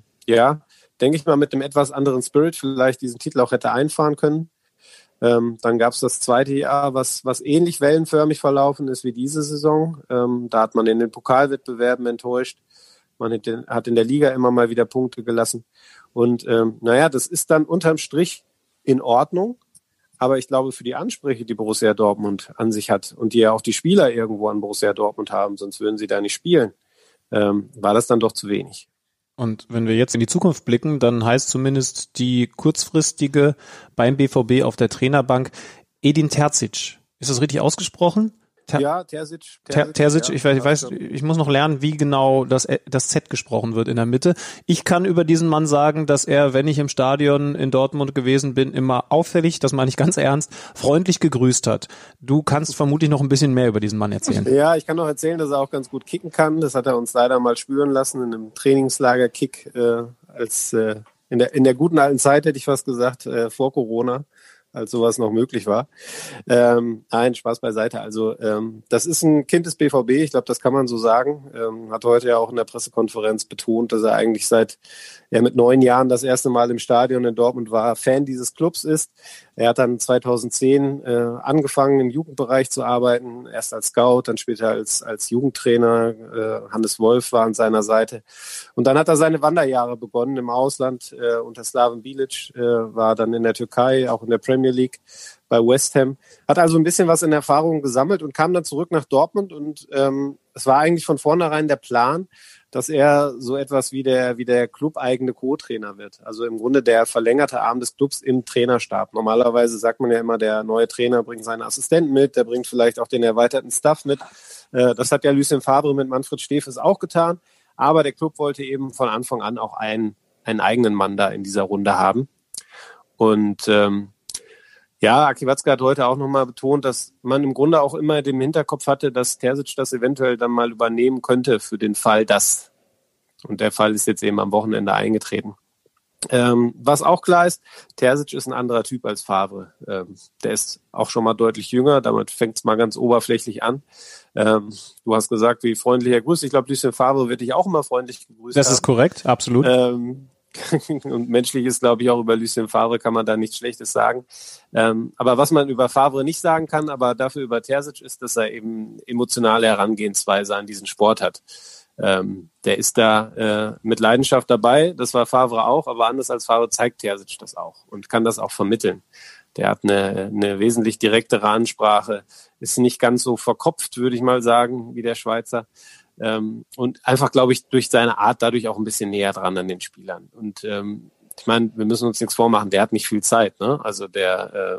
denke ich mal, mit einem etwas anderen Spirit vielleicht diesen Titel auch hätte einfahren können. Dann gab es das zweite Jahr, was ähnlich wellenförmig verlaufen ist wie diese Saison. Da hat man in den Pokalwettbewerben enttäuscht. Man hat in der Liga immer mal wieder Punkte gelassen. Und das ist dann unterm Strich in Ordnung. Aber ich glaube, für die Ansprüche, die Borussia Dortmund an sich hat und die ja auch die Spieler irgendwo an Borussia Dortmund haben, sonst würden sie da nicht spielen, war das dann doch zu wenig. Und wenn wir jetzt in die Zukunft blicken, dann heißt zumindest die kurzfristige beim BVB auf der Trainerbank Edin Terzic. Ist das richtig ausgesprochen? Terzic. Terzic, ich weiß, ich muss noch lernen, wie genau das Z gesprochen wird in der Mitte. Ich kann über diesen Mann sagen, dass er, wenn ich im Stadion in Dortmund gewesen bin, immer auffällig, das meine ich ganz ernst, freundlich gegrüßt hat. Du kannst vermutlich noch ein bisschen mehr über diesen Mann erzählen. Ja, ich kann noch erzählen, dass er auch ganz gut kicken kann. Das hat er uns leider mal spüren lassen in einem Trainingslager-Kick in der guten alten Zeit, hätte ich fast gesagt, vor Corona, als sowas noch möglich war. Nein, Spaß beiseite. Also das ist ein Kind des BVB, ich glaube, das kann man so sagen. Hat heute ja auch in der Pressekonferenz betont, dass er eigentlich seit mit 9 Jahren das erste Mal im Stadion in Dortmund war, Fan dieses Clubs ist. Er hat dann 2010 angefangen, im Jugendbereich zu arbeiten, erst als Scout, dann später als Jugendtrainer. Hannes Wolf war an seiner Seite. Und dann hat er seine Wanderjahre begonnen im Ausland unter Slaven Bilic, war dann in der Türkei, auch in der Premier League bei West Ham. Hat also ein bisschen was in Erfahrung gesammelt und kam dann zurück nach Dortmund und es war eigentlich von vornherein der Plan, dass er so etwas wie der clubeigene Co-Trainer wird. Also im Grunde der verlängerte Arm des Clubs im Trainerstab. Normalerweise sagt man ja immer, der neue Trainer bringt seinen Assistenten mit, der bringt vielleicht auch den erweiterten Staff mit. Das hat ja Lucien Favre mit Manfred Stefes auch getan. Aber der Club wollte eben von Anfang an auch einen eigenen Mann da in dieser Runde haben. Und Aki Watzke hat heute auch nochmal betont, dass man im Grunde auch immer im Hinterkopf hatte, dass Terzic das eventuell dann mal übernehmen könnte für den Fall, dass. Und der Fall ist jetzt eben am Wochenende eingetreten. Was auch klar ist, Terzic ist ein anderer Typ als Favre. Der ist auch schon mal deutlich jünger, damit fängt es mal ganz oberflächlich an. Du hast gesagt, wie freundlich er grüßt. Ich glaube, Lucien Favre wird dich auch immer freundlich gegrüßt. Das ist korrekt, absolut. Und menschlich ist, glaube ich, auch über Lucien Favre kann man da nichts Schlechtes sagen. Aber was man über Favre nicht sagen kann, aber dafür über Terzic ist, dass er eben emotionale Herangehensweise an diesen Sport hat. Der ist da mit Leidenschaft dabei, das war Favre auch, aber anders als Favre zeigt Terzic das auch und kann das auch vermitteln. Der hat eine wesentlich direktere Ansprache, ist nicht ganz so verkopft, würde ich mal sagen, wie der Schweizer. Und einfach, glaube ich, durch seine Art dadurch auch ein bisschen näher dran an den Spielern. Und ich meine, wir müssen uns nichts vormachen, der hat nicht viel Zeit, ne? Also der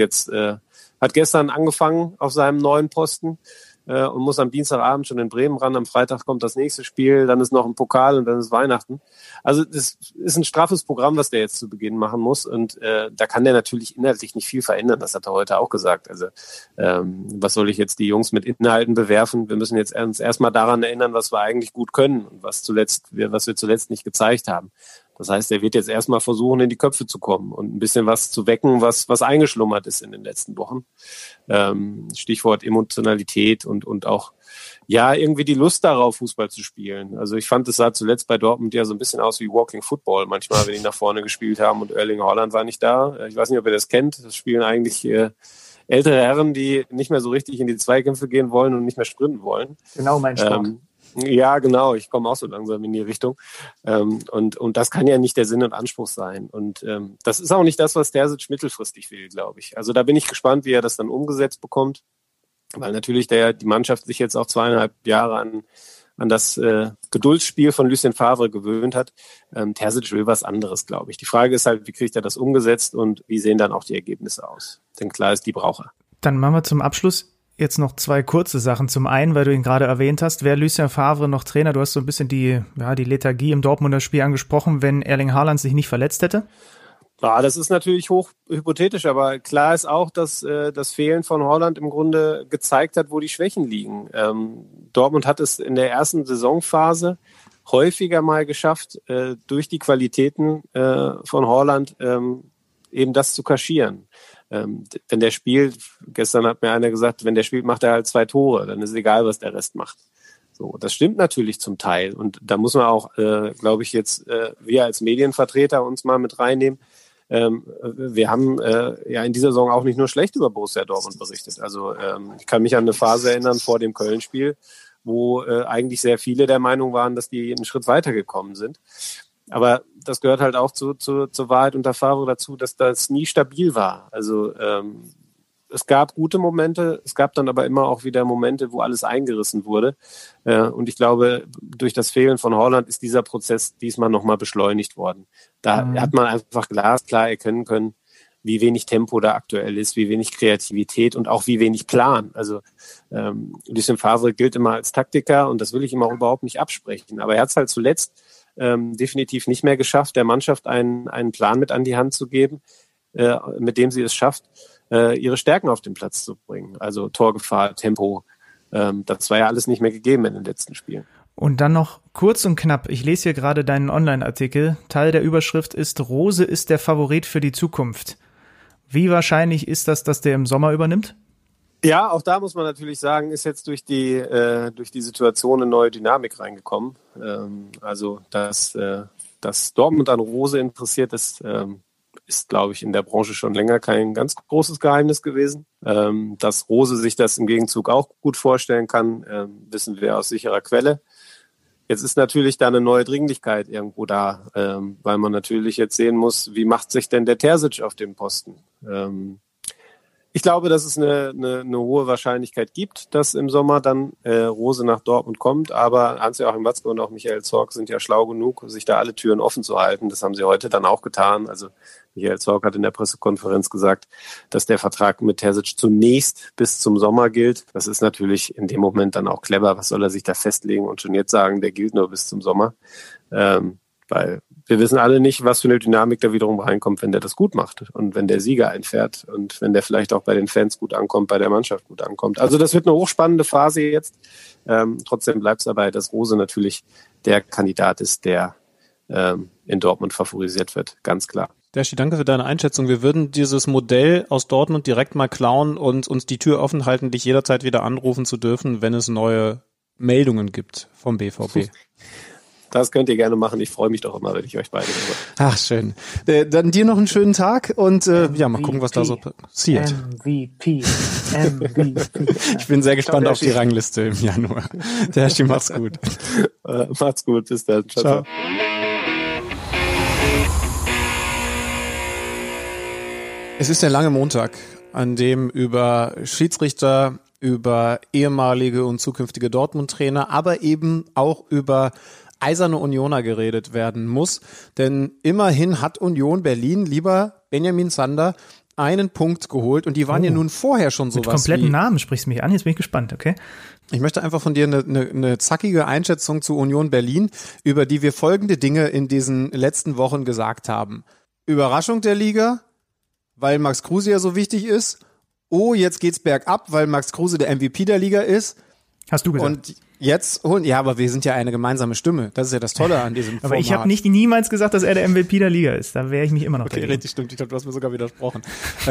hat gestern angefangen auf seinem neuen Posten und muss am Dienstagabend schon in Bremen ran. Am Freitag kommt das nächste Spiel, dann ist noch ein Pokal und dann ist Weihnachten. Also das ist ein straffes Programm, was der jetzt zu Beginn machen muss. Und da kann der natürlich inhaltlich nicht viel verändern. Das hat er heute auch gesagt. Also was soll ich jetzt die Jungs mit Inhalten bewerfen? Wir müssen jetzt uns erstmal daran erinnern, was wir eigentlich gut können und was wir zuletzt nicht gezeigt haben. Das heißt, er wird jetzt erstmal versuchen, in die Köpfe zu kommen und ein bisschen was zu wecken, was eingeschlummert ist in den letzten Wochen. Stichwort Emotionalität und auch, ja, irgendwie die Lust darauf, Fußball zu spielen. Also ich fand, es sah zuletzt bei Dortmund ja so ein bisschen aus wie Walking Football manchmal, wenn die nach vorne gespielt haben und Erling Haaland war nicht da. Ich weiß nicht, ob ihr das kennt. Das spielen eigentlich ältere Herren, die nicht mehr so richtig in die Zweikämpfe gehen wollen und nicht mehr sprinten wollen. Genau mein Sport. Ja, genau. Ich komme auch so langsam in die Richtung. Und das kann ja nicht der Sinn und Anspruch sein. Und das ist auch nicht das, was Terzic mittelfristig will, glaube ich. Also da bin ich gespannt, wie er das dann umgesetzt bekommt. Weil natürlich die Mannschaft sich jetzt auch 2,5 Jahre an das Geduldsspiel von Lucien Favre gewöhnt hat. Terzic will was anderes, glaube ich. Die Frage ist halt, wie kriegt er das umgesetzt und wie sehen dann auch die Ergebnisse aus? Denn klar ist, die braucht er. Dann machen wir zum Abschluss jetzt noch 2 kurze Sachen. Zum einen, weil du ihn gerade erwähnt hast, wäre Lucien Favre noch Trainer? Du hast so ein bisschen die Lethargie im Dortmunder Spiel angesprochen, wenn Erling Haaland sich nicht verletzt hätte? Ja, das ist natürlich hoch hypothetisch, aber klar ist auch, dass das Fehlen von Haaland im Grunde gezeigt hat, wo die Schwächen liegen. Dortmund hat es in der ersten Saisonphase häufiger mal geschafft, durch die Qualitäten von Haaland eben das zu kaschieren. Wenn der spielt, gestern hat mir einer gesagt, wenn der spielt, macht er halt 2 Tore, dann ist egal, was der Rest macht. So, das stimmt natürlich zum Teil und da muss man auch, glaube ich, jetzt wir als Medienvertreter uns mal mit reinnehmen. Wir haben ja in dieser Saison auch nicht nur schlecht über Borussia Dortmund berichtet. Also ich kann mich an eine Phase erinnern vor dem Köln-Spiel, wo eigentlich sehr viele der Meinung waren, dass die einen Schritt weitergekommen sind. Aber das gehört halt auch zur Wahrheit unter Favre dazu, dass das nie stabil war. Also es gab gute Momente, es gab dann aber immer auch wieder Momente, wo alles eingerissen wurde. Und ich glaube, durch das Fehlen von Haaland ist dieser Prozess diesmal nochmal beschleunigt worden. Da hat man einfach glasklar erkennen können, wie wenig Tempo da aktuell ist, wie wenig Kreativität und auch wie wenig Plan. Also Lucien Favre gilt immer als Taktiker und das will ich ihm auch überhaupt nicht absprechen. Aber er hat es halt zuletzt definitiv nicht mehr geschafft, der Mannschaft einen Plan mit an die Hand zu geben, mit dem sie es schafft, ihre Stärken auf den Platz zu bringen. Also Torgefahr, Tempo, das war ja alles nicht mehr gegeben in den letzten Spielen. Und dann noch kurz und knapp, ich lese hier gerade deinen Online-Artikel, Teil der Überschrift ist, Rose ist der Favorit für die Zukunft. Wie wahrscheinlich ist das, dass der im Sommer übernimmt? Ja, auch da muss man natürlich sagen, ist jetzt durch die Situation eine neue Dynamik reingekommen. Also dass Dortmund an Rose interessiert ist, ist, glaube ich, in der Branche schon länger kein ganz großes Geheimnis gewesen. Dass Rose sich das im Gegenzug auch gut vorstellen kann, wissen wir aus sicherer Quelle. Jetzt ist natürlich da eine neue Dringlichkeit irgendwo da, weil man natürlich jetzt sehen muss, wie macht sich denn der Terzic auf dem Posten? Ich glaube, dass es eine hohe Wahrscheinlichkeit gibt, dass im Sommer dann Rose nach Dortmund kommt. Aber Hans-Joachim Watzke und auch Michael Zorc sind ja schlau genug, sich da alle Türen offen zu halten. Das haben sie heute dann auch getan. Also Michael Zorc hat in der Pressekonferenz gesagt, dass der Vertrag mit Terzic zunächst bis zum Sommer gilt. Das ist natürlich in dem Moment dann auch clever. Was soll er sich da festlegen und schon jetzt sagen, der gilt nur bis zum Sommer? Weil wir wissen alle nicht, was für eine Dynamik da wiederum reinkommt, wenn der das gut macht und wenn der Sieger einfährt und wenn der vielleicht auch bei den Fans gut ankommt, bei der Mannschaft gut ankommt. Also das wird eine hochspannende Phase jetzt. Trotzdem bleibt es dabei, dass Rose natürlich der Kandidat ist, der in Dortmund favorisiert wird, ganz klar. Derschi, danke für deine Einschätzung. Wir würden dieses Modell aus Dortmund direkt mal klauen und uns die Tür offen halten, dich jederzeit wieder anrufen zu dürfen, wenn es neue Meldungen gibt vom BVB. Das könnt ihr gerne machen. Ich freue mich doch immer, wenn ich euch beide höre. Ach, schön. Dann dir noch einen schönen Tag und ja, mal gucken, was da so passiert. MVP. Ich bin sehr gespannt auf die Rangliste im Januar. Derschi, mach's gut. Macht's gut. Bis dann. Ciao. Ciao. Es ist der lange Montag, an dem über Schiedsrichter, über ehemalige und zukünftige Dortmund-Trainer, aber eben auch über eiserne Unioner geredet werden muss. Denn immerhin hat Union Berlin, lieber Benjamin Sander, einen Punkt geholt und die waren ja nun vorher schon sowas. Mit kompletten Namen sprichst du mich an, jetzt bin ich gespannt, okay? Ich möchte einfach von dir eine zackige Einschätzung zu Union Berlin, über die wir folgende Dinge in diesen letzten Wochen gesagt haben. Überraschung der Liga, weil Max Kruse ja so wichtig ist. Oh, jetzt geht's bergab, weil Max Kruse der MVP der Liga ist. Hast du gesagt. Und jetzt holen, ja, aber wir sind ja eine gemeinsame Stimme. Das ist ja das Tolle an diesem Format. Aber ich habe niemals gesagt, dass er der MVP der Liga ist. Da wehre ich mich immer noch Okay, dagegen. richtig, stimmt. Ich glaube, du hast mir sogar widersprochen.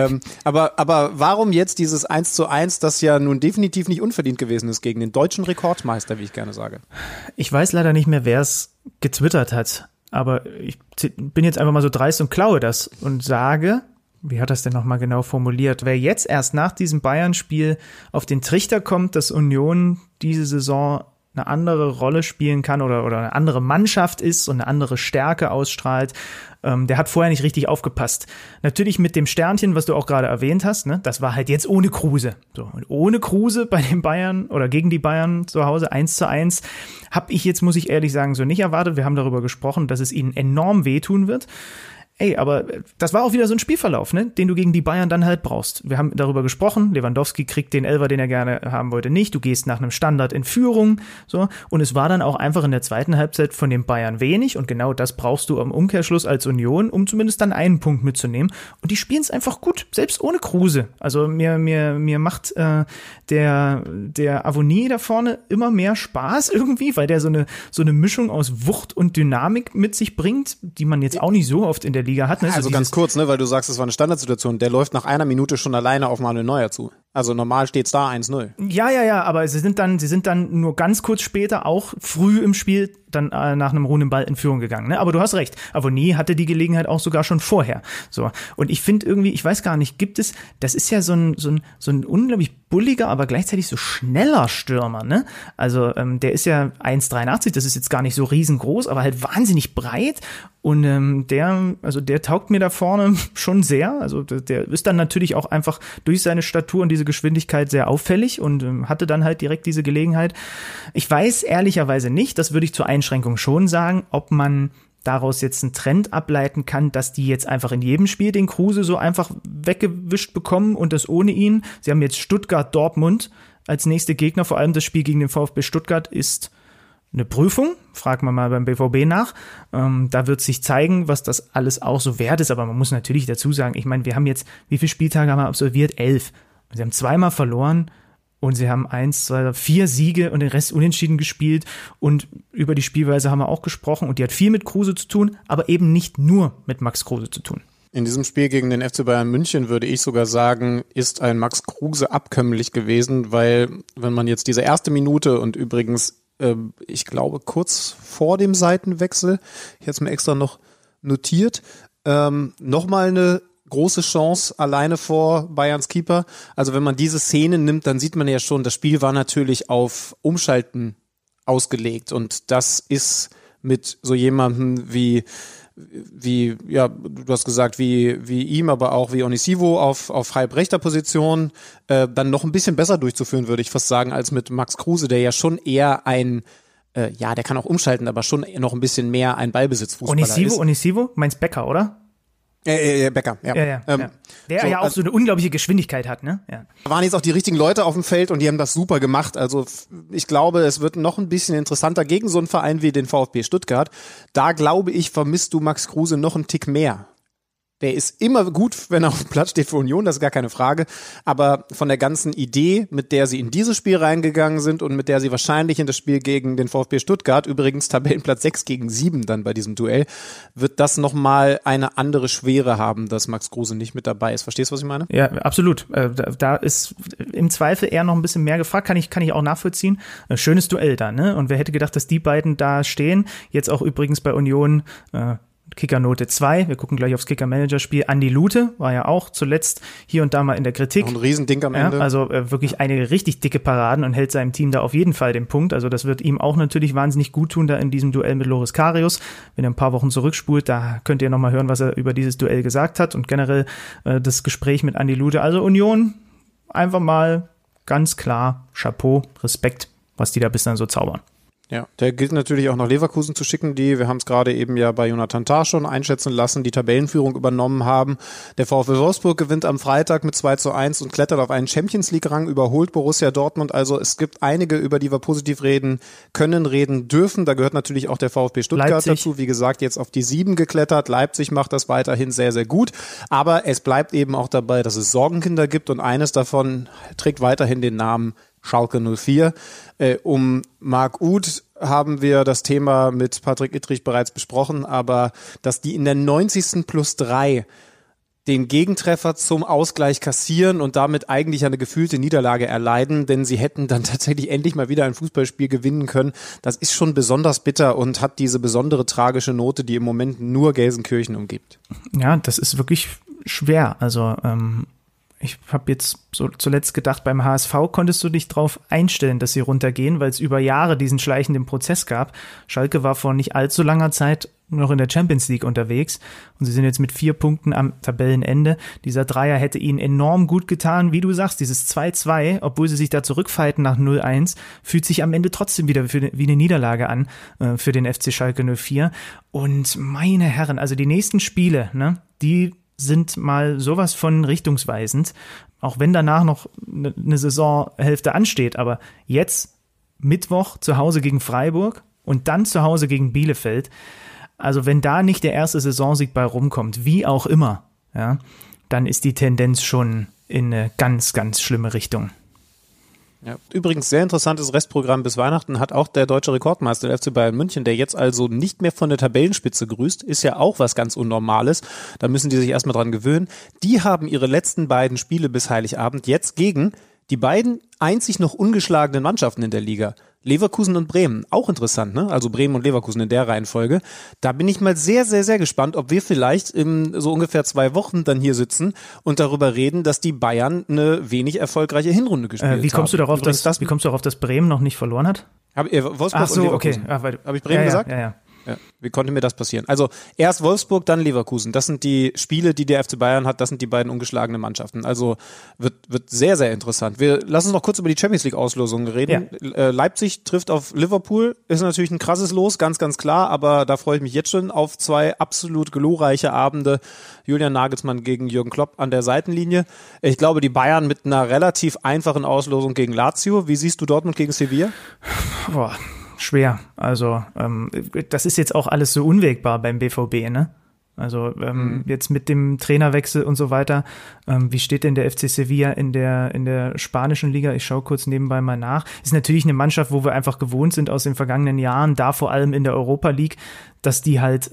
Aber warum jetzt dieses 1:1, das ja nun definitiv nicht unverdient gewesen ist gegen den deutschen Rekordmeister, wie ich gerne sage? Ich weiß leider nicht mehr, wer es getwittert hat. Aber ich bin jetzt einfach mal so dreist und klaue das und sage, wie hat das denn nochmal genau formuliert? Wer jetzt erst nach diesem Bayern-Spiel auf den Trichter kommt, dass Union diese Saison eine andere Rolle spielen kann oder eine andere Mannschaft ist und eine andere Stärke ausstrahlt, der hat vorher nicht richtig aufgepasst. Natürlich mit dem Sternchen, was du auch gerade erwähnt hast, ne? Das war halt jetzt ohne Kruse. So, und ohne Kruse bei den Bayern oder gegen die Bayern zu Hause 1:1 habe ich jetzt, muss ich ehrlich sagen, so nicht erwartet. Wir haben darüber gesprochen, dass es ihnen enorm wehtun wird. Ey, aber das war auch wieder so ein Spielverlauf, ne, den du gegen die Bayern dann halt brauchst. Wir haben darüber gesprochen, Lewandowski kriegt den Elfer, den er gerne haben wollte, nicht. Du gehst nach einem Standard in Führung, so. Und es war dann auch einfach in der zweiten Halbzeit von den Bayern wenig. Und genau das brauchst du am Umkehrschluss als Union, um zumindest dann einen Punkt mitzunehmen. Und die spielen es einfach gut, selbst ohne Kruse. Also mir macht der Avonie da vorne immer mehr Spaß irgendwie, weil der so eine Mischung aus Wucht und Dynamik mit sich bringt, die man jetzt auch nicht so oft in der Liga hat. Ne? Also ganz kurz, ne, weil du sagst, es war eine Standardsituation. Der läuft nach einer Minute schon alleine auf Manuel Neuer zu. Also normal steht's da 1:0. Ja, aber sie sind dann nur ganz kurz später auch früh im Spiel dann nach einem ruhenden Ball in Führung gegangen. Ne? Aber du hast recht, Avonie hatte die Gelegenheit auch sogar schon vorher. So. Und ich finde irgendwie, ich weiß gar nicht, das ist ja so ein unglaublich bulliger, aber gleichzeitig so schneller Stürmer, ne? Also der ist ja 1,83, das ist jetzt gar nicht so riesengroß, aber halt wahnsinnig breit. Und der taugt mir da vorne schon sehr. Also der ist dann natürlich auch einfach durch seine Statur und diese Geschwindigkeit sehr auffällig und hatte dann halt direkt diese Gelegenheit. Ich weiß ehrlicherweise nicht, das würde ich zur Einschränkung schon sagen, ob man daraus jetzt einen Trend ableiten kann, dass die jetzt einfach in jedem Spiel den Kruse so einfach weggewischt bekommen und das ohne ihn. Sie haben jetzt Stuttgart-Dortmund als nächste Gegner, vor allem das Spiel gegen den VfB Stuttgart ist eine Prüfung, fragen wir mal beim BVB nach. Da wird sich zeigen, was das alles auch so wert ist, aber man muss natürlich dazu sagen, ich meine, wir haben jetzt, wie viele Spieltage haben wir absolviert? 11. Sie haben zweimal verloren und sie haben 4 Siege und den Rest unentschieden gespielt und über die Spielweise haben wir auch gesprochen und die hat viel mit Kruse zu tun, aber eben nicht nur mit Max Kruse zu tun. In diesem Spiel gegen den FC Bayern München würde ich sogar sagen, ist ein Max Kruse abkömmlich gewesen, weil wenn man jetzt diese erste Minute und übrigens ich glaube kurz vor dem Seitenwechsel, ich hätte es mir extra noch notiert, nochmal eine große Chance alleine vor Bayerns Keeper. Also wenn man diese Szene nimmt, dann sieht man ja schon, das Spiel war natürlich auf Umschalten ausgelegt und das ist mit so jemandem wie ja, du hast gesagt, wie ihm, aber auch wie Onisivo auf halbrechter Position dann noch ein bisschen besser durchzuführen, würde ich fast sagen, als mit Max Kruse, der ja schon eher der kann auch umschalten, aber schon noch ein bisschen mehr ein Ballbesitzfußballer ist. Onisivo? Meinst Becker, oder? Becker, ja. Der ja auch so eine unglaubliche Geschwindigkeit hat, ne? Ja. Da waren jetzt auch die richtigen Leute auf dem Feld und die haben das super gemacht. Also ich glaube, es wird noch ein bisschen interessanter gegen so einen Verein wie den VfB Stuttgart. Da glaube ich, vermisst du Max Kruse noch einen Tick mehr. Der ist immer gut, wenn er auf dem Platz steht für Union, das ist gar keine Frage. Aber von der ganzen Idee, mit der sie in dieses Spiel reingegangen sind und mit der sie wahrscheinlich in das Spiel gegen den VfB Stuttgart, übrigens Tabellenplatz 6-7 dann bei diesem Duell, wird das nochmal eine andere Schwere haben, dass Max Kruse nicht mit dabei ist. Verstehst du, was ich meine? Ja, absolut. Da ist im Zweifel eher noch ein bisschen mehr gefragt, kann ich auch nachvollziehen. Schönes Duell da, ne? Und wer hätte gedacht, dass die beiden da stehen? Jetzt auch übrigens bei Union Kickernote 2. Wir gucken gleich aufs Kicker-Manager-Spiel. Andi Lute war ja auch zuletzt hier und da mal in der Kritik. Ein Riesending am Ende. Also wirklich eine richtig dicke Paraden und hält seinem Team da auf jeden Fall den Punkt. Also das wird ihm auch natürlich wahnsinnig gut tun, da in diesem Duell mit Loris Karius. Wenn ihr ein paar Wochen zurückspult, da könnt ihr nochmal hören, was er über dieses Duell gesagt hat und generell das Gespräch mit Andi Lute. Also Union, einfach mal ganz klar Chapeau, Respekt, was die da bis dann so zaubern. Ja, der gilt natürlich auch nach Leverkusen zu schicken, die, wir haben es gerade eben ja bei Jonathan Tah schon einschätzen lassen, die Tabellenführung übernommen haben. Der VfL Wolfsburg gewinnt am Freitag mit 2:1 und klettert auf einen Champions-League-Rang, überholt Borussia Dortmund. Also es gibt einige, über die wir positiv reden können, reden dürfen. Da gehört natürlich auch der VfB Stuttgart Leipzig dazu. Wie gesagt, jetzt auf die 7 geklettert. Leipzig macht das weiterhin sehr, sehr gut. Aber es bleibt eben auch dabei, dass es Sorgenkinder gibt und eines davon trägt weiterhin den Namen Schalke 04. Um Marc Uth haben wir das Thema mit Patrick Ittrich bereits besprochen, aber dass die in der 90. +3 den Gegentreffer zum Ausgleich kassieren und damit eigentlich eine gefühlte Niederlage erleiden, denn sie hätten dann tatsächlich endlich mal wieder ein Fußballspiel gewinnen können. Das ist schon besonders bitter und hat diese besondere tragische Note, die im Moment nur Gelsenkirchen umgibt. Ja, das ist wirklich schwer. Also ich habe jetzt so zuletzt gedacht, beim HSV konntest du dich drauf einstellen, dass sie runtergehen, weil es über Jahre diesen schleichenden Prozess gab. Schalke war vor nicht allzu langer Zeit noch in der Champions League unterwegs und sie sind jetzt mit 4 Punkten am Tabellenende. Dieser Dreier hätte ihnen enorm gut getan, wie du sagst, dieses 2:2, obwohl sie sich da zurückfighten nach 0:1, fühlt sich am Ende trotzdem wieder wie eine Niederlage an für den FC Schalke 04. Und meine Herren, also die nächsten Spiele, ne, die sind mal sowas von richtungsweisend, auch wenn danach noch eine Saisonhälfte ansteht. Aber jetzt Mittwoch zu Hause gegen Freiburg und dann zu Hause gegen Bielefeld. Also wenn da nicht der erste Saisonsieg bei rumkommt, wie auch immer, ja, dann ist die Tendenz schon in eine ganz, ganz schlimme Richtung. Ja. Übrigens sehr interessantes Restprogramm bis Weihnachten hat auch der deutsche Rekordmeister, der FC Bayern München, der jetzt also nicht mehr von der Tabellenspitze grüßt, ist ja auch was ganz Unnormales. Da müssen die sich erstmal dran gewöhnen. Die haben ihre letzten beiden Spiele bis Heiligabend jetzt gegen die beiden einzig noch ungeschlagenen Mannschaften in der Liga. Leverkusen und Bremen, auch interessant, ne? Also Bremen und Leverkusen in der Reihenfolge. Da bin ich mal sehr, sehr, sehr gespannt, ob wir vielleicht in so ungefähr 2 Wochen dann hier sitzen und darüber reden, dass die Bayern eine wenig erfolgreiche Hinrunde gespielt haben. Wie kommst du darauf, dass Bremen noch nicht verloren hat? Wolfsburg Ach so, und Leverkusen. okay. Habe ich Bremen gesagt? Ja. Ja. Wie konnte mir das passieren? Also erst Wolfsburg, dann Leverkusen. Das sind die Spiele, die der FC Bayern hat. Das sind die beiden ungeschlagenen Mannschaften. Also wird sehr, sehr interessant. Wir lassen uns noch kurz über die Champions League Auslosungen reden. Ja. Leipzig trifft auf Liverpool. Ist natürlich ein krasses Los, ganz, ganz klar. Aber da freue ich mich jetzt schon auf 2 absolut glorreiche Abende. Julian Nagelsmann gegen Jürgen Klopp an der Seitenlinie. Ich glaube, die Bayern mit einer relativ einfachen Auslosung gegen Lazio. Wie siehst du Dortmund gegen Sevilla? Boah. Schwer. Also das ist jetzt auch alles so unwägbar beim BVB, ne? Also jetzt mit dem Trainerwechsel und so weiter. Wie steht denn der FC Sevilla in der spanischen Liga? Ich schaue kurz nebenbei mal nach. Ist natürlich eine Mannschaft, wo wir einfach gewohnt sind aus den vergangenen Jahren, da vor allem in der Europa League, dass die halt,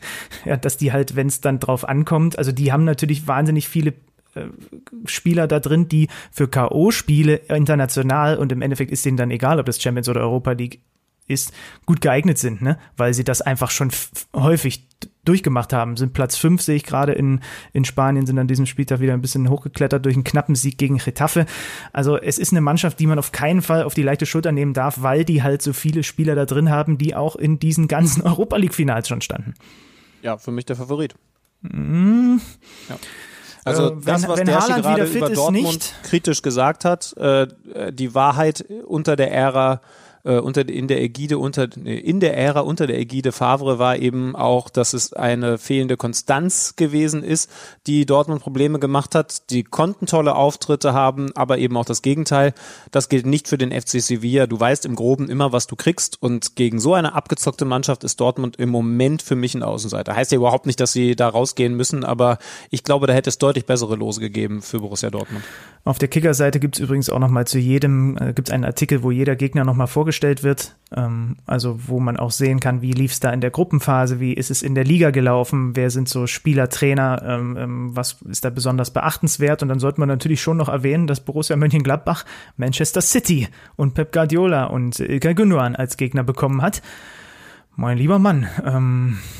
wenn es dann drauf ankommt, also die haben natürlich wahnsinnig viele Spieler da drin, die für K.O.-Spiele international, und im Endeffekt ist denen dann egal, ob das Champions oder Europa League ist, gut geeignet sind, ne? Weil sie das einfach schon häufig durchgemacht haben. Sind Platz 5, sehe ich gerade in Spanien, sind an diesem Spieltag wieder ein bisschen hochgeklettert durch einen knappen Sieg gegen Getafe. Also es ist eine Mannschaft, die man auf keinen Fall auf die leichte Schulter nehmen darf, weil die halt so viele Spieler da drin haben, die auch in diesen ganzen Europa-League-Finals schon standen. Ja, für mich der Favorit. Ja. Also das, was der gerade über Dortmund kritisch gesagt hat, die Wahrheit unter der Ära in der Ära unter der Ägide Favre war eben auch, dass es eine fehlende Konstanz gewesen ist, die Dortmund Probleme gemacht hat. Die konnten tolle Auftritte haben, aber eben auch das Gegenteil. Das gilt nicht für den FC Sevilla. Du weißt im Groben immer, was du kriegst, und gegen so eine abgezockte Mannschaft ist Dortmund im Moment für mich ein Außenseiter. Heißt ja überhaupt nicht, dass sie da rausgehen müssen, aber ich glaube, da hätte es deutlich bessere Lose gegeben für Borussia Dortmund. Auf der Kicker-Seite gibt es übrigens auch nochmal zu jedem, gibt's einen Artikel, wo jeder Gegner nochmal vorgestellt wird, also wo man auch sehen kann, wie lief es da in der Gruppenphase, wie ist es in der Liga gelaufen, wer sind so Spieler, Trainer, was ist da besonders beachtenswert, und dann sollte man natürlich schon noch erwähnen, dass Borussia Mönchengladbach Manchester City und Pep Guardiola und Ilkay Gündoğan als Gegner bekommen hat. Mein lieber Mann,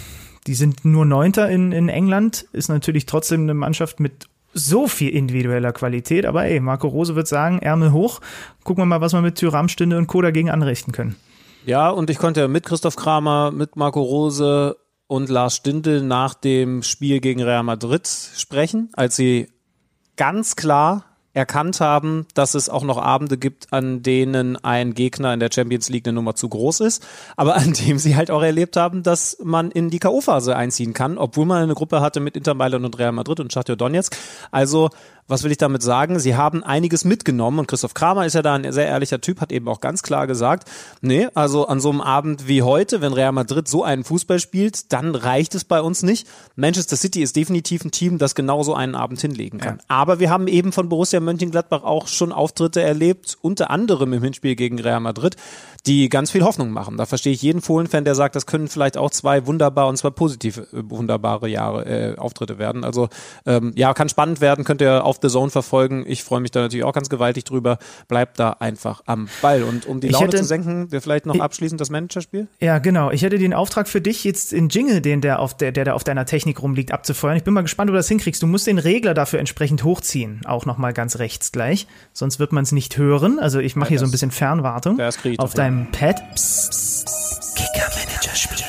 Die sind nur 9. in England, ist natürlich trotzdem eine Mannschaft mit so viel individueller Qualität, aber Marco Rose wird sagen, Ärmel hoch, gucken wir mal, was wir mit Thuram, Stindl und Co. dagegen anrichten können. Ja, und ich konnte mit Christoph Kramer, mit Marco Rose und Lars Stindl nach dem Spiel gegen Real Madrid sprechen, als sie ganz klar erkannt haben, dass es auch noch Abende gibt, an denen ein Gegner in der Champions League eine Nummer zu groß ist, aber an dem sie halt auch erlebt haben, dass man in die K.O.-Phase einziehen kann, obwohl man eine Gruppe hatte mit Inter Mailand und Real Madrid und Schachtar Donetsk. Also, was will ich damit sagen? Sie haben einiges mitgenommen und Christoph Kramer ist ja da ein sehr ehrlicher Typ, hat eben auch ganz klar gesagt, nee, also an so einem Abend wie heute, wenn Real Madrid so einen Fußball spielt, dann reicht es bei uns nicht. Manchester City ist definitiv ein Team, das genau so einen Abend hinlegen kann. Ja. Aber wir haben eben von Borussia Mönchengladbach auch schon Auftritte erlebt, unter anderem im Hinspiel gegen Real Madrid, die ganz viel Hoffnung machen. Da verstehe ich jeden Fohlen-Fan, der sagt, das können vielleicht auch zwei positive, wunderbare Auftritte werden. Also ja, kann spannend werden, könnt ihr auf The Zone verfolgen. Ich freue mich da natürlich auch ganz gewaltig drüber. Bleibt da einfach am Ball. Und um die Laune zu senken, wir vielleicht noch abschließend das Managerspiel? Ja, genau. Ich hätte den Auftrag für dich, jetzt in Jingle, der auf deiner Technik rumliegt, abzufeuern. Ich bin mal gespannt, ob du das hinkriegst. Du musst den Regler dafür entsprechend hochziehen. Auch nochmal ganz rechts gleich. Sonst wird man es nicht hören. Also ich mache hier so ein bisschen Fernwartung. Auf deinem Pad. Kicker-Manager-Spiel.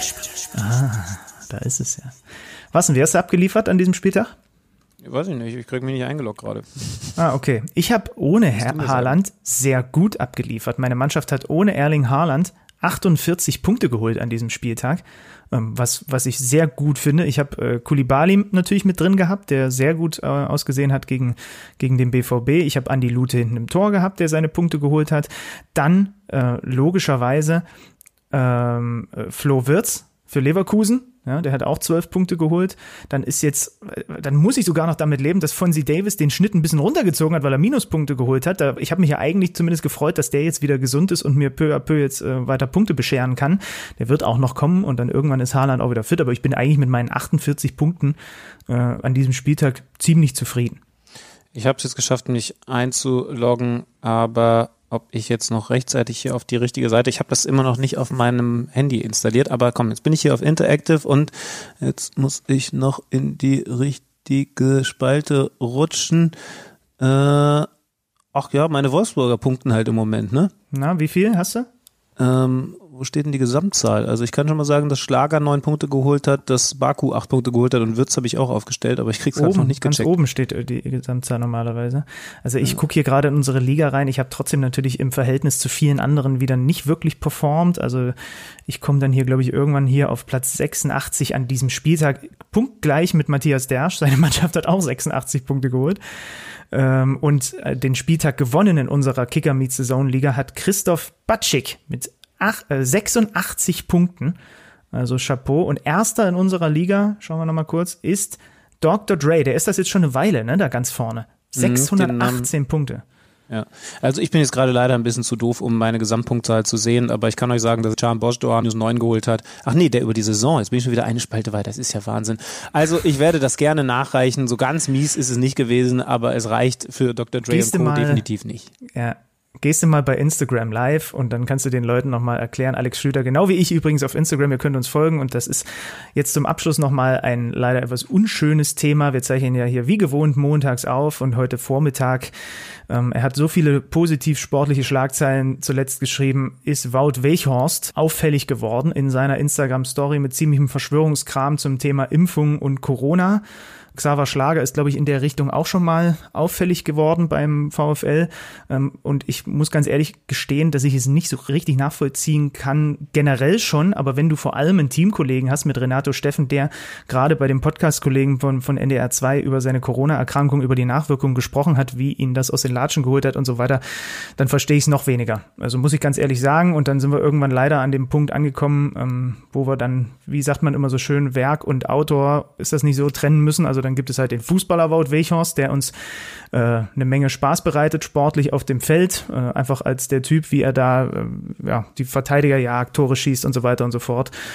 Da ist es ja. Was denn, wie hast du abgeliefert an diesem Spieltag? Weiß ich nicht, ich kriege mich nicht eingeloggt gerade. Okay. Ich habe ohne Haaland sehr gut abgeliefert. Meine Mannschaft hat ohne Erling Haaland 48 Punkte geholt an diesem Spieltag, was ich sehr gut finde. Ich habe Koulibaly natürlich mit drin gehabt, der sehr gut ausgesehen hat gegen den BVB. Ich habe Andi Lute hinten im Tor gehabt, der seine Punkte geholt hat. Dann logischerweise Flo Wirtz für Leverkusen. Ja, der hat auch 12 Punkte geholt. Dann muss ich sogar noch damit leben, dass Fonzie Davis den Schnitt ein bisschen runtergezogen hat, weil er Minuspunkte geholt hat. Ich habe mich ja eigentlich zumindest gefreut, dass der jetzt wieder gesund ist und mir peu à peu jetzt weiter Punkte bescheren kann. Der wird auch noch kommen und dann irgendwann ist Haaland auch wieder fit. Aber ich bin eigentlich mit meinen 48 Punkten an diesem Spieltag ziemlich zufrieden. Ich habe es jetzt geschafft, mich einzuloggen, aber ob ich jetzt noch rechtzeitig hier auf die richtige Seite, ich habe das immer noch nicht auf meinem Handy installiert, aber komm, jetzt bin ich hier auf Interactive und jetzt muss ich noch in die richtige Spalte rutschen. Ach ja, meine Wolfsburger punkten halt im Moment, ne? Na, wie viel hast du? Wo steht denn die Gesamtzahl? Also ich kann schon mal sagen, dass Schlager 9 Punkte geholt hat, dass Baku 8 Punkte geholt hat und Würz habe ich auch aufgestellt, aber ich krieg's halt noch nicht gecheckt. Ganz oben steht die Gesamtzahl normalerweise. Also ich gucke hier gerade in unsere Liga rein. Ich habe trotzdem natürlich im Verhältnis zu vielen anderen wieder nicht wirklich performt. Also ich komme dann hier, glaube ich, irgendwann hier auf Platz 86 an diesem Spieltag. Punktgleich mit Matthias Dersch. Seine Mannschaft hat auch 86 Punkte geholt. Und den Spieltag gewonnen in unserer Kicker-Meets-Saison-Liga hat Christoph Batschik mit 86 Punkten, also Chapeau. Und erster in unserer Liga, schauen wir nochmal kurz, ist Dr. Dre. Der ist das jetzt schon eine Weile, ne, da ganz vorne. 618 Punkte. Ja, also ich bin jetzt gerade leider ein bisschen zu doof, um meine Gesamtpunktzahl zu sehen, aber ich kann euch sagen, dass Can Boschdoa minus 9 geholt hat. Ach nee, der über die Saison, jetzt bin ich schon wieder eine Spalte weiter, das ist ja Wahnsinn. Also ich werde das gerne nachreichen, so ganz mies ist es nicht gewesen, aber es reicht für Dr. Dre und Co. definitiv nicht. Ja. Gehst du mal bei Instagram live und dann kannst du den Leuten nochmal erklären, Alex Schlüter, genau wie ich übrigens auf Instagram, ihr könnt uns folgen und das ist jetzt zum Abschluss nochmal ein leider etwas unschönes Thema. Wir zeichnen ja hier wie gewohnt montags auf und heute Vormittag, er hat so viele positiv sportliche Schlagzeilen zuletzt geschrieben, ist Wout Weghorst auffällig geworden in seiner Instagram-Story mit ziemlichem Verschwörungskram zum Thema Impfung und Corona. Xaver Schlager ist, glaube ich, in der Richtung auch schon mal auffällig geworden beim VfL. Und ich muss ganz ehrlich gestehen, dass ich es nicht so richtig nachvollziehen kann, generell schon. Aber wenn du vor allem einen Teamkollegen hast mit Renato Steffen, der gerade bei dem Podcast-Kollegen von NDR 2 über seine Corona-Erkrankung, über die Nachwirkungen gesprochen hat, wie ihn das aus den Latschen geholt hat und so weiter, dann verstehe ich es noch weniger. Also muss ich ganz ehrlich sagen. Und dann sind wir irgendwann leider an dem Punkt angekommen, wo wir dann, wie sagt man immer so schön, Werk und Autor, ist das nicht so, trennen müssen. Also dann gibt es halt den Fußballer Wout Weghorst, der uns eine Menge Spaß bereitet, sportlich auf dem Feld, einfach als der Typ, wie er da die Verteidiger jagt, Tore schießt und so weiter und so fort.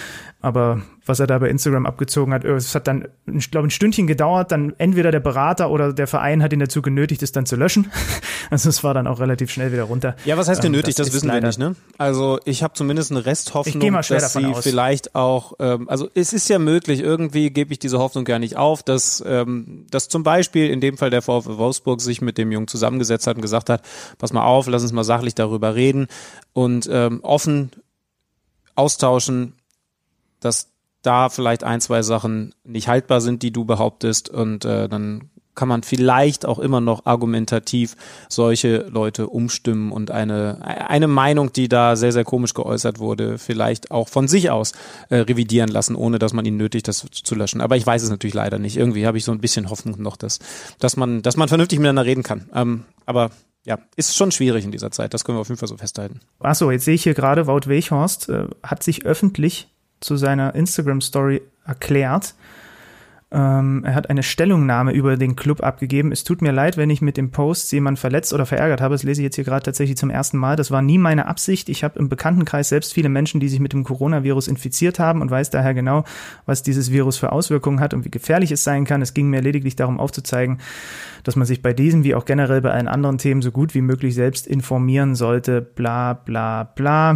Aber was er da bei Instagram abgezogen hat, es hat dann, ich glaube, ein Stündchen gedauert, dann entweder der Berater oder der Verein hat ihn dazu genötigt, es dann zu löschen. Also es war dann auch relativ schnell wieder runter. Ja, was heißt genötigt, das wissen wir nicht, ne? Also ich habe zumindest eine Resthoffnung, dass sie vielleicht auch, also es ist ja möglich, irgendwie gebe ich diese Hoffnung gar nicht auf, dass zum Beispiel in dem Fall der VfL Wolfsburg sich mit dem Jungen zusammengesetzt hat und gesagt hat, pass mal auf, lass uns mal sachlich darüber reden und offen austauschen, dass da vielleicht 1, 2 Sachen nicht haltbar sind, die du behauptest und dann kann man vielleicht auch immer noch argumentativ solche Leute umstimmen und eine Meinung, die da sehr, sehr komisch geäußert wurde, vielleicht auch von sich aus revidieren lassen, ohne dass man ihn nötigt, das zu löschen. Aber ich weiß es natürlich leider nicht. Irgendwie habe ich so ein bisschen Hoffnung noch, dass man vernünftig miteinander reden kann. Aber ja, ist schon schwierig in dieser Zeit. Das können wir auf jeden Fall so festhalten. Achso, jetzt sehe ich hier gerade, Wout Weghorst hat sich öffentlich zu seiner Instagram-Story erklärt. Er hat eine Stellungnahme über den Club abgegeben. Es tut mir leid, wenn ich mit dem Post jemanden verletzt oder verärgert habe. Das lese ich jetzt hier gerade tatsächlich zum ersten Mal. Das war nie meine Absicht. Ich habe im Bekanntenkreis selbst viele Menschen, die sich mit dem Coronavirus infiziert haben und weiß daher genau, was dieses Virus für Auswirkungen hat und wie gefährlich es sein kann. Es ging mir lediglich darum aufzuzeigen, dass man sich bei diesem wie auch generell bei allen anderen Themen so gut wie möglich selbst informieren sollte. Bla bla bla.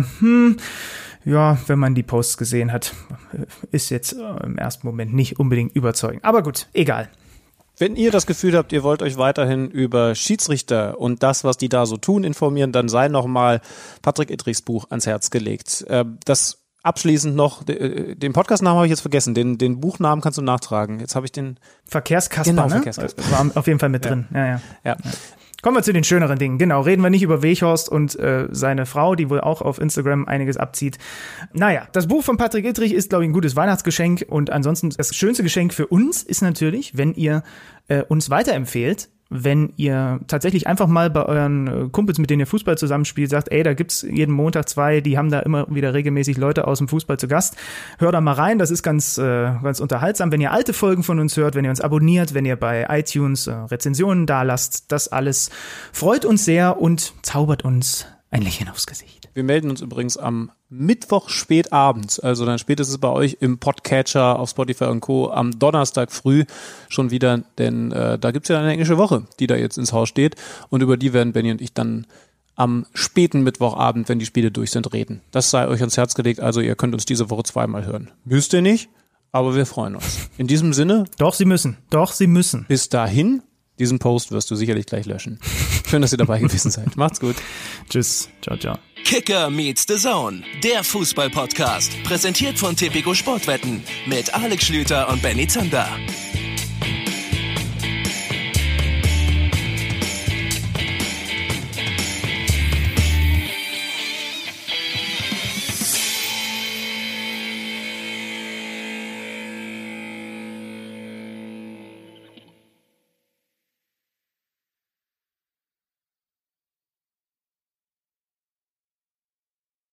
Ja, wenn man die Posts gesehen hat, ist jetzt im ersten Moment nicht unbedingt überzeugend. Aber gut, egal. Wenn ihr das Gefühl habt, ihr wollt euch weiterhin über Schiedsrichter und das, was die da so tun, informieren, dann sei nochmal Patrick Ittrichs Buch ans Herz gelegt. Das abschließend noch, den Podcastnamen habe ich jetzt vergessen, den Buchnamen kannst du nachtragen. Jetzt habe ich den... Verkehrskasper, genau, ne? Verkehrskasper. War auf jeden Fall mit drin. Ja. Kommen wir zu den schöneren Dingen. Genau, reden wir nicht über Weghorst und seine Frau, die wohl auch auf Instagram einiges abzieht. Naja, das Buch von Patrick Ittrich ist, glaube ich, ein gutes Weihnachtsgeschenk. Und ansonsten das schönste Geschenk für uns ist natürlich, wenn ihr uns weiterempfehlt, wenn ihr tatsächlich einfach mal bei euren Kumpels, mit denen ihr Fußball zusammenspielt, sagt, ey, da gibt's jeden Montag 2, die haben da immer wieder regelmäßig Leute aus dem Fußball zu Gast. Hört da mal rein, das ist ganz unterhaltsam. Wenn ihr alte Folgen von uns hört, wenn ihr uns abonniert, wenn ihr bei iTunes Rezensionen da lasst, das alles freut uns sehr und zaubert uns ein Lächeln aufs Gesicht. Wir melden uns übrigens am Mittwoch spät abends, also dann spätestens bei euch im Podcatcher auf Spotify und Co. am Donnerstag früh schon wieder, denn da gibt's ja eine englische Woche, die da jetzt ins Haus steht und über die werden Benny und ich dann am späten Mittwochabend, wenn die Spiele durch sind, reden. Das sei euch ans Herz gelegt, also ihr könnt uns diese Woche 2-mal hören. Müsst ihr nicht, aber wir freuen uns. In diesem Sinne. Doch, Sie müssen. Bis dahin, diesen Post wirst du sicherlich gleich löschen. Schön, dass ihr dabei gewesen seid. Macht's gut. Tschüss. Ciao, ciao. Kicker meets the Zone, der Fußball-Podcast. Präsentiert von Tipico Sportwetten mit Alex Schlüter und Benny Zander.